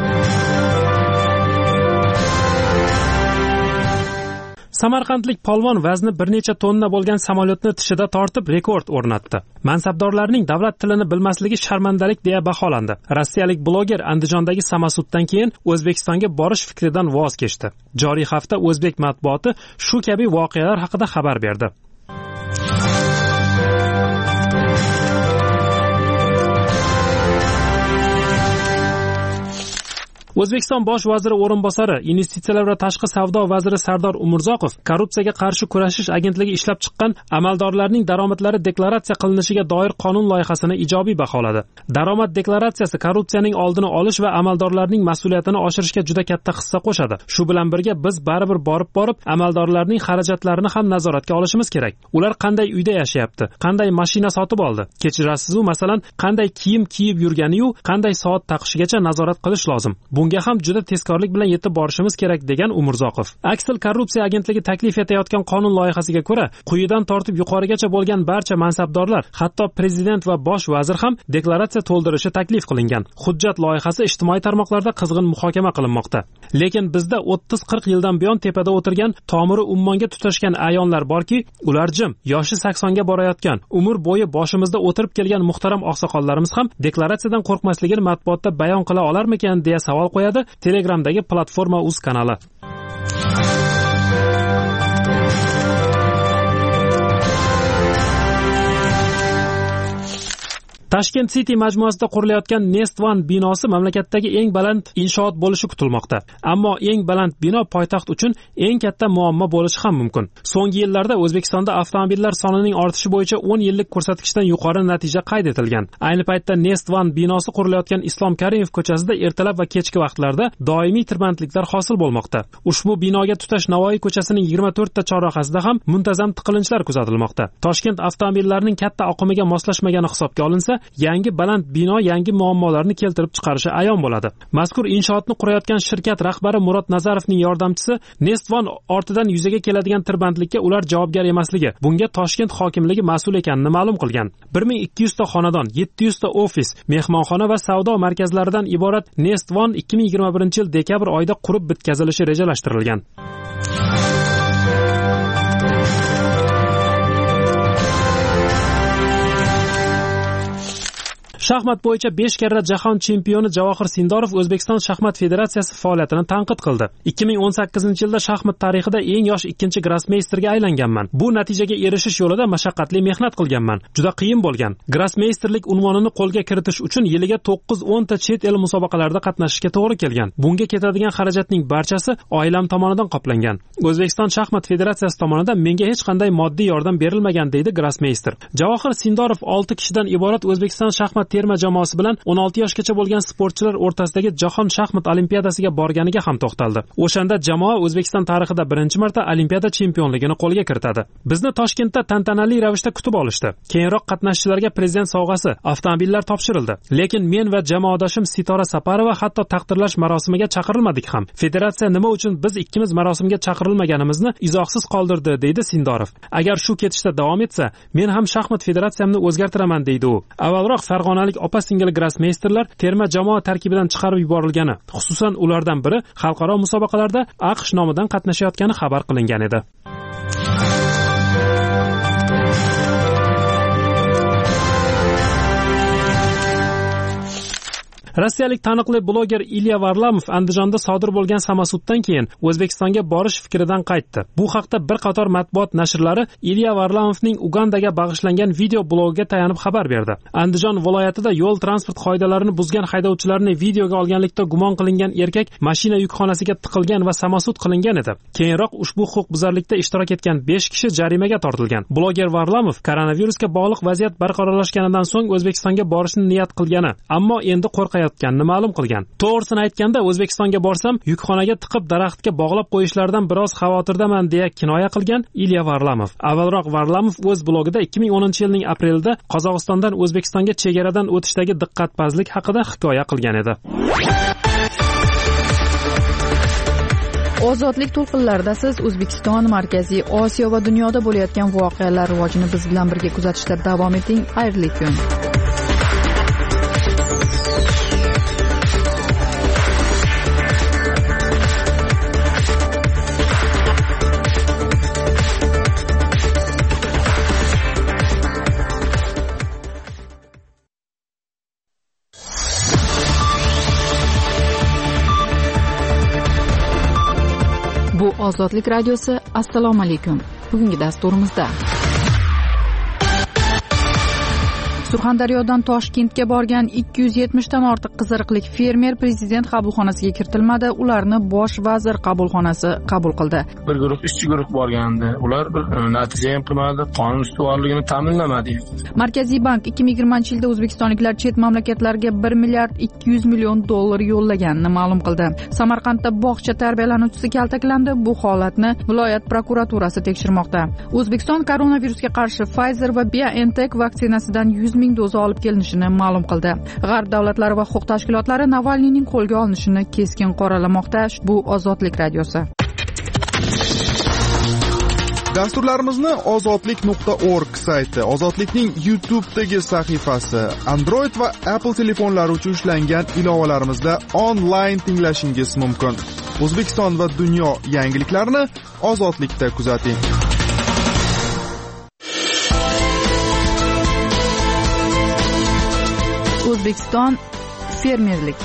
Samarqandlik polvon vazni bir necha tonna bo'lgan samolyotni tishida tortib rekord o'rnatdi. Mansabdorlarning davlat tilini bilmasligi sharmandalik deya baholandi. Rossiyalik bloger Andijondagi samasuddan keyin O'zbekistonga borish fikridan voz kechdi. Joriy hafta o'zbek matbuoti shu kabi voqealar haqida xabar berdi. O'zbekiston bosh vaziri o'rinbosari, investitsiyalar va tashqi savdo vaziri Sardor Umurzoqov korrupsiyaga qarshi kurashish agentligi ishlab chiqqan amaldorlarning daromadlari deklaratsiya qilinishiga doir qonun loyihasini ijobiy baholadi. Daromad deklaratsiyasi korrupsiyaning oldini olish va amaldorlarning mas'uliyatini oshirishga juda katta hissa qo'shadi. Shu bilan birga biz baribir borib amaldorlarning xarajatlarini ham nazoratga olishimiz kerak. Ular qanday uyda yashayapti, qanday mashina sotib oldi, kechirasiz-u, masalan, qanday kiyim kiyib yurgani-yu, qanday soat taqishigacha nazorat qilish lozim. Bunga ham juda tezkorlik bilan yetib borishimiz kerak degan Umurzoqov. Aksil korrupsiya agentligi taklif etayotgan qonun loyihasiga ko'ra, quyidan tortib yuqorigacha bo'lgan barcha mansabdorlar, hatto prezident va bosh vazir ham deklaratsiya to'ldirishi taklif qilingan. Hujjat loyihasi ijtimoiy tarmoqlarda qizg'in muhokama qilinmoqda. Lekin bizda 30-40 yildan buyon tepada o'tirgan, tomiri ummonga tutashgan ayonlar borki, ular jim, yoshi 80 ga borayotgan, umr bo'yi boshimizda o'tirib kelgan muhtaram oqsoqollarimiz ham deklaratsiyadan qo'rqmasligini matbuotda bayon qila olarmikan deya savol qo'yadi Telegramdagi platforma uz kanali. Tashkent City majmuasida qurilayotgan Nest One binosi mamlakatdagi eng baland inshoot bo'lishi kutilmoqda. Ammo eng baland bino poytaxt uchun eng katta muammo bo'lishi ham mumkin. So'nggi yillarda O'zbekistonda avtomobillar sonining ortishi bo'yicha 10 yillik ko'rsatkichdan yuqori natija qayd etilgan. Ayni paytda Nest One binosi qurilayotgan Islom Karimov ko'chasida ertalab va kechki vaqtlarda doimiy tirbandliklar hosil bo'lmoqda. Ushbu binoga tutash Navoiy ko'chasining 24 ta chorrahasida ham muntazam tiqilinchlar kuzatilmoqda. Toshkent avtomobillarining katta oqimiga moslashmagani hisobga olinsa, yangi baland bino yangi muammolarni keltirib chiqarishi ayon bo'ladi. Mazkur inshootni qurayotgan shirkat rahbari Murod Nazarovning yordamchisi Nest One ortidan yuzaga keladigan tirbandlikka ular javobgar emasligi, bunga Toshkent hokimligi mas'ul ekanini ma'lum qilgan. 1200 ta xonadon, 700 ta ofis, mehmonxona va savdo markazlaridan iborat Nest One 2021-yil dekabr oyida qurib bitkazilishi rejalashtirilgan. Shaxmat bo'yicha 5 karra jahon chempioni Javohir Sindorov O'zbekiston shaxmat federatsiyasi faoliyatini tanqid qildi. 2018-yilda shaxmat tarixida eng yosh ikkinchi grossmeysterga aylanganman. Bu natijaga erishish yo'lida mashaqqatli mehnat qilganman. Juda qiyin bo'lgan. Grossmeysterlik unvonini qo'lga kiritish uchun yiliga 9-10 ta chet el musobaqalarida qatnashishga to'g'ri kelgan. Bunga ketadigan xarajatning barchasi oilam tomonidan qoplangan. O'zbekiston shaxmat federatsiyasi tomonidan menga hech qanday moddiy yordam berilmagan deydi grossmeyster. Javohir Sindorov 6 kishidan iborat O'zbekiston shaxmat terma jamoasi bilan 16 yoshgacha bo'lgan sportchilar o'rtasidagi jahon shaxmat olimpiadasiga borganiga ham to'xtaldi. O'shanda jamoa O'zbekiston tarixida birinchi marta olimpiada chempionligini qo'lga kiritadi. Bizni Toshkentda tantanali ravishda kutib olishdi. Keyinroq qatnashchilarga prezident sovg'asi, avtomobillar topshirildi. Lekin men va jamoadoshim Sitora Saparova hatto taqdirlash marosimiga chaqirilmadik ham. Federatsiya nima uchun biz ikkimiz marosimga chaqirilmaganimizni izohsiz qoldirdi, deydi Sindorov. Agar shu ketishda davom etsa, men ham shaxmat federatsiyamni o'zgartiraman, deydi u. Avvalroq farg'onalik opa-singil grossmeysterlar terma jamoa tarkibidan chiqarib yuborilgani, xususan ulardan biri xalqaro musobaqalarda AQSh nomidan qatnashayotgani xabar qilingan edi. Rossiyalik taniqli bloger Ilya Varlamov Andijonda sodir bo'lgan samasuddan keyin O'zbekistonga borish fikridan qaytdi. Bu haqda bir qator matbuot nashrlari Ilya Varlamovning Ugandaga bag'ishlangan video blogiga tayanib xabar berdi. Andijon viloyatida yo'l transport qoidalarini buzgan haydovchilarni videoga olganlikda gumon qilingan erkak mashina yukxonasiga tiqilgan va samasud qilingan edi. Keyinroq ushbu huquqbuzarlikda ishtirok etgan 5 kishi jarimaga tortilgan. Bloger Varlamov koronavirusga bog'liq vaziyat barqarorlashganidan so'ng O'zbekistonga borishni niyat qilgani, ammo endi qo'rqayotganini ma'lum qilgan. To'g'risini aytganda, O'zbekistonga borsam, yukxonaga tiqib daraxtga bog'lab qo'yishlaridan biroz xavotirdaman deya kinoya qilgan Ilya Varlamov. Avvalroq Varlamov o'z blogida 2010-yilning aprelida Qozog'istondan O'zbekistonga chegaradan o'tishdagi diqqatpazlik haqida hikoya qilgan edi. Ozodlik to'lqinlarida siz O'zbekiston, Markaziy Osiyo va dunyoda bo'layotgan voqealar rivojini biz bilan birga kuzatishda davom eting. Xayrli kun. Bu Ozodlik radiosi. Assalomu alaykum. Bugungi dasturimizda Surxondaryodan Toshkentga borgan 270 dan ortiq qiziriqlik fermer prezident qabulxonasiga kiritilmadi. Ularni bosh vazir qabulxonasi qabul qildi. Bir guruh ishchi guruh borgandi. Ular bir natija ham qilmadi, qonun ustuvorligini ta'minlamadi. Markaziy bank 2020-yilda o'zbekistonliklar chet mamlakatlarga 1 milliard 200 million dollar yo'llaganini ma'lum qildi. Samarqandda bog'cha tarbiyalanuvchisi kaltaklandi. Bu holatni viloyat prokuraturasi tekshirmoqda. O'zbekiston koronavirusga qarshi Pfizer va BioNTech vaksinasidan 100 ming doza olib kelinishini ma'lum qildi. G'arb davlatlari va huquq tashkilotlari Navalniyning qo'lga olinishini keskin qoralamoqda. Bu Ozodlik radiosi. Dasturlarimizni ozodlik.org sayti, Ozodlikning YouTube'dagi sahifasi, Android va Apple telefonlari uchun ishlangan ilovalarimizda onlayn tinglashingiz mumkin. O'zbekiston va dunyo yangiliklarini Ozodlikda kuzating. O'zbekiston fermerlik.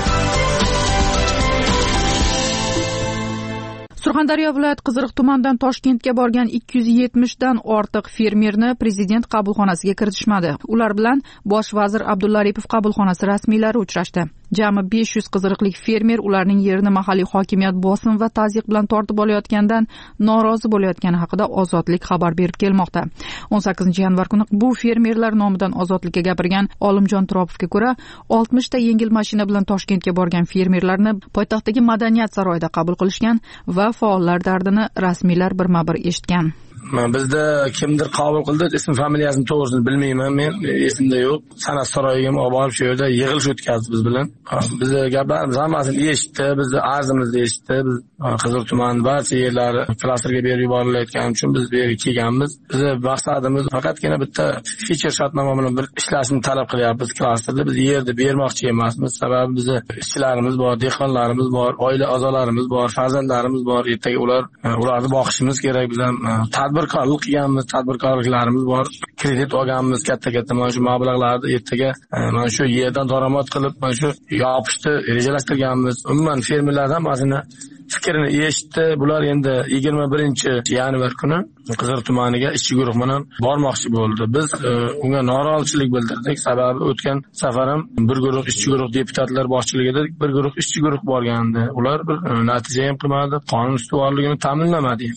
Surxondaryo viloyat Qiziriq tumanidan Toshkentga borgan 270 dan ortiq fermerni prezident qabulxonasiga kiritishmadi. Ular bilan bosh vazir Abdulla Aripov qabulxonasi rasmiylari uchrashdi. Jami 500 qiziriqlik fermer ularning yerini mahalliy hokimiyat bosim va tazyiq bilan tortib olayotgandan norozi bo'layotgani haqida Ozodlik xabar berib kelmoqda. 18-yanvar kuni bu fermerlar nomidan Ozodlikka gapirgan Olimjon Turopovga ko'ra, 60 ta yengil mashina bilan Toshkentga borgan fermerlarni poytaxtdagi Madaniyat saroyida qabul qilishgan va faollar dardini rasmiylar birma-bir eshitgan. Bizda kimdir qabul qildi, ism familiyasini to'g'risini bilmayman, men esimda yo'q. San'at saroyiga olib shu yerda yig'ilish o'tkazdi biz bilan. Biz gaplarimiz hammasini eshitdi, bizni arzimizni eshitdi. Biz Qizil tuman barcha yerlari klasterga berib yuborilayotgani uchun biz bu yerga kelganmiz. Bizni maqsadimiz faqatgina bitta feature shartnoma bilan bir ishlashni talab qilyapmiz klasterda. Biz yerni bermoqchi emasmiz. Sababi bizni ishchilarimiz bor, dehqonlarimiz bor, oila a'zolarimiz bor, farzandlarimiz bor. Ertaga ularni boqishimiz kerak. Biz ham tadbirkorlik qilganmiz, tadbirkorliklarimiz bor. Kredit olganmiz katta-katta mana shu mablag'larni ertaga mana shu yerdan daromad qilib, mana shu yopishni rejalashtirganmiz. Umuman fermerlardan hammasini fikrini eshitdi. Bular endi 21-yanvar kuni Qiziriq tumaniga ishchi guruh bilan bormoqchi bo'ldi. Biz unga norozichilik bildirdik. Sababi o'tgan safar ham bir guruh ishchi guruh deputatlar boshchiligida bir guruh ishchi guruh borgandi. Ular bir natija ham qilmadi, qonun ustuvorligini ta'minlamadi.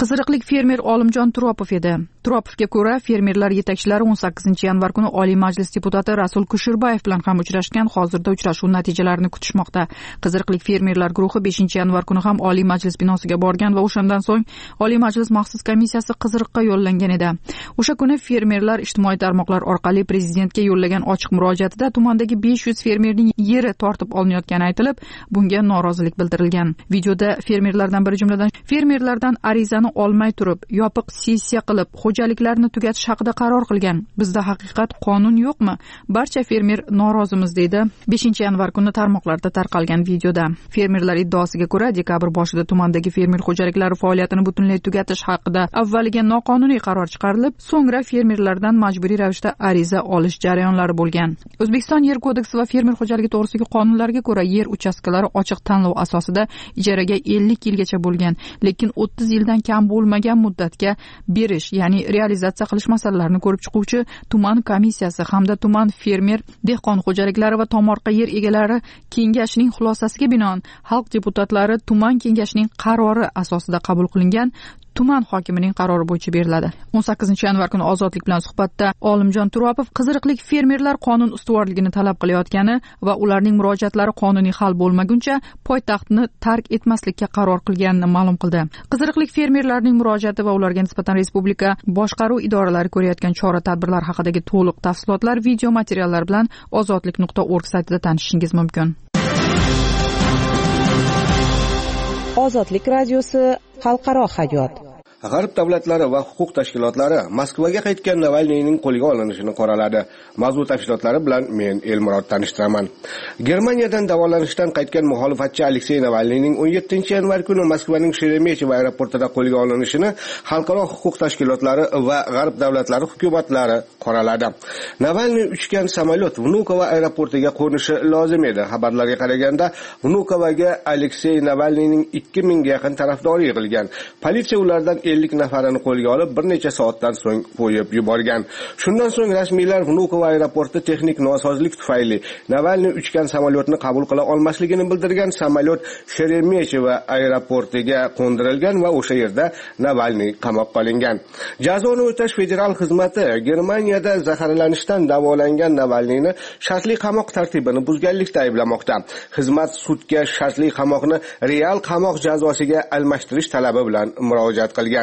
Qiziriqlik fermer Olimjon Turopov edi. Turopovga ko'ra, fermerlar yetakchilari 18-yanvar kuni Oliy Majlis deputati Rasul Kushirbayev bilan ham uchrashgan, hozirda uchrashuv natijalarini kutishmoqda. Qiziriqlik fermerlar guruhi 5-yanvar kuni ham Oliy Majlis binosiga borgan va o'shandan so'ng Oliy Majlis maxsus komissiyasi Qiziriqqa yo'llangan edi. O'sha kuni fermerlar ijtimoiy tarmoqlar orqali prezidentga yo'llagan ochiq murojaatida tumandagi 500 fermerning yeri tortib olinayotgani aytilib, bunga norozilik bildirilgan. Videoda fermerlardan biri jumladan fermerlardan arizani olmay turib, yopiq sessiya qilib, xo'jaliklarni tugatish haqida qaror qilgan. Bizda haqiqat qonun yo'qmi? Barcha fermer norozimiz deydi 5-yanvar kuni tarmoqlarda tarqalgan videoda. Fermerlar iddaosiga ko'ra, dekabr boshida tumandagi fermer xo'jaliklari faoliyatini butunlay tugatish haqida avvaliga noqonuniy qaror chiqarilib, so'ngra fermerlardan majburiy ravishda ariza olish jarayonlari bo'lgan. O'zbekiston Yer kodeksi va fermer xo'jaligi to'g'risidagi qonunlarga ko'ra, yer uchastkalari ochiq tanlov asosida ijaraga 50 yilgacha bo'lgan, lekin 30 yildan kam bo'lmagan muddatga berish, ya'ni realizatsiya qilish masalalarini ko'rib chiquvchi tuman komissiyasi hamda tuman fermer dehqon xo'jaliklari va tomorqa yer egalari kengashining xulosasiga binoan xalq deputatlari tuman kengashining qarori asosida qabul qilingan tuman hokimining qarori bo'yicha beriladi. 18-yanvar kuni Ozodlik bilan suhbatda Olimjon Turopov qiziriqlik fermerlar qonun ustuvorligini talab qilayotgani va ularning murojaatlari qonuniy hal bo'lmaguncha poytaxtni tark etmaslikka qaror qilganini ma'lum qildi. Qiziriqlik fermerlarning murojaati va ularga nisbatan respublika boshqaruv idoralari ko'rayotgan chora-tadbirlar haqidagi to'liq tafsilotlar video materiallar bilan ozodlik.org saytida tanishishingiz mumkin. Ozodlik radiosi xalqaro hayot. G'arb davlatlari va huquq tashkilotlari Moskvaga qaytgan Navalniyning qo'lga olinishini qoraladi. Mavzu tafsilotlari bilan men Elmurod tanishtiraman. Germaniyadan davolanishdan qaytgan muxolifatchi Aleksey Navalniyning 17-yanvar kuni Moskvaning Sheremetyevo aeroportida qo'lga olinishini xalqaro huquq tashkilotlari va g'arb davlatlari hukumatlari qoraladi. Navalniy uchgan samolyot Vnukovo aeroportiga qo'nishi lozim edi. Xabarlarga qaraganda, Vnukovoga Aleksey Navalniyning 2000 ga yaqin tarafdori yig'ilgan. Politsiya ulardan 50 nafarini qo'lga olib, bir necha soatdan so'ng qo'yib yuborgan. Shundan so'ng rasmiylar Vnukovo aeroporti texnik nosozlik tufayli Navalniy uchgan samolyotni qabul qila olmasligini bildirgan. Samolyot Sheremetyevo aeroportiga qo'ndirilgan va o'sha yerda Navalniy qamoqqa olingan. Jazoni o'tash federal xizmati Germaniyada zaharlanishdan davolangan Navalniyni shartli qamoq tartibini buzganlikda ayblamoqda. Xizmat sudga shartli qamoqni real qamoq jazosiga almashtirish talabi bilan murojaat qilgan.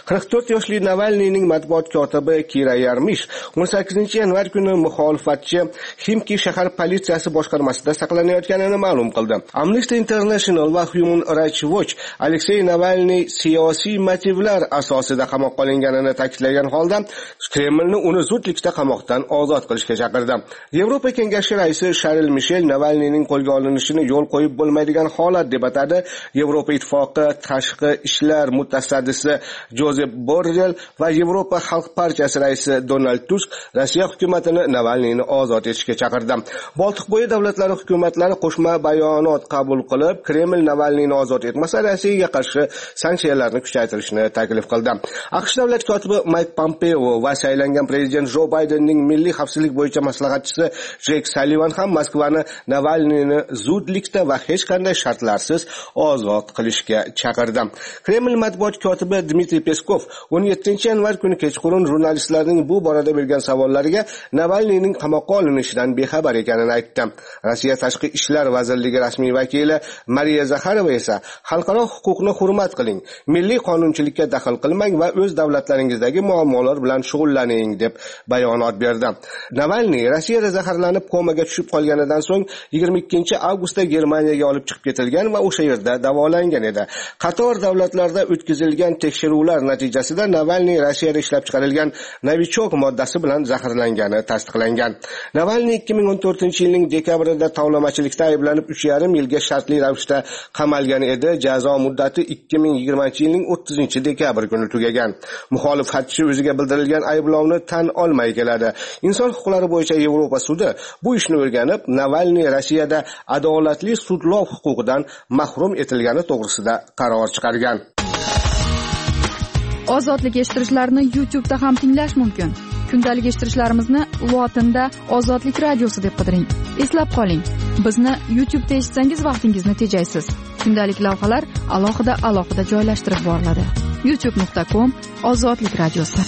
44 yoshli Navalniyning matbuot kotibi Kira Yarmish 18-yanvar kuni muxolifatchi Ximki shahar politsiyasi boshqarmasida saqlanayotganini ma'lum qildi. Amnesty International va Human Rights Watch Aleksey Navalniy siyosiy motivlar asosida qamoqqa olinganini ta'kidlagan holda Kremlni uni zudlikda qamoqdan ozod qilishga chaqirdi. Yevropa kengashi raisi Charles Michel Navalniyning qo'lga olinishini yo'l qo'yib bo'lmaydigan holat deb atadi. Yevropa ittifoqi tashqi ishlar mutasaddisi Josep Borrell va Yevropa Xalq partiyasi raisi Donald Tusk Rossiya hukumatini Navalniyni ozod etishga chaqirdi. Boltiqbo'yi davlatlari hukumatlari qo'shma bayonot qabul qilib, Kreml Navalniyni ozod etmasa, Rossiyaga qarshi sanksiyalarni kuchaytirishni taklif qildi. AQSh davlat kotibi Mike Pompeo va saylangan prezident Jo Baydenning milliy xavfsizlik bo'yicha maslahatchisi Jek Sullivan ham Moskvani Navalniyni zudlikda va hech qanday shartlarsiz ozod qilishga chaqirdi. Kreml matbuot kotibi Dmitriy Peskov 17-yanvar kuni kechqurun jurnalistlarning bu borada bergan savollariga Navalniyning qamoqqa olinishidan bexabar ekanini aytdi. Rossiya tashqi ishlar vazirligi rasmiy vakili Mariya Zakharova esa xalqaro huquqni hurmat qiling, milliy qonunchilikka daxl qilmang va o'z davlatlaringizdagi muammolar bilan shug'ullaning deb bayonot berdi. Navalniy Rossiyada zaharlanib komaga tushib qolganidan so'ng 22-avgustda Germaniyaga olib chiqib ketilgan va o'sha yerda davolangan edi. Qator davlatlarda o'tkazilgan tekshiruvlar natijasida Navalniy Rossiyada ishlab chiqarilgan Novichok moddasi bilan zaharlangani tasdiqlangan. Navalniy 2014-yilning dekabrida tovlamachilikda ayblanib 3,5 yilga shartli ravishda qamalgan edi. Jazo muddati 2020-yilning 30-dekabr kuni tugagan. Muxolifatchi o'ziga bildirilgan ayblovni tan olmay keladi. Inson huquqlari bo'yicha Yevropa sudi bu ishni o'rganib, Navalniy Rossiyada adolatli sudlov huquqidan mahrum etilgani to'g'risida qaror chiqargan. Ozodlik eshittirishlarni YouTube'da ham tinglash mumkin. Kundalik eshittirishlarimizni lotinda Ozodlik radiosi deb qidiring. Eslab qoling, bizni YouTube'da eshitsangiz vaqtingizni tejaysiz. Kundalik lavhalar alohida joylashtirib boriladi. youtube.com ozodlik radiosi.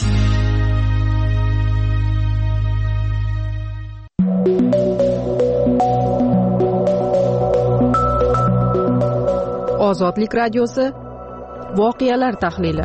Ozodlik radiosi voqealar tahlili.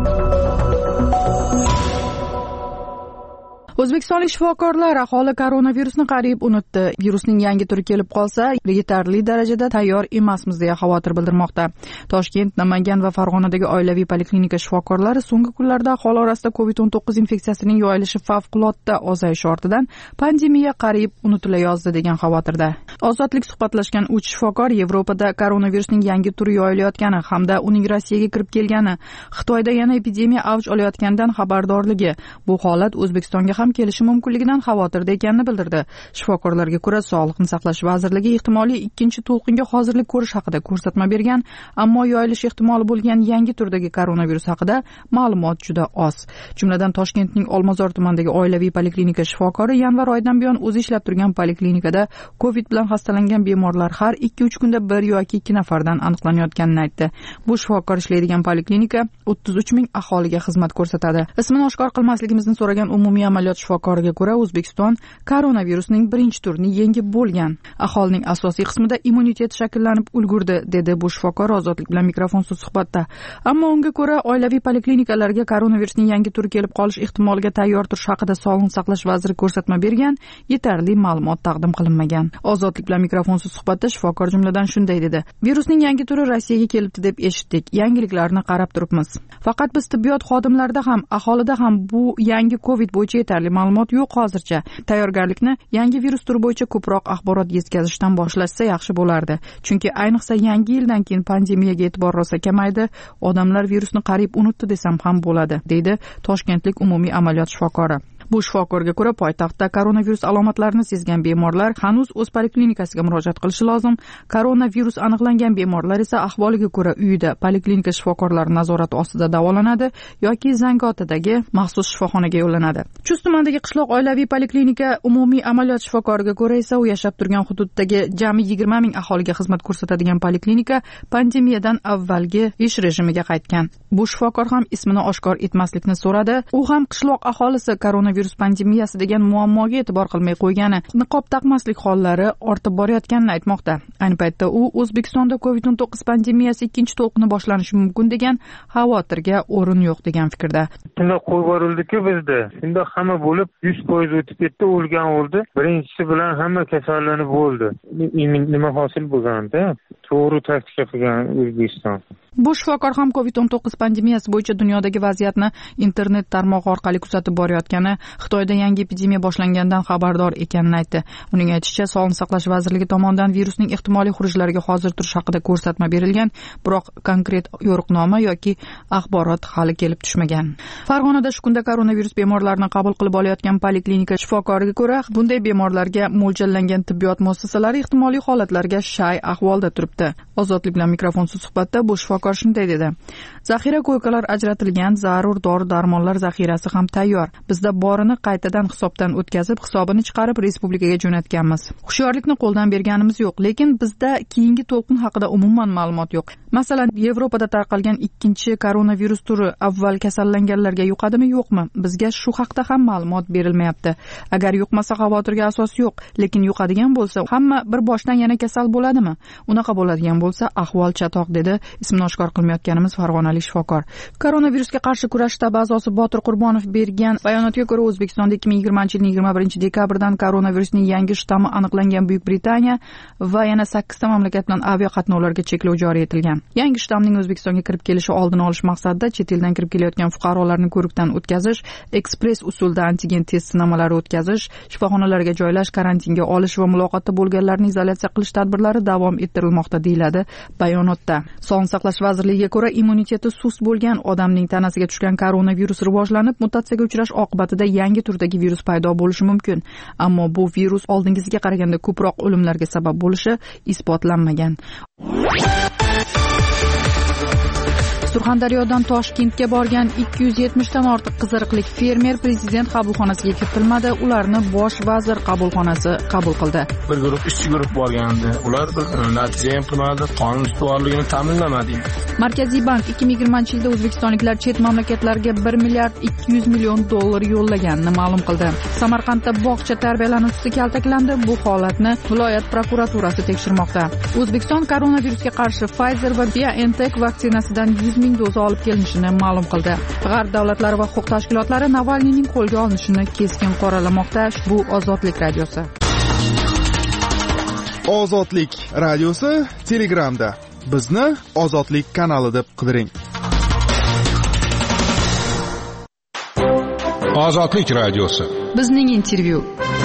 O'zbekistonlik shifokorlar aholi koronavirusni qariyb unutdi. Virusning yangi turi kelib qolsa, yetarli darajada tayyor emasmiz deya xavotir bildirmoqda. Toshkent, Namangan va Farg'onadagi oilaviy poliklinika shifokorlari so'nggi kunlarda aholi orasida COVID-19 infeksiyasining yoyilishi favqulodda ozayishi ortidan pandemiya qariyb unutilayozdi degan xavotirda. Ozodlik suhbatlashgan 3 shifokor Yevropada koronavirusning yangi turi yoyilayotgani hamda uning Rossiyaga kirib kelgani, Xitoyda yana epidemiya avj olayotganidan xabardorligi, bu holat O'zbekistonga ham kelishi mumkinligidan xavotirda ekanini bildirdi. Shifokorlarga ko'ra, Sog'liqni saqlash vazirligi ehtimoliy ikkinchi to'lqinga hozirlik ko'rish haqida ko'rsatma bergan, ammo yoyilish ehtimoli bo'lgan yangi turdagi koronavirus haqida ma'lumot juda oz. Jumladan Toshkentning Olmazor tumanidagi oilaviy poliklinika shifokori yanvar oyidan buyon o'zi ishlab turgan poliklinikada COVID bilan xastalangan bemorlar har 2-3 kunda 1 yoki 2 nafardan aniqlanayotganini aytdi. Bu shifokor ishlaydigan poliklinika 33 ming aholiga xizmat ko'rsatadi. Ismini oshkor qilmasligimizni so'ragan umumiy amaliyot shifokoriga ko'ra, O'zbekiston koronavirusning birinchi turini yengib bo'lgan. Aholining asosiy qismida immunitet shakllanib ulgurdi, dedi bu shifokor Ozodlik bilan mikrofonsiz suhbatda. Ammo unga ko'ra, oilaviy poliklinikalarga koronavirusning yangi turi kelib qolish ehtimoliga tayyor turish haqida Sog'liqni saqlash vaziri ko'rsatma bergan, yetarli ma'lumot taqdim qilinmagan. Ozodlik bilan mikrofonsiz suhbatda shifokor jumladan shunday dedi: "Virusning yangi turi Rossiyaga kelibdi deb eshitdik. Yangiliklarni qarab turibmiz. Faqat biz tibbiyot xodimlarida ham, aholida ham bu yangi COVID bo'yicha yetarli ma'lumot yo'q hozircha. Tayyorgarlikni yangi virus turi bo'yicha ko'proq axborot yetkazishdan boshlashsa yaxshi bo'lardi. Chunki ayniqsa yangi yildan keyin pandemiyaga e'tibor rosa kamaydi, odamlar virusni qariyb unutdi desam ham bo'ladi", deydi toshkentlik umumiy amaliyot shifokori. Bu shifokorga ko'ra, poytaxtda koronavirus alomatlarini sezgan bemorlar hanuz o'z poliklinikasiga murojaat qilishi lozim. Koronavirus aniqlangan bemorlar esa ahvoliga ko'ra uyida poliklinika shifokorlari nazorati ostida davolanadi yoki Zangiotadagi maxsus shifoxonaga yo'llanadi. Chust tumanidagi qishloq oilaviy poliklinika umumiy amaliyot shifokoriga ko'ra esa u yashab turgan hududdagi jami 20 ming aholiga xizmat ko'rsatadigan poliklinika pandemiyadan avvalgi ish rejimiga qaytgan. Bu shifokor ham ismini oshkor etmaslikni so'radi. U ham qishloq aholisi koronavirus pandemiyasi degan muammoga e'tibor qilmay qo'ygani, niqob taqmaslik hollari ortib borayotganini aytmoqda. Ayni paytda u O'zbekistonda COVID-19 pandemiyasi ikkinchi to'lqini boshlanishi mumkin degan xavotirga o'rin yo'q degan fikrda. Shunda qo'yib yuborildi-ku bizda. Shunda hamma bo'lib 100% o'tib ketdi, o'lgan o'ldi. Birinchisi bilan hamma kasallanib bo'ldi. Nima hosil bo'lganda? To'g'ri taktika qilgan O'zbekiston. Bu shifokor ham COVID-19 pandemiyasi bo'yicha dunyodagi vaziyatni internet tarmog'i orqali kuzatib borayotgani, Xitoyda yangi epidemiya boshlangandan xabardor ekanini aytdi. Uning aytishicha, Sog'liqni saqlash vazirligi tomonidan virusning ehtimoliy xurujlariga hozir turish haqida ko'rsatma berilgan, biroq konkret yo'riqnoma yoki axborot hali kelib tushmagan. Farg'onada shu kunda koronavirus bemorlarini qabul qilib olayotgan poliklinika shifokoriga ko'ra, bunday bemorlarga mo'ljallangan tibbiyot muassasalari ehtimoliy holatlarga shay ahvolda turibdi. Ozodlik bilan mikrofonsiz suhbatda bu shifokor shunday dedi: "Zaxira ko'ykalar ajratilgan, zarur dori-darmonlar zaxirasi ham tayyor. Bizda borini qaytadan hisobdan o'tkazib, hisobini chiqarib respublikaga jo'natganmiz. Hushyorlikni qo'ldan berganimiz yo'q, lekin bizda keyingi to'lqin haqida umuman ma'lumot yo'q. Masalan, Yevropada tarqalgan ikkinchi koronavirus turi avval kasallanganlarga yuqadimi, yo'qmi? Bizga shu haqda ham ma'lumot berilmayapti. Agar yuqmasa xavotirga asos yo'q, lekin yuqadigan bo'lsa, hamma bir boshdan yana kasal bo'ladimi? Unaqa bo'ladigan bo'lsa, ahvol chatoq", dedi ismini oshkor qilmayotganimiz farg'onalik shifokor. Koronavirusga qarshi kurash shtabi a'zosi Botir Qurbonov bergan bayonotga ko'ra, O'zbekistonda 2020-yilning 21-dekabrdan koronavirusning yangi shtammi aniqlangan Buyuk Britaniya va yana 8 ta mamlakat bilan aviaqatnovlarga cheklov joriy etilgan. Yangi shtamning O'zbekistonga kirib kelishi oldini olish maqsadida chet eldan kirib kelayotgan fuqarolarni ko'rikdan o'tkazish, ekspress usulda antigen test sinamalari o'tkazish, shifoxonalarga joylash, karantinga olish va muloqotda bo'lganlarni izolyatsiya qilish tadbirlari davom ettirilmoqda, deyiladi bayonotda. Sog'liqni saqlash vazirligiga ko'ra, immuniteti sust bo'lgan odamning tanasiga tushgan koronavirus rivojlanib, mutatsiyaga uchrash oqibatida yangi turdagi virus paydo bo'lishi mumkin. Ammo bu virus oldingisiga qaraganda ko'proq o'limlarga sabab bo'lishi isbotlanmagan. Surxondaryodan Toshkentga borgan 270 dan ortiq qiziriqlik fermer prezident qabulxonasiga kiritilmadi. Ularni bosh vazir qabulxonasi qabul qildi. Bir guruh ishchi guruh borgandi. Ular bir natija ham qilmadi, qonun ustuvorligini ta'minlamadi. Markaziy bank 2020-yilda o'zbekistonliklar chet mamlakatlarga 1 milliard 200 million dollar yo'llaganini ma'lum qildi. Samarqandda bog'cha tarbiyalanuvchisi kaltaklandi. Bu holatni viloyat prokuraturasi tekshirmoqda. O'zbekiston koronavirusga qarshi Pfizer va BioNTech vaksinasidan 100 ming doza olib kelinishini ma'lum qildi. G'arb davlatlari va huquq tashkilotlari Navalniyning qo'lga olinishini keskin qoralamoqda. Bu Ozodlik radiosi. Ozodlik radiosi Telegramda. Bizni Ozodlik kanali deb qidiring. Ozodlik radiosi. Bizning intervyu.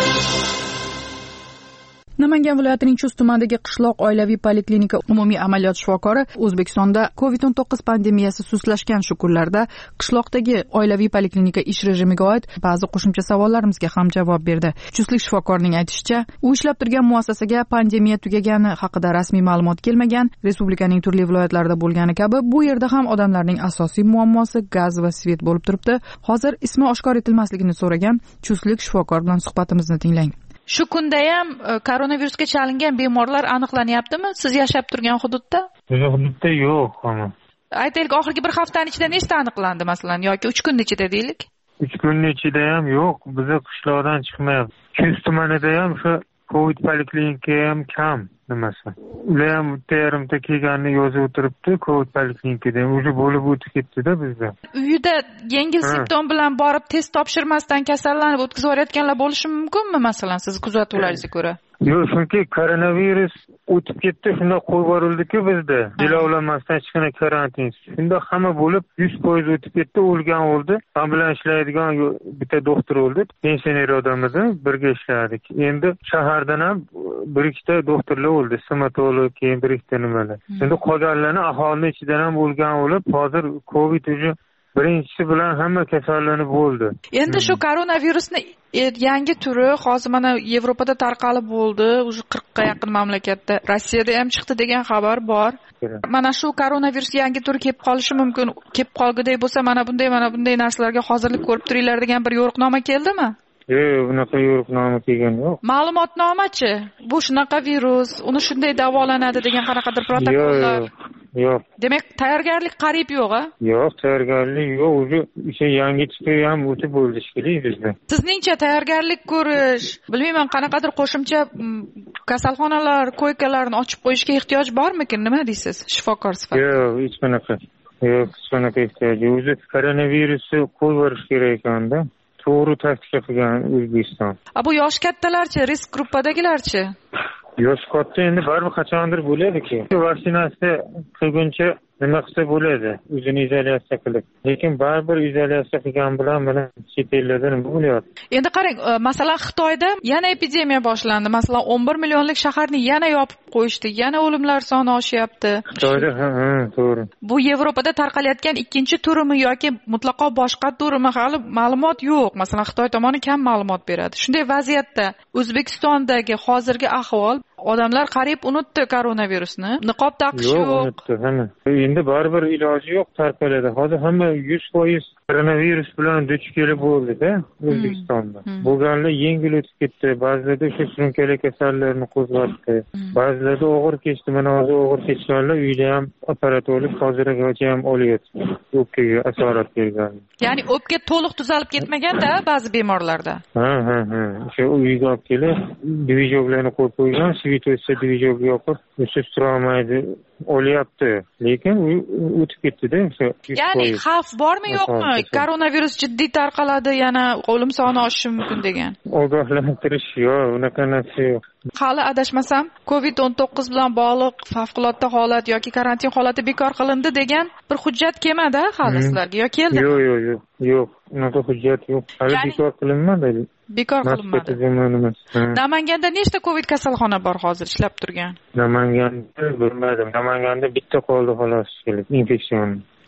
Namangan viloyatining Chust tumanidagi qishloq oilaviy poliklinika umumiy amaliyot shifokori O'zbekistonda COVID-19 pandemiyasi sustlashgan shu kunlarda qishloqdagi oilaviy poliklinika ish rejimiga oid ba'zi qo'shimcha savollarimizga ham javob berdi. Chustlik shifokorning aytishicha, u ishlab turgan muassasaga pandemiya tugagani haqida rasmiy ma'lumot kelmagan. Respublikaning turli viloyatlarida bo'lgani kabi bu yerda ham odamlarning asosiy muammosi gaz va svet bo'lib turibdi. Hozir ismi oshkor etilmasligini so'ragan Chustlik shifokor bilan suhbatimizni tinglang. Shu kunda ham koronavirusga chalingan bemorlar aniqlanyaptimi siz yashab turgan hududda? Hududda yo'q. Aytaylik, oxirgi bir haftaning ichida nechta aniqlandi masalan yoki 3 kun ichida deylik? 3 kun ichida ham yo'q. Bizni qishloqdan chiqmayapti. Chust tumanida ham shu COVID poliklinika ham kam nimasi. Ular ham terimda kelganini yozib o'tiribdi COVID poliklinikada. O'zi bo'lib o'tib ketdi-da bizda. Uyida yengil simptom bilan borib test topshirmasdan kasallanib o'tkazib yuborayotganlar bo'lishi mumkinmi masalan siz kuzatuvlaringizga ko'ra? Yo'q, chunki koronavirus o'tib ketdi, shunda qo'yib yuborildi-ku bizda. Jilovlamasdan hech qanday karantin. Shunda hamma bo'lib 100% o'tib ketdi, o'lgan o'ldi. Men bilan ishlaydigan bitta doktor o'ldi. Pensioner odam edi, birga ishladik. Endi shahardan ham bir ikkita doktorlar o'ldi, stomatolog, keyin bir ikkita nimalar. Endi qolganlarni aholi ichidan ham o'lgan o'lib, hozir COVID уже birinchisi bilan hamma kasallanib bo'ldi. Endi shu koronavirusni yangi turi hozir mana Yevropada tarqalib bo'ldi, уже 40 ga yaqin mamlakatda, Rossiyada ham chiqdi degan xabar bor. Mana shu koronavirus yangi turi kelib qolishi mumkin. Kelib qolguday bo'lsa, mana bunday narsalarga hozirlik ko'rib turinglar degan bir yo'riqnoma keldimi? Yo'q, bunaqa yo'riqnoma kelgan yo'q. Ma'lumotnomachi? Bu shunaqa virus, uni shunday davolanadi degan qanaqadir protokollar. Yo'q. Demak, tayyorgarlik qariyb yo'q-a? Yo'q, tayyorgarlik yo'q. O'sha yangi turi ham o'tib bo'ldi shekilli bizda. Sizningcha tayyorgarlik ko'rish, bilmayman, qanaqadir qo'shimcha kasalxonalar, koykalarni ochib qo'yishga ehtiyoj bormikin? Nima deysiz, shifokor sifatida? Yo'q, hech qanaqa. Yo'q, hech qanaqa ehtiyoj. O'zi koronavirusni qo'yib yuborish kerak ekanda. To'g'ri taktika qilgan O'zbekiston. Bu yosh kattalarchi, risk gruppadagilarchi? Yosh katta endi baribir qachondir bo'ladi-ku. Vaksinatsiya qilguncha nima qilsa bo'ladi, o'zini izolyatsiya qilib. Lekin baribir izolyatsiya qilgan bilan mana chet ellarda nima bo'lyapti? Endi qarang, masalan Xitoyda yana epidemiya boshlandi. Masalan 11 millionlik shaharni yana yopib qo'yishdi. Yana o'limlar soni oshyapti. Xitoyda to'g'ri. Bu Yevropada tarqalayotgan ikkinchi turimi yoki mutlaqo boshqa turimi hali ma'lumot yo'q. Masalan Xitoy tomoni kam ma'lumot beradi. Shunday vaziyatda O'zbekistondagi hozirgi ahvol, odamlar qariyb unutdi koronavirusni. Niqob taqish yo'q. Unutdi, hamma. Endi baribir iloji yo'q tarqaladi. Hozir hamma 100% koronavirus bilan duch kelib bo'ldi-da O'zbekistonda. Bo'lganlar yengil o'tib ketdi, ba'zilarda shu surunkali kasallarni qo'zg'atdi. Ba'zilarda og'ir kechdi. Mana hozir og'ir kechganlar uyda ham operatorlik hozirgacha ham olyapti. O'pkaga asorat kelgan. Ya'ni o'pka to'liq tuzalib ketmagan-da ba'zi bemorlarda. Ha. O'sha uyga olib kelib, dvijoklarni qo'yib qo'ygan, svito'sa dvijokni yoqib, o'sib tura olmaydi, olyapti. Lekin u o'tib ketdi-da. Ya'ni xavf bormi yo'qmi? Koronavirus jiddiy tarqaladi, yana o'lim soni oshishi mumkin degan. Ogohlantirish yo'q, unaqa narsa yo'q. Hali adashmasam, COVID-19 bilan bog'liq favqulodda holat yoki karantin holati bekor qilindi degan bir hujjat kelmadi hali sizlarga yo keldi? Yo'q. Unaqa hujjat yo'q. Hali bekor qilinmadi. Bekor qilinmadi. Namanganda nechta COVID kasalxona bor hozir ishlab turgan? Namanganda bilmadim. Namanganda bitta qoldi xolos, infeksion.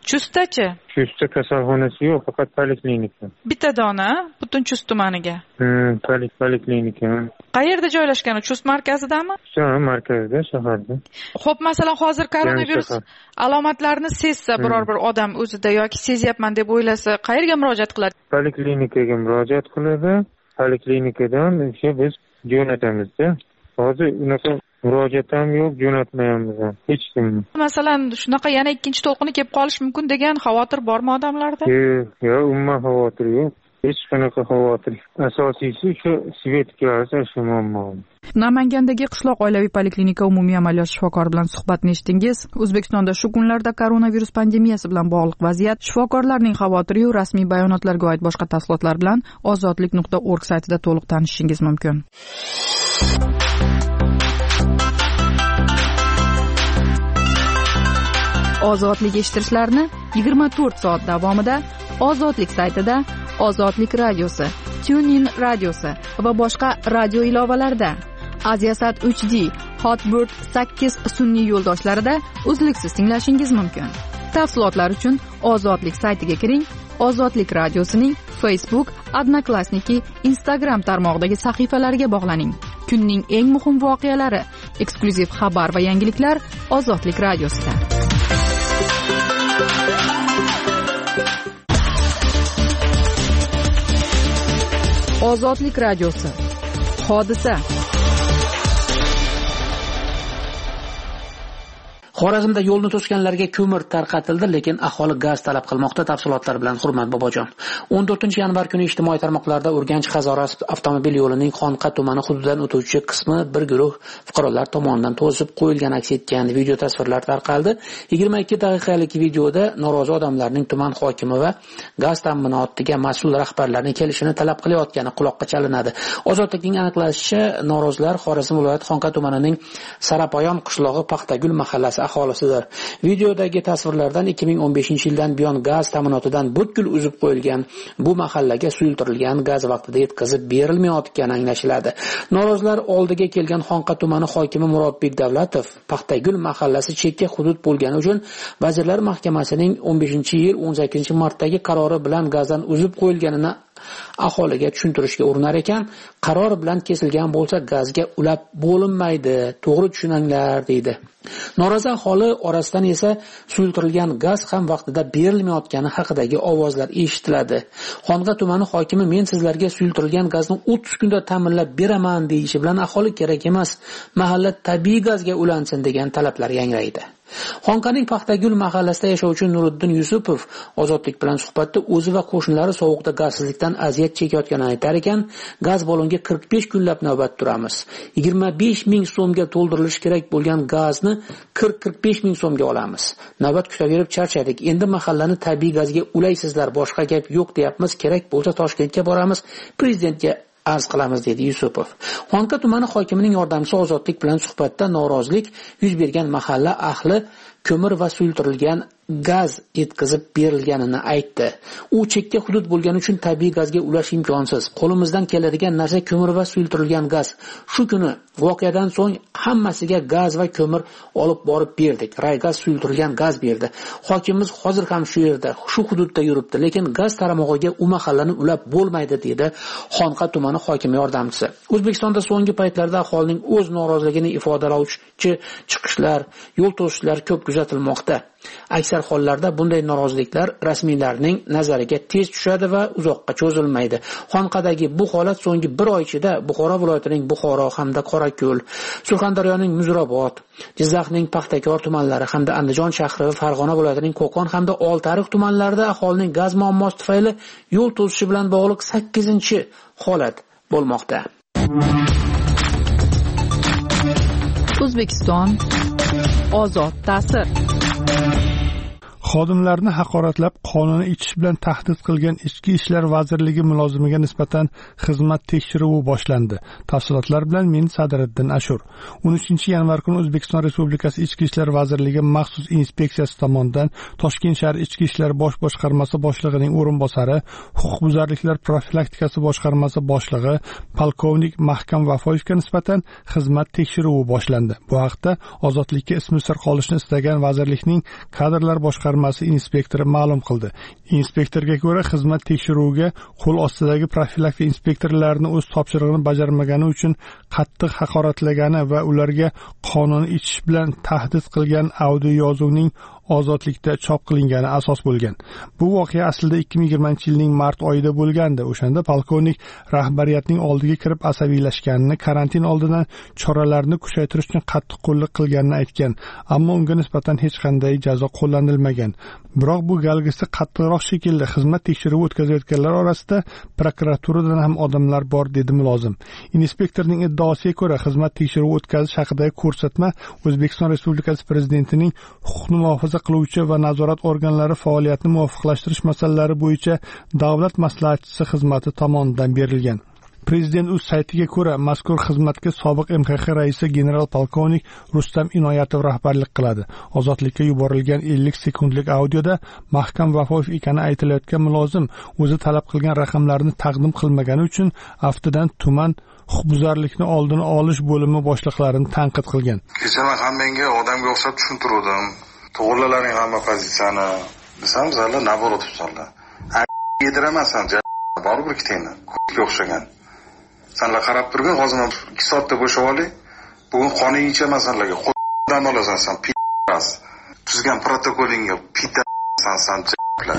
Chustdachi? Chustda kasalxonasi yo'q, faqat poliklinika. Bitta dona butun Chust tumaniga. Poliklinika. Qayerda joylashgan? Chust markazidami? Markazda, shaharda. Xo'p, masalan, hozir koronavirus alomatlarini sezsa biror bir odam o'zida yoki sezyapman deb o'ylasa, qayerga murojaat qiladi? Poliklinikaga murojaat qiladi. Poliklinikadan biz jo'natamizda. Hozir unaqa murojaat ham yo'q, jo'natmayapmiz ham hech kimni. Masalan, shunaqa yana ikkinchi to'lqini kelib qolish mumkin degan xavotir bormi odamlarda? Yo'q, umuman xavotir yo'q. Hech qanaqa xavotir. Asosiysi shu svetga shu muammo. Namangandagi qishloq oilaviy poliklinika umumiy amaliyot shifokori bilan suhbatni eshitdingiz. O'zbekistonda shu kunlarda koronavirus pandemiyasi bilan bog'liq vaziyat, shifokorlarning xavotiri-yu rasmiy bayonotlarga oid boshqa tafsilotlar bilan ozodlik.org saytida to'liq tanishishingiz mumkin. Ozodlik eshittirishlarni 24 soat davomida Ozodlik saytida, Ozodlik radiosi, TuneIn radiosi va boshqa radio ilovalarida, Aziasat HD, Hotbird 8 sun'iy yo'ldoshlarida uzluksiz tinglashingiz mumkin. Tafsilotlar uchun Ozodlik saytiga kiring. Ozodlik radiosining Facebook, Odnoklassniki, Instagram tarmog'idagi sahifalariga bog'laning. Kunning eng muhim voqealari, eksklyuziv xabar va yangiliklar Ozodlik radiosida. Ozodlik radiosi. Hodisa. Xorazmda yo'lni to'sganlarga ko'mir tarqatildi, lekin aholi gaz talab qilmoqda. Tafsilotlar bilan Hurmat Bobojon. 14-yanvar kuni ijtimoiy tarmoqlarda Urganch Qazoras avtomobil yo'lining Xonqa tumani hududidan o'tuvchi qismi bir guruh fuqarolar tomonidan to'sib qo'yilgan aks etgan video tasvirlar tarqaldi. 22 daqiqalik videoda norozi odamlarning tuman hokimi va gaz ta'minotiga mas'ul rahbarlarning kelishini talab qilayotgani quloqqa chalinadi. Ozodlikning aniqlashicha, norozilar Xorazm viloyati Xonqa tumanining Sarapoyon qishlog'i Paxtagul mahallasi aholisidir. Videodagi tasvirlardan 2015-yildan buyon gaz ta'minotidan butkul uzib qo'yilgan bu mahallaga suyultirilgan gaz vaqtida yetkazib berilmayotgani anglashiladi. Norozilar oldiga kelgan Xonqa tumani hokimi Murodbek Davlatov Paxtagul mahallasi chekka hudud bo'lgani uchun Vazirlar Mahkamasining 15-yil 18-martdagi qarori bilan gazdan uzib qo'yilganini aholiga tushuntirishga urinar ekan, qaror bilan kesilgan bo'lsa gazga ulab bo'linmaydi, to'g'ri tushuninglar deydi. Norozi aholi orasidan esa suyultirilgan gaz ham vaqtida berilmayotgani haqidagi ovozlar eshitiladi. Xonqa tumani hokimi men sizlarga suyultirilgan gazni 30 kunda ta'minlab beraman deyishi bilan aholi kerak emas, mahalla tabiiy gazga ulansin degan talablar yangraydi. Xonqaning Paxtagul mahallasida yashovchi Nuriddin Yusupov Ozodlik bilan suhbatda o'zi va qo'shnilari sovuqda gazsizlikdan aziyat chekayotganini aytar ekan, gaz balonga 45 kunlab navbat turamiz. 25 ming so'mga to'ldirilishi kerak bo'lgan gazni 40-45 ming so'mga olamiz. Navbat kutaverib charchadik. Endi mahallani tabiiy gazga ulaysizlar, boshqa gap yo'q deyapmiz. Kerak bo'lsa Toshkentga boramiz, prezidentga arz qilamiz dedi Yusupov. Xonqa tumani hokimining yordamchisi Ozodlik bilan suhbatda norozilik yuz bergan mahalla ahli ko'mir va suyultirilgan gaz yetkazib berilganini aytdi. U chekka hudud bo'lgani uchun tabiiy gazga ulash imkonsiz. Qo'limizdan keladigan narsa ko'mir va suyultirilgan gaz. Shu kuni voqeadan so'ng hammasiga gaz va ko'mir olib borib berdik. Raygaz suyultirilgan gaz berdi. Hokimimiz hozir ham shu yerda, shu hududda yuribdi, lekin gaz taramog'iga u mahallani ulab bo'lmaydi dedi Xonqa tumani hokimi yordamchisi. O'zbekistonda so'nggi paytlarda aholining o'z noroziligini ifodalovchi chiqishlar, yo'l to'sishlar ko'p kuzatilmoqda. Aksar hollarda bunday noroziliklar rasmiylarning nazariga tez tushadi va uzoqqa cho'zilmaydi. Xonqadagi bu holat so'nggi bir oy ichida Buxoro viloyatining Buxoro hamda Qorako'l, Surxondaryoning Muzrabot, Jizzaxning Paxtakor tumanlari hamda Andijon shahri va Farg'ona viloyatining Qo'qon hamda Oltiariq tumanlarida aholining gaz muammosi tufayli yo'l to'sishi bilan bog'liq 8-holat bo'lmoqda. O'zbekiston ozod ta'sir. Xodimlarni haqoratlab qonuniy ichish bilan tahdid qilgan Ichki ishlar vazirligi mulozimiga nisbatan xizmat tekshiruvi boshlandi. Tafsilotlar bilan men Sadriddin Ashur. 13-yanvar kuni O'zbekiston Respublikasi Ichki ishlar vazirligi maxsus inspeksiyasi tomonidan Toshkent shahar Ichki ishlar bosh boshqarmasi boshlig'ining o'rinbosari, huquqbuzarliklar profilaktikasi boshqarmasi boshlig'i polkovnik Mahkam Vafoyevga nisbatan xizmat tekshiruvi boshlandi. Bu haqda Ozodlikka ismi sir qolishni istagan vazirlikning kadrlar boshqarmasi boshqarmasi inspektori ma'lum qildi. Inspektorga ko'ra, xizmat tekshiruviga qo'l ostidagi profilaktika inspektorlarini o'z topshirig'ini bajarmagani uchun qattiq haqoratlagani va ularga qonun ichish bilan tahdid qilgan audio yozuvning ozodlikda chop qilingani asos bo'lgan. Bu voqea aslida 2020-yilning mart oyida bo'lgandi. O'shanda polkovnik rahbariyatning oldiga kirib asabiylashganini, karantin oldidan choralarni kuchaytirish uchun qattiq qo'llik qilganini aytgan, ammo unga nisbatan hech qanday jazo qo'llanilmagan. Biroq bu galgisi qattiqroq shekilda xizmat tekshiruvi o'tkazayotganlar orasida prokuraturadan ham odamlar bor, dedi mulozim. Inspektorning iddaosiga ko'ra, xizmat tekshiruvi o'tkazish haqidagi ko'rsatma O'zbekiston Respublikasi Prezidentining huquqni muhofaza qiluvchi va nazorat organlari faoliyatini muvofiqlashtirish masalalari bo'yicha davlat maslahatchisi xizmati tomonidan berilgan. Prezident o'z saytiga ko'ra, mazkur xizmatga sobiq MXX raisi general polkovnik Rustam Inoyatov rahbarlik qiladi. Ozodlikka yuborilgan 50 sekundlik audioda Mahkam Vafoyev ekani aytilayotgan mulozim o'zi talab qilgan raqamlarni taqdim qilmagani uchun aftidan tuman huquqbuzarlikni oldini olish bo'limi boshliqlarini tanqid qilgan. Kecha men hammangga odamga o'xshab tushuntirdim. To'g'rilaring hamma pozitsiyani. Desam, sizlar nabor o'tibsizlar. Yediramansan, baribir ikkitangni. Ko'kka o'xshagan. Senlar qarab turgin, hozir 2 soatda bo'shab olay. Bugun qoning ichaman senlarga. Qo'ldan olasan sen, p***as. Tuzgan protokolingga p***san j***lar.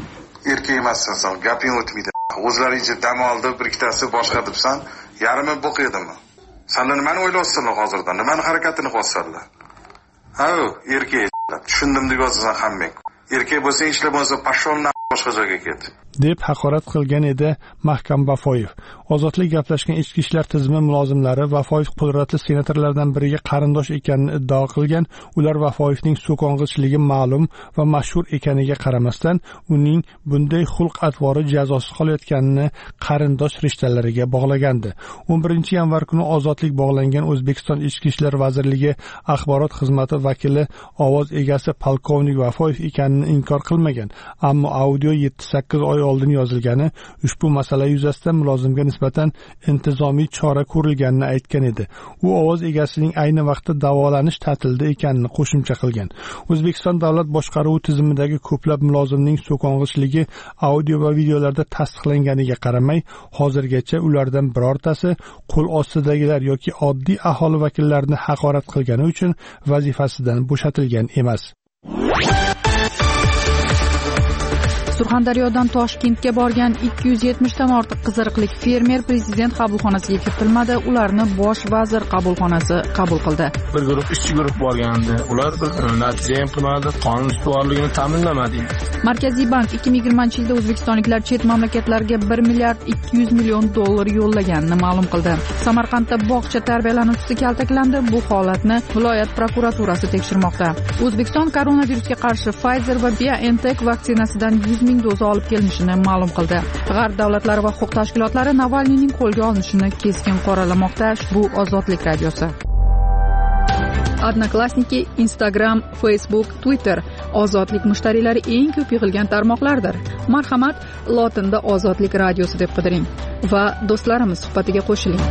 Erkak emassan sen, gaping o'tmaydi. O'zlaringcha dam oldi, bir ikkitasi boshqa debsan, yarimi bo'q edimi? Senlar nimani o'ylayapsizlar hozirdan? Nimani harakatini qilyapsizlar? Ha, erkak. Tushundim deb yozasan hammang. Erkak bo'lsa, ishlab bo'lsa, pasholni boshqa joyga ket. deb haqorat qilgan edi Mahkam Vafoyev. Ozodlik gaplashgan ichki ishlar tizimi mulozimlari Vafoyev qudratli senatorlardan biriga qarindosh ekanini iddao qilgan. Ular Vafoyevning so'kong'ichligi ma'lum va mashhur ekaniga qaramasdan uning bunday xulq-atvori jazosiz qolayotganini qarindosh rishtalariga bog'lagandi. 11-yanvar kuni ozodlik bog'langan O'zbekiston Ichki ishlar vazirligi axborot xizmati vakili ovoz egasi polkovnik Vafoyev ekanini inkor qilmagan, ammo audio 7-8 oy oldin yozilgani ushbu masala yuzasidan mulozimga nisbatan intizomiy chora ko'rilganini aytgan edi. U ovoz egasining ayni vaqtda davolanish ta'tilida ekanini qo'shimcha qilgan. O'zbekiston davlat boshqaruvi tizimidagi ko'plab mulozimning so'kong'ichligi audio va videolarda tasdiqlanganiga qaramay, hozirgacha ulardan birortasi qo'l ostidagilar yoki oddiy aholi vakillarini haqorat qilgani uchun vazifasidan bo'shatilgan emas. Surxondaryodan Toshkentga borgan 270 dan ortiq qiziriqlik fermer prezident qabulxonasiga kiritilmadi. Ularni bosh vazir qabulxonasi qabul qildi. Bir guruh ishchi guruh borgandi. Ular natija ham qilmadi, qonun ustuvorligini ta'minlamadi. Markaziy bank 2020-yilda o'zbekistonliklar chet mamlakatlarga 1 milliard 200 million dollar yo'llaganini ma'lum qildi. Samarqandda bog'cha tarbiyalanuvchisi kaltaklandi. Bu holatni viloyat prokuraturasi tekshirmoqda. O'zbekiston koronavirusga qarshi Pfizer va BioNTech vaksinasidan 100 ming doza olib kelinishini ma'lum qildi. G'arb davlatlari va huquq tashkilotlari Navalniyning qo'lga olinishini keskin qoralamoqda. Bu Ozodlik radiosi. Odnoklassniki, Instagram, Facebook, Twitter Ozodlik mushtariylari eng ko'p yig'ilgan tarmoqlardir. Marhamat, lotinda Ozodlik radiosi deb qidiring va do'stlarimiz suhbatiga qo'shiling.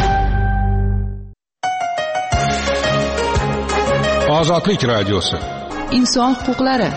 Ozodlik radiosi. Inson huquqlari.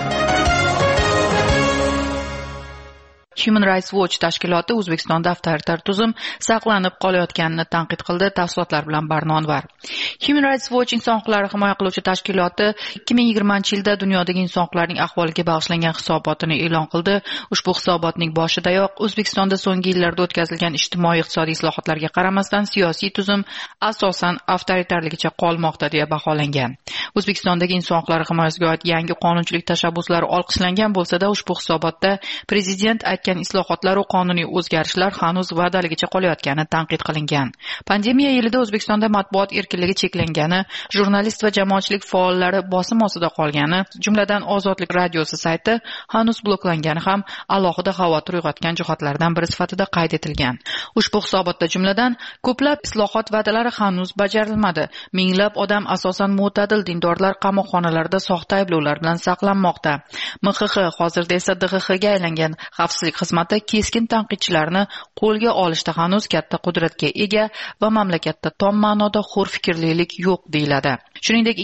Human Rights Watch tashkiloti O'zbekistonda avtoritar tuzum saqlanib qolayotganini tanqid qildi. Tafsilotlar bilan Barno Anvar. Human Rights Watch inson huquqlarini himoya qiluvchi tashkiloti 2020-yilda dunyodagi inson huquqlarining ahvoliga bag'ishlangan hisobotini e'lon qildi. Ushbu hisobotning boshidayoq O'zbekistonda so'nggi yillarda o'tkazilgan ijtimoiy-iqtisodiy islohotlarga qaramasdan siyosiy tuzum asosan avtoritarligicha qolmoqda deya baholangan. O'zbekistondagi inson huquqlari himoyasiga oid yangi qonunchilik tashabbuslari olqishlangan bo'lsa-da, ushbu hisobotda prezident islohotlar va qonuniy o'zgarishlar hanuz va'daligicha qolayotgani tanqid qilingan. Pandemiya yilida O'zbekistonda matbuot erkinligi cheklangani, jurnalist va jamoatchilik faollari bosim ostida qolgani, jumladan Ozodlik radiosi sayti hanuz bloklangani ham alohida xavotir uyg'otgan jihatlardan biri sifatida qayd etilgan. Ushbu hisobotda jumladan ko'plab islohot va'dalari hanuz bajarilmadi. Minglab odam, asosan mo'tadil dindorlar qamoqxonalarda soxta ayblovlar bilan saqlanmoqda. MXX hozirda esa DXXga aylangan xavfsizlik xizmati keskin tanqidchilarni qo'lga olishda hanuz katta qudratga ega va mamlakatda tom ma'noda hurfikrlilik yo'q deyiladi. Shuningdek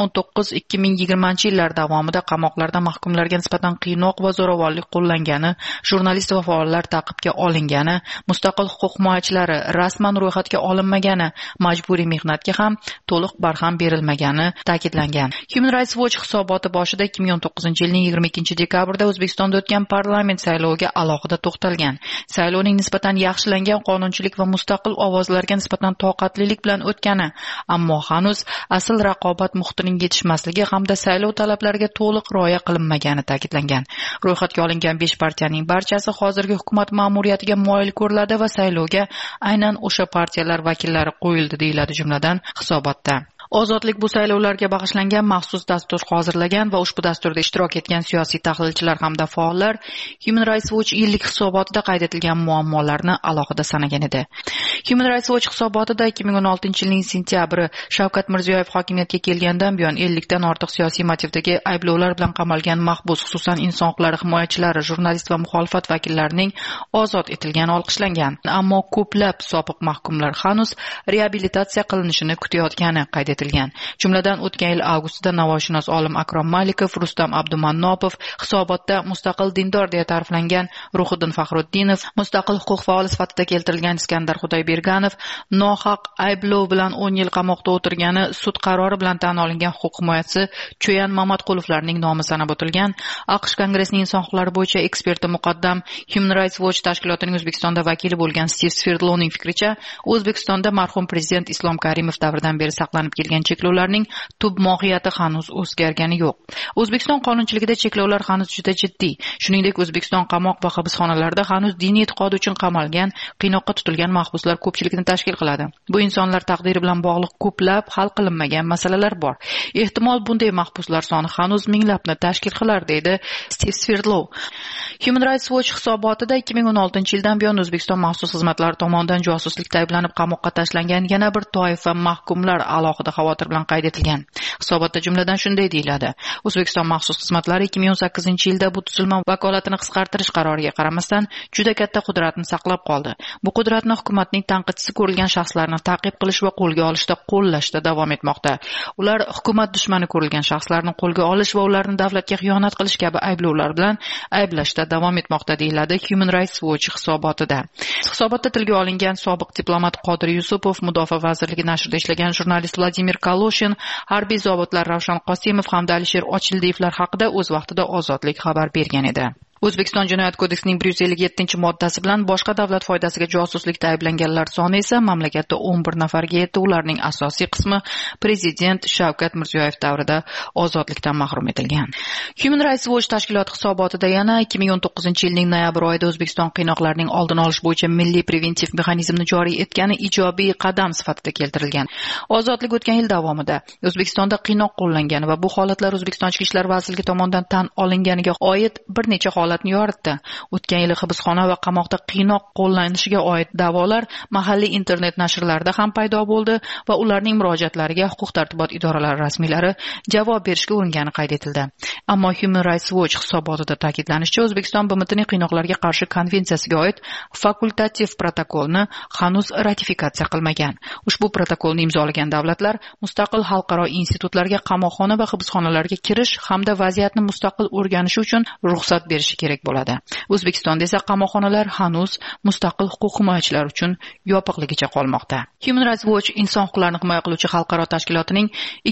2019-2020 yillar davomida qamoqlarda mahkumlarga nisbatan qiynoq va zo'ravonlik qo'llangani, jurnalist va faollar ta'qibga olingani, mustaqil huquq himoyachilari rasman ro'yxatga olinmagani, majburiy mehnatga ham to'liq barham berilmagani ta'kidlangan. Human Rights Watch hisoboti boshida 2019-yilning 22 dekabrda O'zbekistonda o'tgan parlament sayloviga alohida to'xtalgan. Saylovning nisbatan yaxshilangan qonunchilik va mustaqil ovozlarga nisbatan toqatlilik bilan o'tgani, ammo hanuz asl raqobat muhitining yetishmasligi hamda saylov talablariga to'liq rioya qilinmagani ta'kidlangan. Ro'yxatga olingan 5 partiyaning barchasi hozirgi hukumat ma'muriyatiga moyil ko'riladi va saylovga aynan o'sha partiyalar vakillari qo'yildi deyiladi jumladan hisobotda. Ozodlik bu saylovlarga bag'ishlangan maxsus dastur hozirlagan va ushbu dasturda ishtirok etgan siyosiy tahlilchilar hamda faollar Human Rights Watch yillik hisobotida qayd etilgan muammolarni alohida sanagan edi. Human Rights Watch hisobotida 2016-yilning sentyabri Shavkat Mirziyoyev hokimiyatga kelgandan buyon 50 dan ortiq siyosiy motivdagi ayblovlar bilan qamalgan mahbus, xususan inson huquqlari himoyachilari, jurnalist va muxolifat vakillarining ozod etilgani olqishlangan. Ammo ko'plab sobiq mahkumlar hanuz reabilitatsiya qilinishini kutayotgani qayd etilgan. Jumladan o'tgan yil avgustida navoiyshunos olim Akrom Malikov, Rustam Abdumannopov, hisobotda mustaqil dindor deya ta'riflangan Ruhiddin Faxruddinov, mustaqil huquq faoli sifatida keltirilgan Iskandar Xudoyberganov, nohaq ayblov bilan 10 yil qamoqda o'tirgani sud qarori bilan tan olingan huquq himoyachisi Cho'yan Mamatqulovlarning nomi sanab o'tilgan. AQSh Kongressining inson huquqlari bo'yicha eksperti muqaddam Human Rights Watch tashkilotining O'zbekistonda vakili bo'lgan Steve Sverdlovning fikricha, O'zbekistonda marhum prezident Islom Karimov davridan beri saqlanib kelgan cheklovlarning tub mohiyati hanuz o'zgargani yo'q. O'zbekiston qonunchiligida cheklovlar hanuz juda jiddiy. Shuningdek, O'zbekiston qamoq va hibsxonalarida hanuz diniy e'tiqodi uchun qamalgan, qiynoqqa tutilgan mahbuslar ko'pchilikni tashkil qiladi. Bu insonlar taqdiri bilan bog'liq ko'plab hal qilinmagan masalalar bor. Ehtimol bunday mahbuslar soni hanuz minglabni tashkil qilar, deydi Steve Sverdlov. Human Rights Watch hisobotida 2016-yildan buyon O'zbekiston maxsus xizmatlari tomonidan josuslikda ayblanib qamoqqa tashlangan yana bir toifa mahkumlar alohida xavotir bilan qayd etilgan. Hisobotda jumladan shunday deyiladi: O'zbekiston maxsus xizmatlari 2018-yilda bu tuzilma vakolatini qisqartirish qaroriga qaramasdan juda katta qudratni saqlab qoldi. Bu qudratni hukumatning tanqidchisi ko'rilgan shaxslarni ta'qib qilish va qo'lga olishda qo'llashda davom etmoqda. Ular hukumat dushmani ko'rilgan shaxslarni qo'lga olish va ularni davlatga xiyonat qilish kabi ayblovlar bilan ayblashda davom etmoqda, deyiladi Human Rights Watch hisobotida. Hisobotda tilga olingan sobiq diplomat Qodir Yusupov, Mudofaa vazirligi nashrida ishlagan jurnalist Vladimir Kaloshin, harbiy zobitlar Ravshan Qosimov hamda Alisher Ochildiyevlar haqida o'z vaqtida Ozodlik xabar bergan edi. O'zbekiston Jinoyat kodeksining 157-moddasi bilan boshqa davlat foydasiga josuslikda ayblanganlar soni esa mamlakatda 11 nafarga yetdi. Ularning asosiy qismi prezident Shavkat Mirziyoyev davrida ozodlikdan mahrum etilgan. Human Rights Watch tashkiloti hisobotida yana 2019-yilning noyabr oyida O'zbekiston qiynoqlarning oldini olish bo'yicha milliy preventiv mexanizmni joriy etgani ijobiy qadam sifatida keltirilgan. Ozodlik o'tgan yil davomida O'zbekistonda qiynoq qo'llangani va bu holatlar O'zbekiston Ichki ishlar vazirligi tomonidan tan olinganiga oid bir necha holatni yoritdi. O'tgan yil hibsxona va qamoqda qiynoq qo'llanishiga oid da'volar mahalliy internet nashrlarida ham paydo bo'ldi va ularning murojaatlariga huquq-tartibot idoralari rasmiylari javob berishga uringani qayd etildi. Ammo Human Rights Watch hisobotida ta'kidlanishicha, O'zbekiston BMTning qiynoqlarga qarshi konvensiyasiga oid fakultativ protokolni hanuz ratifikatsiya qilmagan. Ushbu protokolni imzolagan davlatlar mustaqil xalqaro institutlarga qamoqxona va hibsxonalarga kirish hamda vaziyatni mustaqil o'rganish uchun ruxsat berishi kerak bo'ladi. O'zbekistonda esa qamoqxonalar hanuz mustaqil huquq himoyachilari uchun yopiqligicha qolmoqda. Human Rights Watch inson huquqlarini himoya qiluvchi xalqaro tashkilotining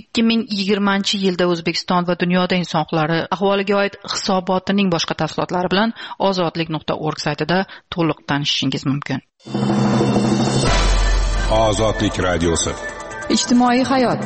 2020-yilda O'zbekiston va dunyoda inson huquqlari ahvoliga oid hisobotining boshqa tafsilotlari bilan ozodlik.org saytida to'liq tanishishingiz mumkin. Ozodlik radiosi. Ijtimoiy hayot.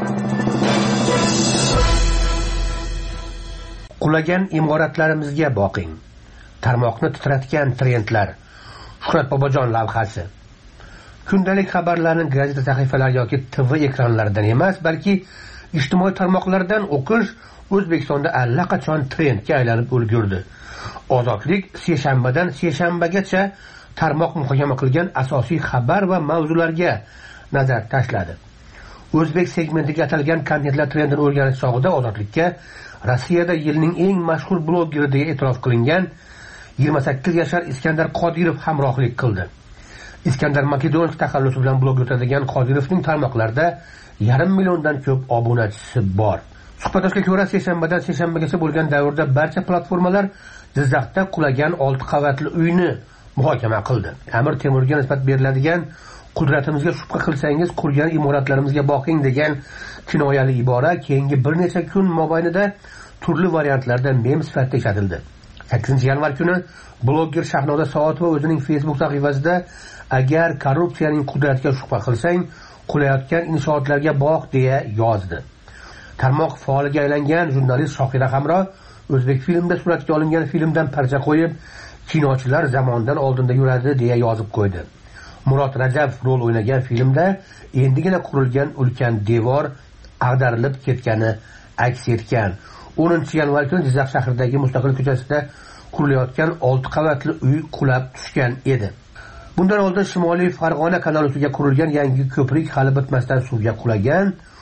Qulagan imoratlarimizga boqing. Tarmoqni titratgan trendlar. Shuhrat Bobojon lavhasi. Kundalik xabarlarni gazeta sahifalari yoki TV ekranlaridan emas, balki ijtimoiy tarmoqlardan o'qish O'zbekistonda allaqachon trendga aylanib ulgurdi. Ozodlik seshanbadan seshanbagacha tarmoq muhokama qilgan asosiy xabar va mavzularga nazar tashladi. O'zbek segmentiga atalgan kontentlar trendini o'rganish chog'ida Ozodlikka Rossiyada yilning eng mashhur blogeri deya e'tirof qilingan 28 yashar Iskandar Qodirov hamrohlik qildi. Iskandar Makedonov taxallusi bilan blog yuritadigan Qodirovning tarmoqlarida 1,5 milliondan ko'p obunachisi bor. Suhbatdoshga ko'ra, seshanbadan seshanbagacha bo'lgan davrda barcha platformalar Jizzaxda qulagan 6 qavatli uyni muhokama qildi. Amir Temurga nisbat beriladigan "Qudratimizga shubha qilsangiz qurgan imoratlarimizga boqing" degan kinoyali ibora keyingi bir necha kun mobaynida turli variantlarda mem sifatida ishlatildi. 8-yanvar kuni blogger Shahnoda Soatova o'zining Facebook sahifasida "Agar korrupsiyaning qudratiga shubha qilsang, qulayotgan inshootlarga boq" deya yozdi. Tarmoq faoliga aylangan jurnalist Shohira Hamro O'zbek filmda suratga olingan filmdan parcha qo'yib, kinochilar zamondan oldinda yuradi deya yozib qo'ydi. Murod Rajab rol o'ynagan filmda endigina qurilgan ulkan devor ag'darilib ketgani aks etgan. 10-yanvar kuni Jizzax shahridagi Mustaqil ko'chasida qurilayotgan 6 qavatli uy qulab tushgan edi. Bundan oldin Shimoliy Farg'ona kanali ustiga qurilgan yangi ko'prik hali bitmasdan suvga qulagan.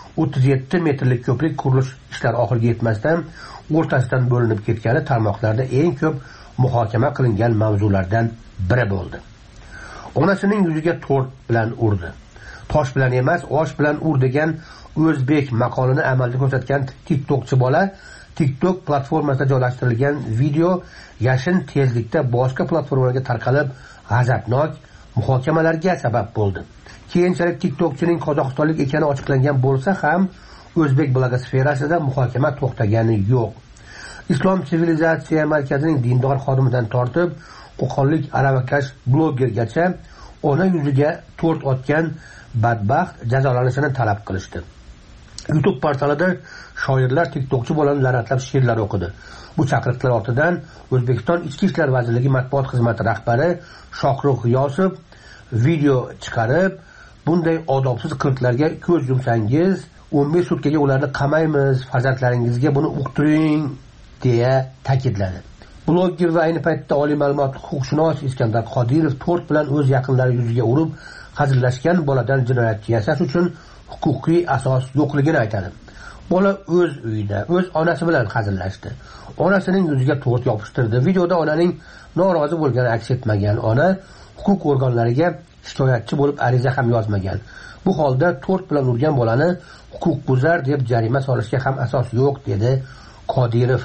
37 metrlik ko'prik qurilish ishlari oxiriga yetmasdan o'rtasidan bo'linib ketgani tarmoqlarda eng ko'p muhokama qilingan mavzulardan biri bo'ldi. Onasining yuziga to'rt bilan urdi. Tosh bilan emas, osh bilan ur degan o'zbek maqolini amalda ko'rsatgan TikTokchi bola TikTok platformasida joylashtirilgan video yashin tezlikda boshqa platformalarga tarqalib, g'azabnok muhokamalarga sabab bo'ldi. Keyinchalik TikTokchining qozog'istonlik ekani ochiqlangan bo'lsa ham, o'zbek blogosferasida muhokama to'xtagani yo'q. Islom sivilizatsiya markazining dindor xodimidan tortib, qo'qonlik aravakash blogergacha ona yuziga to'rt otgan badbaxt jazolanishini talab qilishdi. YouTube portalida shoirlar TikTokchi bolani la'natlab she'rlar o'qidi. Bu chaqiriqlar ortidan O'zbekiston Ichki ishlar vazirligi matbuot xizmati rahbari Shohruh G'iyosov video chiqarib, bunday odobsiz qilqlarga ko'z yumsangiz, 15 sutkaga ularni qamaymiz, farzandlaringizga buni uqtiring deya ta'kidladi. Blogger va ayni paytda oliy ma'lumot huquqshunos Iskandar Qodirov to'rt bilan o'z yaqinlari yuziga urib, hazillashgan boladan jinoyatchi yasash uchun huquqiy asos yo'qligini aytadi. Bola o'z uyida, o'z onasi bilan hazillashdi. Onasining yuziga to'rt yopishtirdi. Videoda onaning norozi bo'lgani aks etmagan. Ona huquq organlariga shikoyatchi bo'lib ariza ham yozmagan. Bu holda to'rt bilan urgan bolani huquqbuzar deb jarima solishga ham asos yo'q, dedi Qodirov.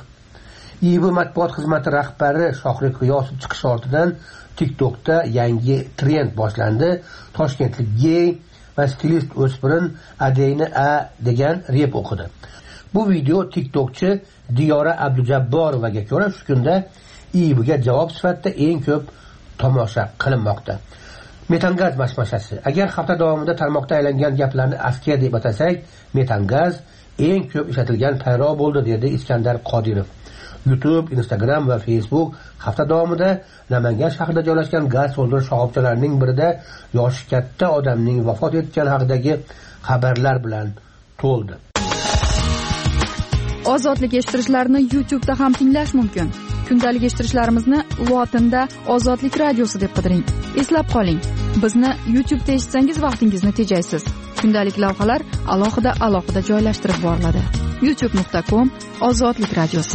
IIB matbuot xizmati rahbari Shohruh G'iyosov chiqishi ortidan TikTokda yangi trend boshlandi. Toshkentlik gey va stilist o'spirin Adeyni A degan rep o'qidi. Bu video TikTokchi Diyora Abdujabborovaga ko'ra shu kunda IIBga javob sifatida eng ko'p tomosha qilinmoqda. Metangaz mashmashasi. Agar hafta davomida tarmoqda aylangan gaplarni askiya deb atasak, metangaz eng ko'p ishlatilgan payro bo'ldi, dedi Iskandar Qodirov. YouTube, Instagram va Facebook hafta davomida Namangan shahrida joylashgan gaz to'ldirish shoxobchalarining birida yoshi katta odamning vafot etgani haqidagi xabarlar bilan to'ldi. Ozodlik eshittirishlarni YouTube'da ham tinglash mumkin. Kundalik eshittirishlarimizni lotinda Ozodlik radiosi deb qidiring. Eslab qoling, bizni YouTube'da eshitsangiz vaqtingizni tejaysiz. Kundalik lavhalar alohida joylashtirib boriladi. youtube.com Ozodlik radiosi.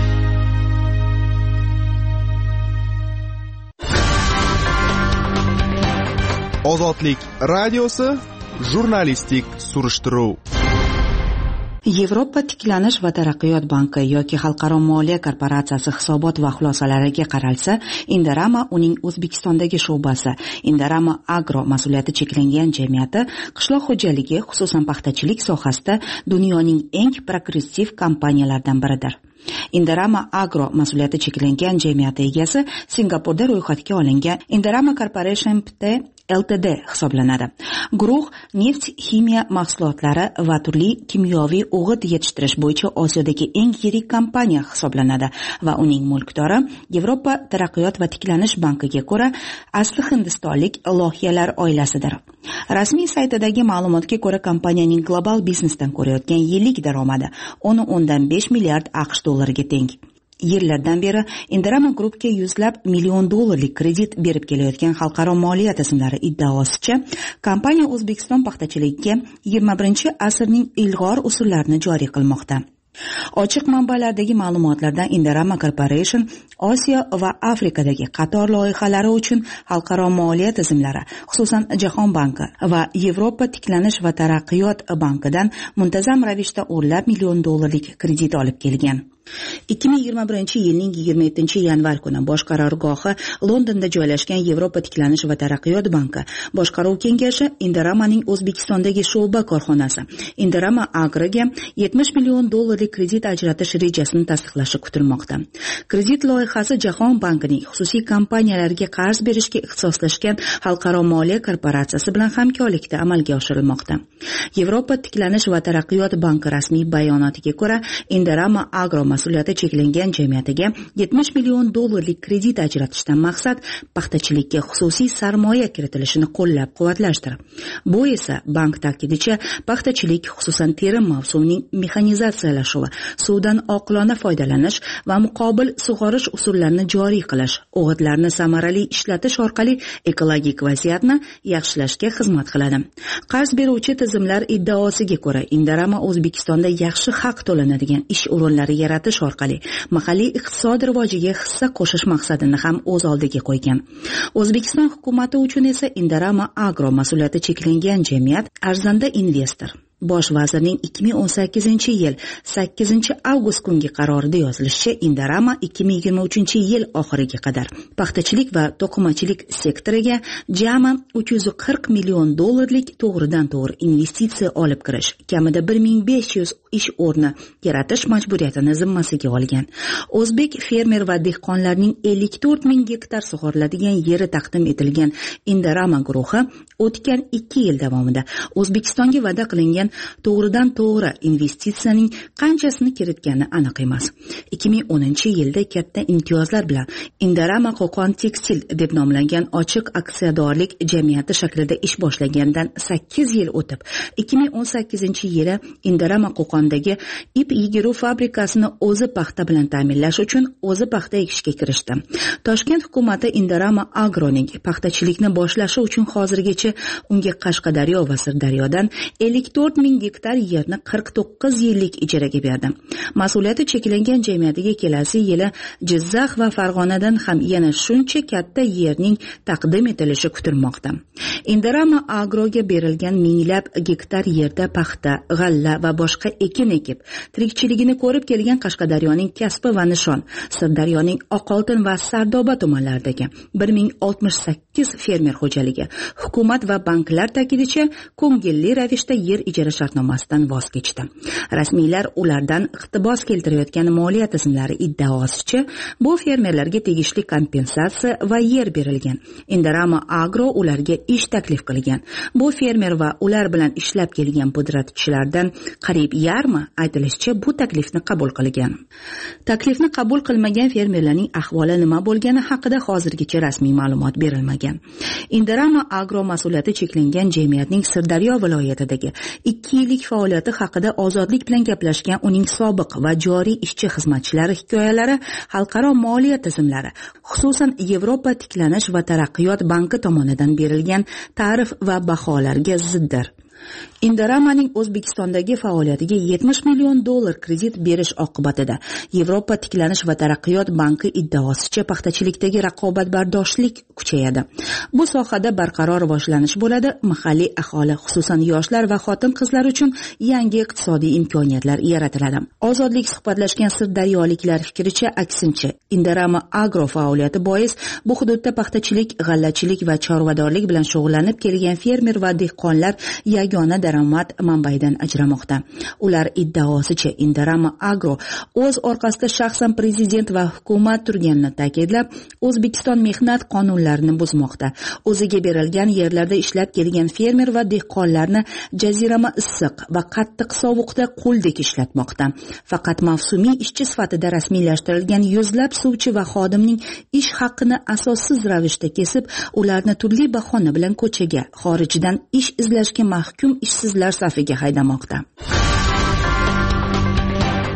Ozodlik radiosi jurnalistik surishtiruv. Yevropa tiklanish va taraqqiyot banki yoki xalqaro moliya korporatsiyasi hisobot va xulosalariga qaralsa, Indorama uning O'zbekistondagi sho'basi, Indorama Agro mas'uliyati cheklangan jamiyati qishloq xo'jaligi, xususan paxtachilik sohasida dunyoning eng progressiv kompaniyalaridan biridir. Indorama Agro mas'uliyati cheklangan jamiyati egasi Singapurda ro'yxatga olingan Indorama Corporation Ltd hisoblanadi. Guruh neft, ximiya mahsulotlari va turli kimyoviy o'g'it yetishtirish bo'yicha Osiyodagi eng yirik kompaniya hisoblanadi va uning mulkdori Yevropa taraqqiyot va tiklanish bankiga ko'ra asli hindistonlik loyihalar oilasidir. Rasmiy saytidagi ma'lumotga ko'ra kompaniyaning global biznesdan ko'rayotgan yillik daromadi 10.5 milliard AQSh dollariga teng. Yillardan beri Indorama Groupga $100 million kredit berib kelayotgan xalqaro moliya tizimlari iddaosicha, kompaniya O'zbekiston paxtachiligiga 21-asrning ilg'or usullarini joriy qilmoqda. Ochiq manbalardagi ma'lumotlardan Indorama Corporation Osiyo va Afrikadagi qator loyihalari uchun xalqaro moliya tizimlari, xususan Jahon banki va Yevropa tiklanish va taraqqiyot bankidan muntazam ravishda o'nlab million dollarlik kredit olib kelgan. 2021 yilning 27-yanvar kuni bosh qarorgohi Londonda joylashgan Yevropa tiklanish va taraqqiyot banki boshqaruv kengashi Indoramaning O'zbekistondagi sho'ba korxonasi Indorama Agroga 70 million dollarlik kredit ajratish rejasini tasdiqlashi kutilmoqda. Kredit loyihasi Jahon bankining xususiy kompaniyalarga qarz berishga ixtisoslashgan xalqaro moliya korporatsiyasi bilan hamkorlikda amalga oshirilmoqda. Yevropa tiklanish va taraqqiyot banki rasmiy bayonotiga ko'ra, Indorama Agro mas'uliyati cheklangan jamiyatiga 70 million dollarlik kredit ajratishdan maqsad paxtachilikka xususiy sarmoya kiritilishini qo'llab-quvvatlashdir. Bu esa bank ta'kidicha paxtachilik, xususan terim mavsumining mexanizatsiyalashuvi, suvdan oqilona foydalanish va muqobil sug'orish usullarini joriy qilish, o'g'itlarni samarali ishlatish orqali ekologik vaziyatni yaxshilashga xizmat qiladi. Qarz beruvchi tizimlar iddaosiga ko'ra, Indorama O'zbekistonda yaxshi haq to'lanadigan ish o'rinlari yaratish orqali mahalliy iqtisod rivojiga hissa qo'shish maqsadini ham o'z oldiga qo'ygan. O'zbekiston hukumati uchun esa Indorama Agro mas'uliyati cheklangan jamiyat arzanda investor. Bosh vazirning 2018-yil 8-avgust kungi qarorida yozilishicha, Indorama 2023-yil oxiriga qadar paxtachilik va to'qimachilik sektoriga jami 340 million dollarlik to'g'ridan-to'g'ri investitsiya olib kirish, kamida 1500 ish o'rni yaratish majburiyatini zimmasiga olgan. O'zbek fermer va dehqonlarning 54 ming gektar sug'oriladigan yeri taqdim etilgan Indorama guruhi o'tgan 2 yil davomida O'zbekistonga va'da qilingan to'g'ridan-to'g'ri investitsiyaning qanchasini kiritgani aniq emas. 2010-yilda katta imtiyozlar bilan Indorama Qo'qon Tekstil deb nomlangan ochiq aksiyadorlik jamiyati shaklida ish boshlagandan 8 yil o'tib, 2018-yili Indorama Qo'qondagi ip yigiruv fabrikasini o'zi paxta bilan ta'minlash uchun o'zi paxta ekishga kirishdi. Toshkent hukumati Indorama Agroning paxtachilikni boshlashi uchun hozirgacha unga Qashqadaryo va Sirdaryodan 54 ming gektar yerni 49 yillik ijaraga berdi. Mas'uliyati cheklangan jamiyatiga kelasi yili Jizzax va Farg'onadan ham yana shuncha katta yerning taqdim etilishi kutilmoqda. Indorama Agroga berilgan minglab gektar yerda paxta, g'alla va boshqa ekin ekib, tirikchiligini ko'rib kelgan Qashqadaryoning Kasbi va Nishon, Sirdaryoning Oqoltin va Sardoba tumanlaridagi 1068 fermer xo'jaligi hukumat va banklar ta'kidicha ko'ngilli ravishda yer ijara shartnomasidan voz kechdi. Rasmiylar ulardan iqtibos keltirayotgan moliya tizimlari iddaosicha bu fermerlarga tegishli kompensatsiya va yer berilgan. Indorama Agro ularga ish taklif qilgan. Bu fermer va ular bilan ishlab kelgan pudratchilardan qariyb yarmi aytilishicha bu taklifni qabul qilgan. Taklifni qabul qilmagan fermerlarning ahvoli nima bo'lgani haqida hozirgacha rasmiy ma'lumot berilmagan. Indorama Agro mas'uliyati cheklangan jamiyatning Sirdaryo viloyatidagi 2 yillik faoliyati haqida Ozodlik bilan gaplashgan uning sobiq va joriy ishchi xizmatchilari hikoyalari xalqaro moliya tizimlari, xususan Yevropa tiklanish va taraqqiyot banki tomonidan berilgan ta'rif va baholarga ziddir. Indoramaning O'zbekistondagi faoliyatiga 70 million dollar kredit berish oqibatida Yevropa tiklanish va taraqqiyot banki iddaosicha paxtachilikdagi raqobatbardoshlik kuchayadi. Bu sohada barqaror rivojlanish bo'ladi, mahalliy aholi, xususan yoshlar va xotin-qizlar uchun yangi iqtisodiy imkoniyatlar yaratiladi. Ozodlik suhbatlashgan sirdaryoliklar fikricha aksincha, Indorama Agro faoliyati bois bu hududda paxtachilik, g'allachilik va chorvadorlik bilan shug'ullanib kelgan fermer va dehqonlar yagona daromad manbaidan ajramoqda. Ular iddaosicha Indorama Agro o'z orqasida shaxsan prezident va hukumat turganini ta'kidlab, O'zbekiston mehnat qonunlarini buzmoqda. O'ziga berilgan yerlarda ishlab kelgan fermer va dehqonlarni jazirama issiq va qattiq sovuqda qo'ldek ishlatmoqda. Faqat mavsumiy ishchi sifatida rasmiylashtirilgan yuzlab suvchi va xodimning ish haqqini asossiz ravishda kesib, ularni turli bahona bilan ko'chaga, xorijdan ish izlashga mahkum ishsizlar safiga haydamoqda.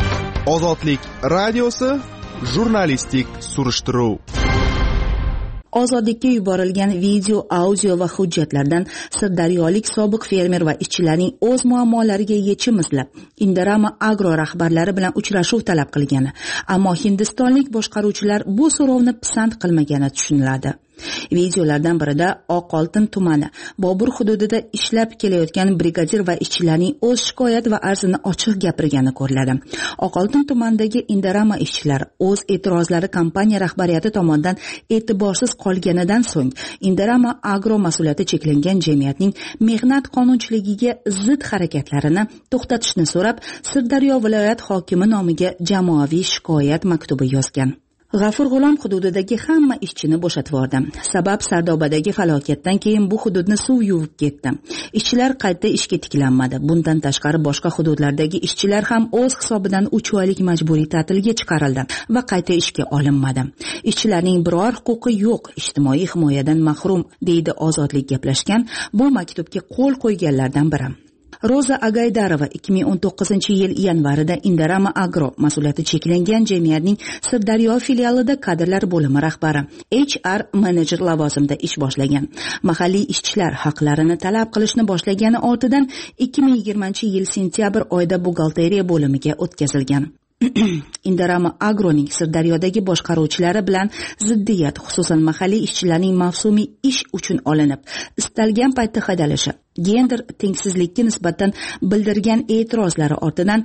Ozodlik radiosi jurnalistik surishtiruv. Ozodlikka yuborilgan video, audio va hujjatlardan sirdaryolik sobiq fermer va ishchilarning o'z muammolariga yechim izlab, Indorama Agro rahbarlari bilan uchrashuv talab qilgani, ammo hindistonlik boshqaruvchilar bu so'rovni pisand qilmagani tushuniladi. Videolardan birida Oqoltin tumani Bobur hududida ishlab kelayotgan brigadir va ishchilarning o'z shikoyat va arzini ochiq gapirgani ko'riladi. Oqoltin tumanidagi Indorama ishchilar o'z e'tirozlari kompaniya rahbariyati tomonidan e'tiborsiz qolganidan so'ng Indorama Agro mas'uliyati cheklangan jamiyatning mehnat qonunchiligiga zid harakatlarini to'xtatishni so'rab, Sirdaryo viloyat hokimi nomiga jamoaviy shikoyat maktubi yozgan. G'afur G'ulom hududidagi hamma ishchini bo'shatib yubordi. Sabab Sardobadagi falokatdan keyin bu hududni suv yuvib ketdi. Ishchilar qayta ishga tiklanmadi. Bundan tashqari boshqa hududlardagi ishchilar ham o'z hisobidan 3 oylik majburiy ta'tilga chiqarildi va qayta ishga olinmadi. Ishchilarning biror huquqi yo'q, ijtimoiy himoyadan mahrum, deydi Ozodlik gaplashgan bu maktubga qo'l qo'yganlardan biri. Roza Agaydarova 2019-yil yanvarida Indorama Agro mas'uliyati cheklangan jamiyatning Sirdaryo filialida kadrlar bo'limi rahbari, HR menejer lavozimida ish boshlagan. Mahalliy ishchilar haqlarini talab qilishni boshlagani ortidan 2020-yil sentyabr oyida buxgalteriya bo'limiga o'tkazilgan. Indorama Agroning Sirdaryodagi boshqaruvchilari bilan ziddiyat, xususan mahalliy ishchilarning mavsumiy ish uchun olinib, istalgan paytda haydalishi, gender tengsizlikka nisbatan bildirgan e'tirozlari ortidan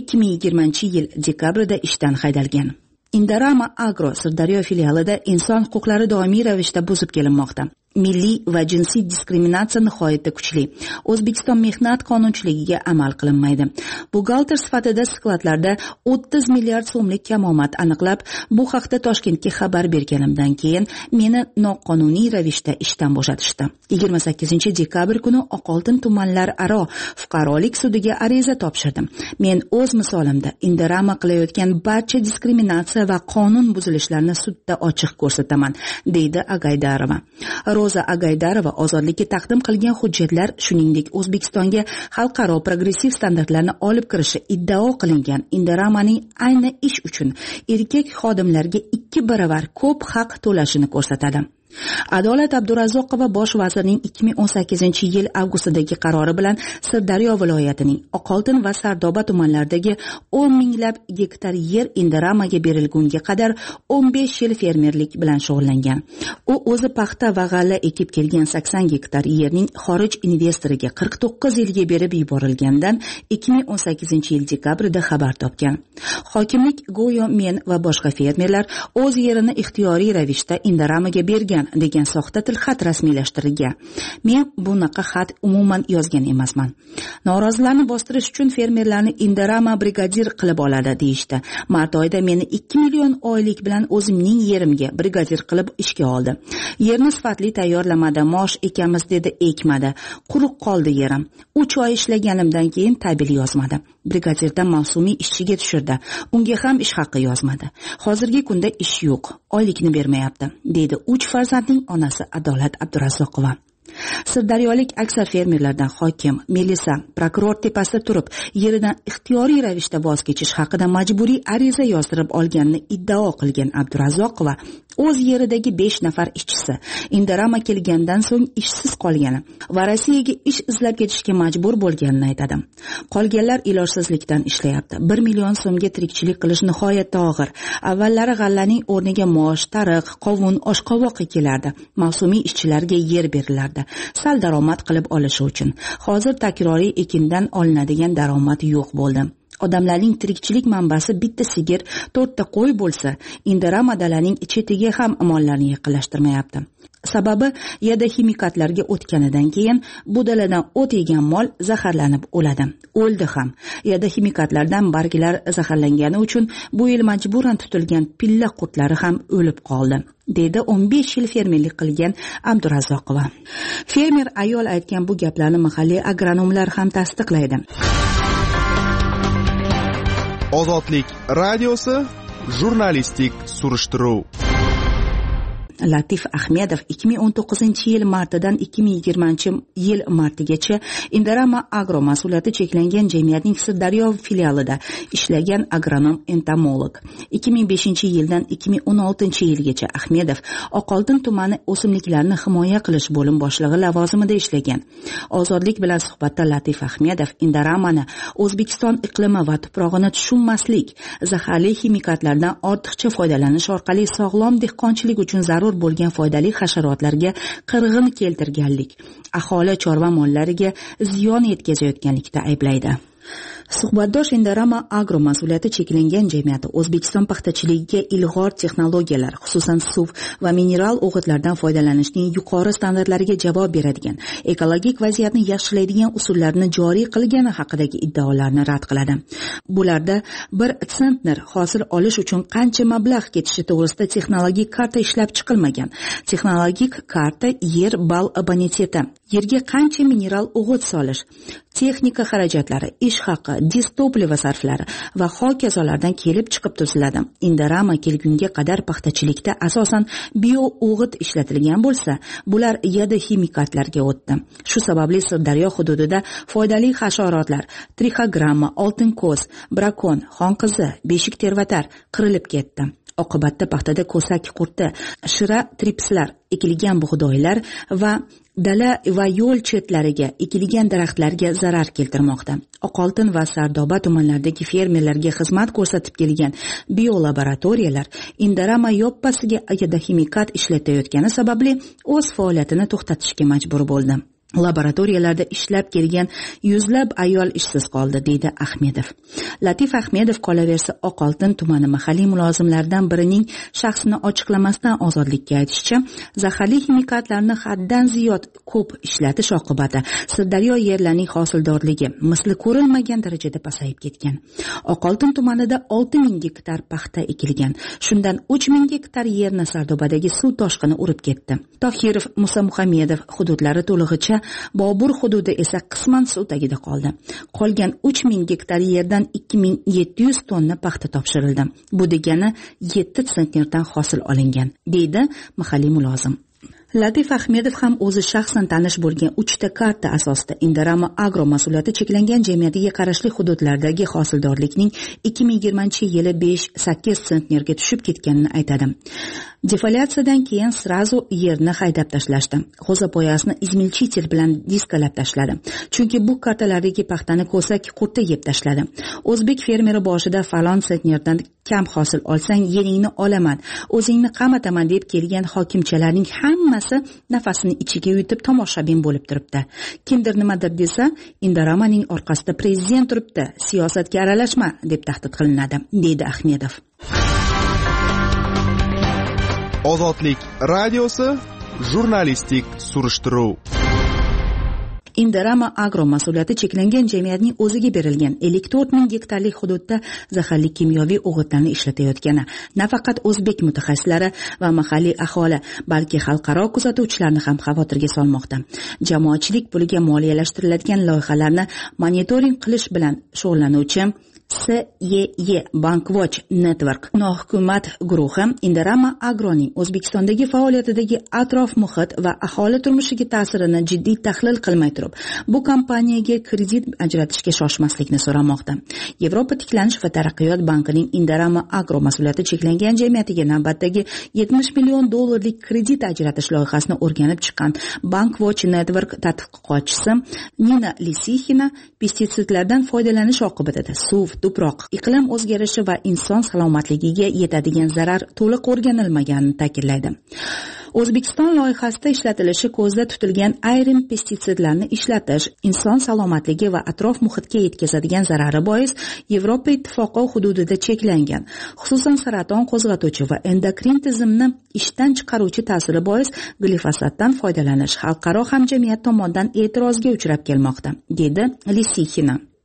2020-yil dekabrda ishdan haydalgan. Indorama Agro Sirdaryo filialida inson huquqlari doimiy ravishda buzib kelinmoqda. Milliy va jinsiy diskriminatsiya nihoyatda kuchli. O'zbekiston mehnat qonunchiligiga amal qilinmaydi. Buxgalter sifatida skladlarda 30 milliard so'mlik kamomad aniqlab, bu haqda Toshkentga xabar berganimdan keyin meni noqonuniy ravishda ishdan bo'shatishdi. 28-dekabr kuni Oqoltin tumanlararo fuqarolik sudiga ariza topshirdim. Men o'z misolimda Indorama qilayotgan barcha diskriminatsiya va qonun buzilishlarini sudda ochiq ko'rsataman, deydi Agaydarova. Roza Agaydarova Ozodlikka taqdim qilgan hujjatlar, shuningdek O'zbekistonga xalqaro progressiv standartlarni olib kirishi iddao qilingan Indoramaning ayni ish uchun erkak xodimlarga 2 baravar ko'p haq to'lashini ko'rsatadi. Adolat Abdurazzoqova bosh vazirning 2018-yil avgustdagi qarori bilan Sirdaryo viloyatining Oqoltin va Sardoba tumanlaridagi 10 minglab gektar yer Indoramaga berilgunga qadar 15 yil fermerlik bilan shug'ullangan. U o'zi paxta va g'alla ekib kelgan 80 gektar yerning xorij investoriga 49 yilga berib yuborilgandan 2018-yil dekabrda xabar topgan. Hokimlik go'yo men va boshqa fermerlar o'z yerini ixtiyoriy ravishda Indoramaga bergan degan soxta tilxat rasmiylashtirilgan. Men bunaqa xat umuman yozgan emasman. Norozilarni bostirish uchun fermerlarni Indorama brigadir qilib oladi deyishdi. Mart oyida meni 2 million oylik bilan o'zimning yerimga brigadir qilib ishga oldi. Yerni sifatli tayyorlamadi, mosh ekamiz dedi, ekmadi. Quruq qoldi yerim. 3 oy ishlaganimdan keyin tabel yozmadi. Brigadirdan mavsumiy ishchiga tushirdi. Unga ham ish haqi yozmadi. Hozirgi kunda ish yo'q, oylikni bermayapti, deydi 3 farzandning onasi Adolat Abdurazzoqova. Sirdaryolik aksar fermerlardan hokim, Melisa, prokuror tepasida turib, yeridan ixtiyoriy ravishda voz kechish haqida majburiy ariza yozdirib olganini iddao qilgan Abdurazzoqova o'z yeridagi 5 nafar ishchisi Indorama kelgandan so'ng ishsiz qolgani va Rossiyaga ish izlab ketishga majbur bo'lganini aytadi. Qolganlar ilojsizlikdan ishlayapti. 1 million so'mga tirikchilik qilish nihoyatda og'ir. Avvallari g'allaning o'rniga mosh, tariq, qovun, oshqovoq kelardi. Mavsumiy ishchilarga yer berilardi. Sal daromad qilib olishi uchun. Hozir takroriy ekindan olinadigan daromad yo'q bo'ldi. Odamlarning tirikchilik manbasi bitta sigir, 4 ta qo'y bo'lsa, Indorama dalaning chetiga ham mollarni yaqinlashtirmayapti. Sababi yada ximikatlarga o'tganidan keyin bu daladan o't yegan mol zaharlanib o'ladi. O'ldi ham. Yada ximikatlardan barglar zaharlangani uchun bu yil majburan tutilgan pilla qurtlari ham o'lib qoldi, deydi 15 yil fermerlik qilgan Abdurazzoqova. Fermer ayol aytgan bu gaplarni mahalliy agronomlar ham tasdiqlaydi. Ozodlik radiosi jurnalistik surishtiruv. Latif Ahmedov 2019-yil martidan 2020-yil martigacha Indorama Agro mas'uliyati cheklangan jamiyatning Sirdaryo filialida ishlagan agronom entomolog. 2005-yildan 2016-yilgacha Ahmedov Oqoltin tumani o'simliklarni himoya qilish bo'lim boshlig'i lavozimida ishlagan. Ozodlik bilan suhbatda Latif Ahmedov Indoramani O'zbekiston iqlimi va tuprog'ini tushunmaslik, zaharli ximikatlardan ortiqcha foydalanish orqali sog'lom dehqonchilik uchun zarur bo'lgan foydali hasharotlarga qirg'in keltirganlik, aholi chorva mollariga ziyon yetkazayotganlikda ayblaydi. Suhbatdosh Indorama Agro mas'uliyati cheklangan jamiyati O'zbekiston paxtachiligiga ilg'or texnologiyalar, xususan suv va mineral o'g'itlardan foydalanishning yuqori standartlariga javob beradigan, ekologik vaziyatni yaxshilaydigan usullarni joriy qilgani haqidagi iddaolarni rad qiladi. Bularda 1 sentner hosil olish uchun qancha mablag' ketishi to'g'risida texnologik karta ishlab chiqilmagan. Texnologik karta yer bal boniteti, yerga qancha mineral o'g'it solish, texnika xarajatlari, ish haqi, distopliva sarflari va hokazolardan kelib chiqib tuziladi. Indorama kelgunga qadar paxtachilikda asosan bio o'g'it ishlatilgan bo'lsa, bular yada ximikatlarga o'tdi. Shu sababli Sirdaryo hududida foydali hasharotlar, trixogramma, oltin ko'z, brakon, xonqizi, beshik tervatar qirilib ketdi. Oqibatda paxtada ko'sak qurti, shira tripslar, ekilgan bug'doylar va dala va yo'l chetlariga ekilgan daraxtlarga zarar keltirmoqda. Oqoltin va Sardoba tumanlaridagi fermerlarga xizmat ko'rsatib kelgan biolaboratoriyalar Indorama yoppasiga ximikat ishlatayotgani sababli o'z faoliyatini to'xtatishga majbur bo'ldi. Laboratoriyalarda ishlab kelgan yuzlab ayol ishsiz qoldi, deydi Ahmedov. Latif Ahmedov qolaversa Oqoltin tumani mahalliy mulozimlaridan birining shaxsini ochiqlamasdan ozodlikka aytishicha, zaharli ximikatlarni haddan ziyod ko'p ishlatish oqibati Sirdaryo yerlarining hosildorligi misli ko'rilmagan darajada pasayib ketgan. Oqoltin tumanida 6000 gektar paxta ekilgan. Shundan 3000 gektar yerni Sardobadagi suv toshqini urib ketdi. Tohirov Musa Muhammedov hududlari to'lig'icha, Bobur hududi esa qisman suv tagida qoldi. Qolgan 3000 gektar yerdan 2700 tonna paxta topshirildi. Bu degani 7 sentnerdan hosil olingan, deydi mahalliy mulozim. Latif Ahmedov ham o'zi shaxsan tanish bo'lgan 3 ta karta asosida Indorama Agro mas'uliyati cheklangan jamiyatiga qarashli hududlardagi hosildorlikning 2020-yili 5-8 sentnerga tushib ketganini aytadi. Defoliatsiyadan keyin srazu yerni haydab tashlashdi. G'o'zapoyasini izmilchitel bilan diskalab tashladi. Chunki bu kartalardagi paxtani ko'sak qurti yeb tashladi. O'zbek fermeri boshida falon sentnerdan kam hosil olsang yeringni olaman, o'zingni qamataman deb kelgan hokimchalarning hammasi nafasini ichiga yutib tomoshabin bo'lib turibdi. Kimdir nimadir desa, Indoramaning orqasida prezident turibdi, siyosatga aralashma deb tahdid qilinadi, deydi Ahmedov. Ozodlik radiosi jurnalistik surishtiruv. Indorama Agro mas'uliyati cheklangan jamiyatning o'ziga berilgan 54 ming gektarlik hududda zaharli kimyoviy o'g'itlarni ishlatayotgani nafaqat o'zbek mutaxassislari va mahalliy aholi, balki xalqaro kuzatuvchilarni ham xavotirga solmoqda. Jamoatchilik puliga moliyalashtiriladigan loyihalarni monitoring qilish bilan shug'ullanuvchi SYE Bankwatch Network nohukumat guruhi Indorama Agroning O'zbekistondagi faoliyatidagi atrof muhit va aholi turmushiga ta'sirini jiddiy tahlil qilmay turib, bu kompaniyaga kredit ajratishga shoshmaslikni so'ramoqda. Yevropa tiklanish va taraqqiyot bankining Indorama Agro mas'uliyati cheklangan jamiyatiga navbatdagi $70 million kredit ajratish loyihasini o'rganib chiqqan Bankwatch Network tadqiqotchisi Nina Lisixina pestitsidlardan foydalanish oqibatida suv, tuproq, iqlim o'zgarishi va inson salomatligiga yetadigan zarar to'liq o'rganilmaganini ta'kidlaydi. O'zbekiston loyihasida ishlatilishi ko'zda tutilgan ayrim pestitsidlarni ishlatish inson salomatligi va atrof muhitga yetkazadigan zarari bois Yevropa ittifoqi hududida cheklangan. Xususan saraton qo'zg'atuvchi va endokrin tizimni ishdan chiqaruvchi ta'siri bois glifosatdan foydalanish xalqaro hamjamiyat tomonidan e'tirozga uchrab kelmoqda, dedi Lisixina.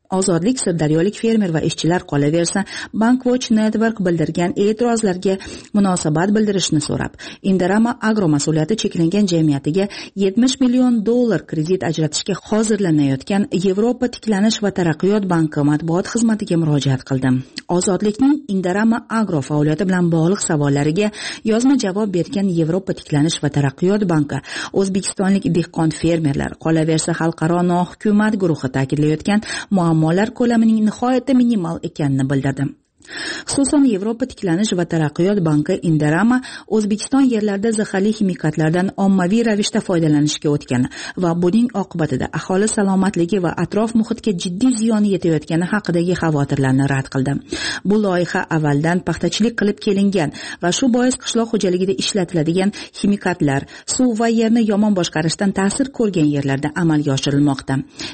Ozodlik sirdaryolik fermer va ishchilar qolaversa, Bankwatch Network bildirgan e'tirozlarga munosabat bildirishni so'rab, Indorama Agro mas'uliyati cheklangan jamiyatiga $70 million kredit ajratishga hozirlanayotgan Yevropa tiklanish va taraqqiyot banki matbuot xizmatiga murojaat qildi. Ozodlikning Indorama Agro faoliyati bilan bog'liq savollariga yozma javob bergan Yevropa tiklanish va taraqqiyot banki o'zbekistonlik dehqon fermerlar, qolaversa xalqaro nohukumat guruhi ta'kidlayotgan muammolar ko'lamining nihoyatda minimal ekanini bildirdi. Xususan, Yevropa tiklanish va taraqqiyot banki Indorama O'zbekiston yerlarida zaharli ximikatlardan ommaviy ravishda foydalanishga o'tgan va buning oqibatida aholi salomatligi va atrof muhitga jiddiy ziyon yetayotgani haqidagi xavotirlarni rad qildi. Bu loyiha avvaldan paxtachilik qilib kelingan va shu bois qishloq xo'jaligida ishlatiladigan ximikatlar suv va yerni yomon boshqarishdan ta'sir ko'rgan yerlarda amalga oshirilmoqda.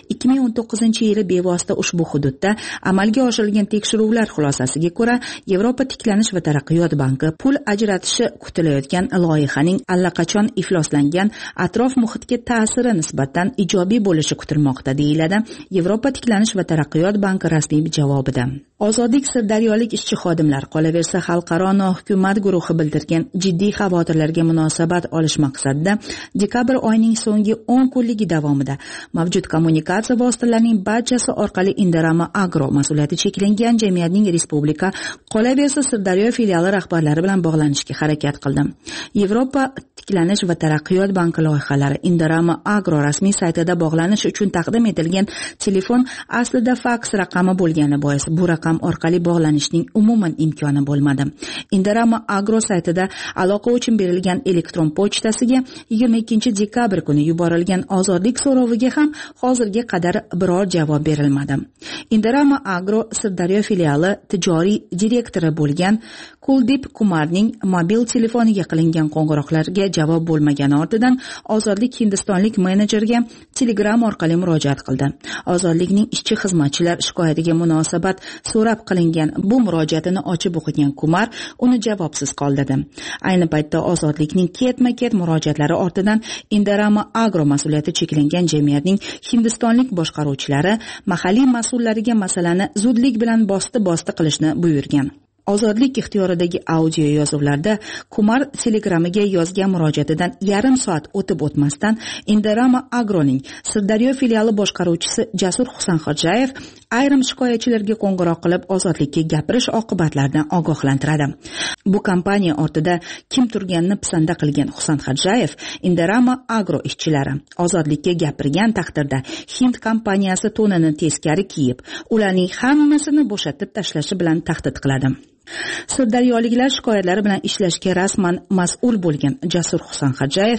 2019-yili bevosita ushbu hududda amalga oshirilgan tekshiruvlar xulosasiga ko'ra, Yevropa tiklanish va taraqqiyot banki pul ajratishi kutilayotgan loyihaning allaqachon ifloslangan atrof muhitga ta'siri nisbatan ijobiy bo'lishi kutilmoqda, deyiladi Yevropa tiklanish va taraqqiyot banki rasmiy javobida. Ozodlik sirdaryolik ishchi xodimlar, qolaversa xalqaro nohukumat guruhi bildirgan jiddiy xavotirlarga munosabat olish maqsadida dekabr oyining so'nggi 10 kunligi davomida mavjud kommunikatsiya vositalarining barchasi orqali Indorama Agro mas'uliyati cheklangan jamiyatning respublika, qolaversa Sirdaryo filiali rahbarlari bilan bog'lanishga harakat qildim. Yevropa tiklanish va taraqqiyot banki loyihalari Indorama Agro rasmiy saytida bog'lanish uchun taqdim etilgan telefon aslida faks raqami bo'lgani bois bu raqam orqali bog'lanishning umuman imkoni bo'lmadi. Indorama Agro saytida aloqa uchun berilgan elektron pochtasiga 22 dekabr kuni yuborilgan ozodlik so'roviga ham hozirga qadar biror javob berilmadi. Indorama Agro Sirdaryo filiali tijoriy direktori bo'lgan Kuldip Kumarning mobil telefoniga qilingan qo'ng'iroqlarga javob bo'lmagani ortidan Ozodlik hindistonlik menejerga Telegram orqali murojaat qildi. Ozodlikning ishchi xizmatchilar shikoyatiga munosabat so'rab qilingan bu murojaatini ochib o'qigan Kumar uni javobsiz qoldirdi. Ayni paytda Ozodlikning ketma-ket murojaatlari ortidan Indorama Agro mas'uliyati cheklangan jamiyatning hindistonlik boshqaruvchilari mahalliy mas'ullariga masalani zudlik bilan bosti qilishni buyurgan. Ozodlik ixtiyoridagi audio yozuvlarda Kumar Telegramiga yozgan murojaatidan yarim soat o'tib o'tmasdan Indorama Agroning Sirdaryo filiali boshqaruvchisi Jasur Husanxodjayev ayrim shikoyatchilarga qo'ng'iroq qilib ozodlikka gapirish oqibatlaridan ogohlantiradi. Bu kompaniya ortida kim turganini pisanda qilgan Husanxodjayev Indorama Agro ishchilari ozodlikka gapirgan taqdirda Hind kompaniyasi to'nini teskari kiyib, ularning hammasini bo'shatib tashlashi bilan tahdid qiladi. Sirdaryoliklar shikoyatlari bilan ishlashga rasman mas'ul bo'lgan Jasur Husanxodjayev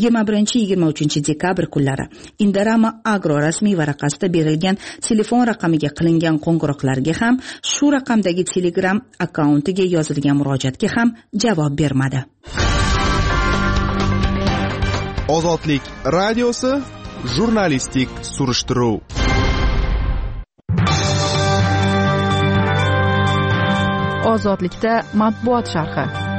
21-23 dekabr kunlari Indorama Agro rasmiy varaqasida berilgan telefon raqamiga qilingan qo'ng'iroqlarga ham, shu raqamdagi Telegram akkauntiga yozilgan murojaatga ham javob bermadi. Ozodlik radiosi jurnalistik surishtiruv. Ozodlikda matbuot sharhi.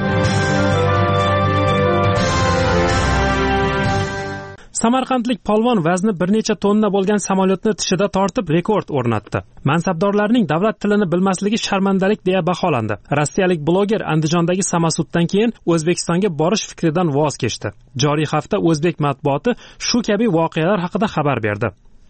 Samarqandlik polvon vazni bir necha tonna bo'lgan samolyotni tishida tortib rekord o'rnatdi. Mansabdorlarning davlat tilini bilmasligi sharmandalik deya baholandi. Rossiyalik bloger Andijondagi samasuddan keyin O'zbekistonga borish fikridan voz kechdi. Joriy hafta o'zbek matbuoti shu kabi voqealar haqida xabar berdi.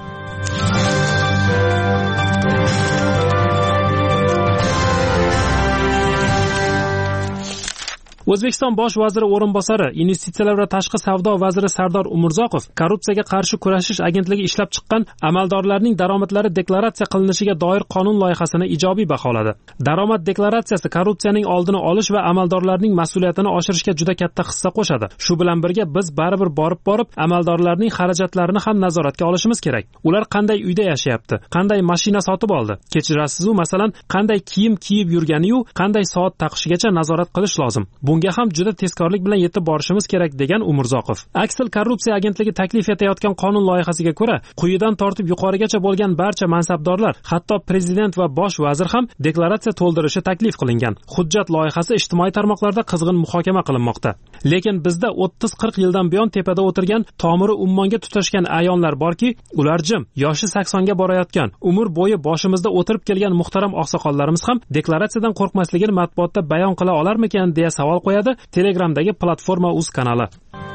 O'zbekiston bosh vaziri o'rinbosari, investitsiyalar va tashqi savdo vaziri Sardor Umurzoqov korrupsiyaga qarshi kurashish agentligi ishlab chiqqan amaldorlarning daromadlari deklaratsiya qilinishiga doir qonun loyihasini ijobiy baholadi. Daromad deklaratsiyasi korrupsiyaning oldini olish va amaldorlarning mas'uliyatini oshirishga juda katta hissa qo'shadi. Shu bilan birga biz baribir borib amaldorlarning xarajatlarini ham nazoratga olishimiz kerak. Ular qanday uyda yashayapti, qanday mashina sotib oldi, kechirasiz-u, masalan, qanday kiyim kiyib yurgani-yu, qanday soat taqishigacha nazorat qilish lozim. Bu bunga ham juda tezkorlik bilan yetib borishimiz kerak degan Umurzoqov. Aksel korrupsiya agentligi taklif etayotgan qonun loyihasiga ko'ra, quyidan tortib yuqorigacha bo'lgan barcha mansabdorlar, hatto prezident va bosh vazir ham deklaratsiya to'ldirishi taklif qilingan. Hujjat loyihasi ijtimoiy tarmoqlarda qizg'in muhokama qilinmoqda. Lekin bizda 30-40 yildan buyon tepada o'tirgan, tomiri ummonga tutashgan ayonlar borki, ular jim, yoshi 80 ga borayotgan, umr bo'yi boshimizda o'tirib kelgan muhtaram oqsoqollarimiz ham deklaratsiyadan qo'rqmasligini matbuotda bayon qila olarmikan deya savol qo'yadi Telegramdagi platforma uz kanali.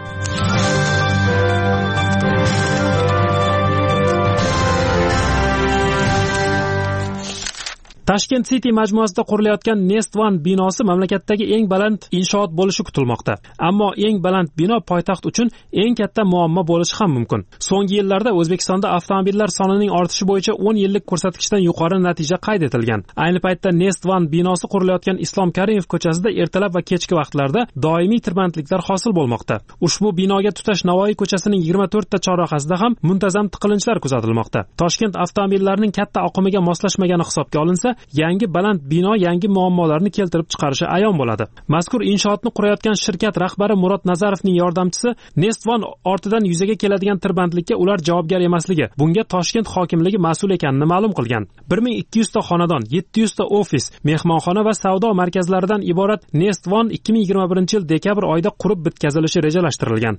Tashkent City majmuasida qurilayotgan Nest One binosi mamlakatdagi eng baland inshoot bo'lishi kutilmoqda. Ammo eng baland bino poytaxt uchun eng katta muammo bo'lishi ham mumkin. So'nggi yillarda O'zbekistonda avtomobillar sonining ortishi bo'yicha 10 yillik ko'rsatkichdan yuqori natija qayd etilgan. Ayni paytda Nest One binosi qurilayotgan Islom Karimov ko'chasida ertalab va kechki vaqtlarda doimiy tirbandliklar hosil bo'lmoqda. Ushbu binoga tutash Navoiy ko'chasining 24 ta chorrahasida ham muntazam tiqilinchlar kuzatilmoqda. Toshkent avtomobillarining katta oqimiga moslashmagani hisobga olinsa, yangi baland bino yangi muammolarni keltirib chiqarishi ayon bo'ladi. Mazkur inshootni qurayotgan shirkat rahbari Murod Nazarovning yordamchisi Nest One ortidan yuzaga keladigan tirbandlikka ular javobgar emasligi, bunga Toshkent hokimligi mas'ul ekanini ma'lum qilgan. 1200 ta xonadon, 700 ta ofis, mehmonxona va savdo markazlaridan iborat Nest One 2021-yil dekabr oyida qurib bitkazilishi rejalashtirilgan.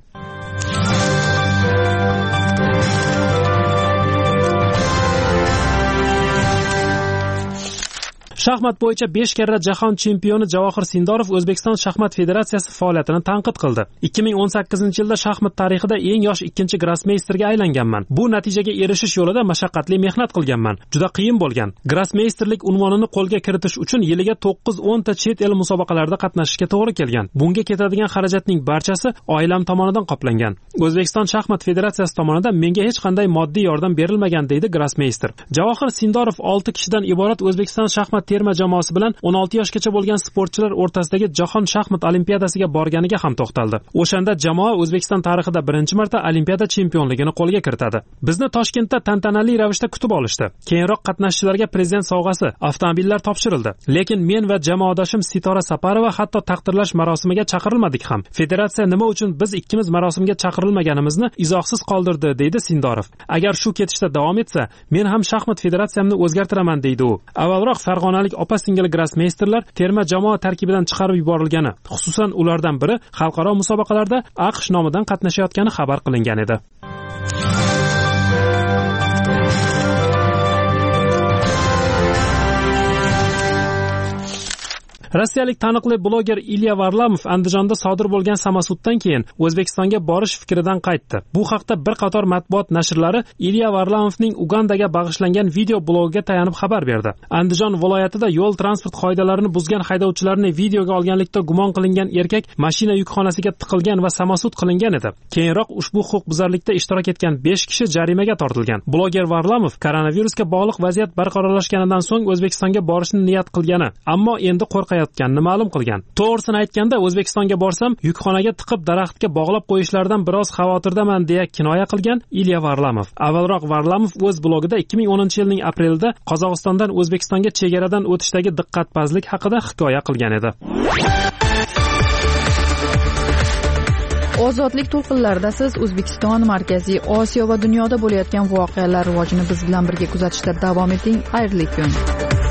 Shaxmat bo'yicha 5 karra jahon chempioni Javohir Sindorov O'zbekiston shaxmat federatsiyasi faoliyatini tanqid qildi. 2018-yilda shaxmat tarixida eng yosh ikkinchi grossmeysterga aylanganman. Bu natijaga erishish yo'lida mashaqqatli mehnat qilganman. Juda qiyin bo'lgan. Grossmeysterlik unvonini qo'lga kiritish uchun yiliga 9-10 ta chet el musobaqalarida qatnashishga to'g'ri kelgan. Bunga ketadigan xarajatning barchasi oilam tomonidan qoplangan. O'zbekiston shaxmat federatsiyasi tomonidan menga hech qanday moddiy yordam berilmagan deydi grossmeyster. Javohir Sindorov 6 kishidan iborat O'zbekiston shaxmat terma jamoasi bilan 16 yoshgacha bo'lgan sportchilar o'rtasidagi jahon shaxmat olimpiadasiga borganiga ham to'xtaldi. O'shanda jamoa O'zbekiston tarixida birinchi marta olimpiada chempionligini qo'lga kiritadi. Bizni Toshkentda tantanali ravishda kutib olishdi. Keyinroq qatnashchilarga prezident sovg'asi, avtomobillar topshirildi. Lekin men va jamoadoshim Sitora Saparova hatto taqdirlash marosimiga chaqirilmadik ham. Federatsiya nima uchun biz ikkimiz marosimga chaqirilmaganimizni izohsiz qoldirdi, deydi Sindorov. Agar shu ketishda davom etsa, men ham shaxmat federatsiyamni o'zgartiraman, deydi u. Avvalroq farg'onalik opa-singil grossmeysterlar terma jamoa tarkibidan chiqarib yuborilgani, xususan ulardan biri xalqaro musobaqalarda AQSh nomidan qatnashayotgani xabar qilingan edi. Rossiyalik taniqli bloger Ilya Varlamov Andijonda sodir bo'lgan samosuddan keyin O'zbekistonga borish fikridan qaytdi. Bu haqda bir qator matbuot nashrlari Ilya Varlamovning Ugandaga bag'ishlangan video blogiga tayanib xabar berdi. Andijon viloyatida yo'l transport qoidalarini buzgan haydovchilarni videoga olganlikda gumon qilingan erkak mashina yukxonasiga tiqilgan va samosud qilingan edi. Keyinroq ushbu huquqbuzarlikda ishtirok etgan 5 kishi jarimaga tortilgan. Bloger Varlamov koronavirusga bog'liq vaziyat barqarorlashganidan so'ng O'zbekistonga borishni niyat qilgani, ammo endi qo'rqayotganini ma'lum qilgan. To'g'risini aytganda, O'zbekistonga borsam, yukxonaga tiqib daraxtga bog'lab qo'yishlaridan biroz xavotirdaman deya kinoya qilgan Ilya Varlamov. Avvalroq Varlamov o'z blogida 2010-yilning aprelida Qozog'istondan O'zbekistonga chegaradan o'tishdagi diqqatpazlik haqida hikoya qilgan edi. Ozodlik to'lqinlarida siz O'zbekiston, Markaziy Osiyo va dunyoda bo'layotgan voqealar rivojini biz bilan birga kuzatishda davom eting. Xayrli kun.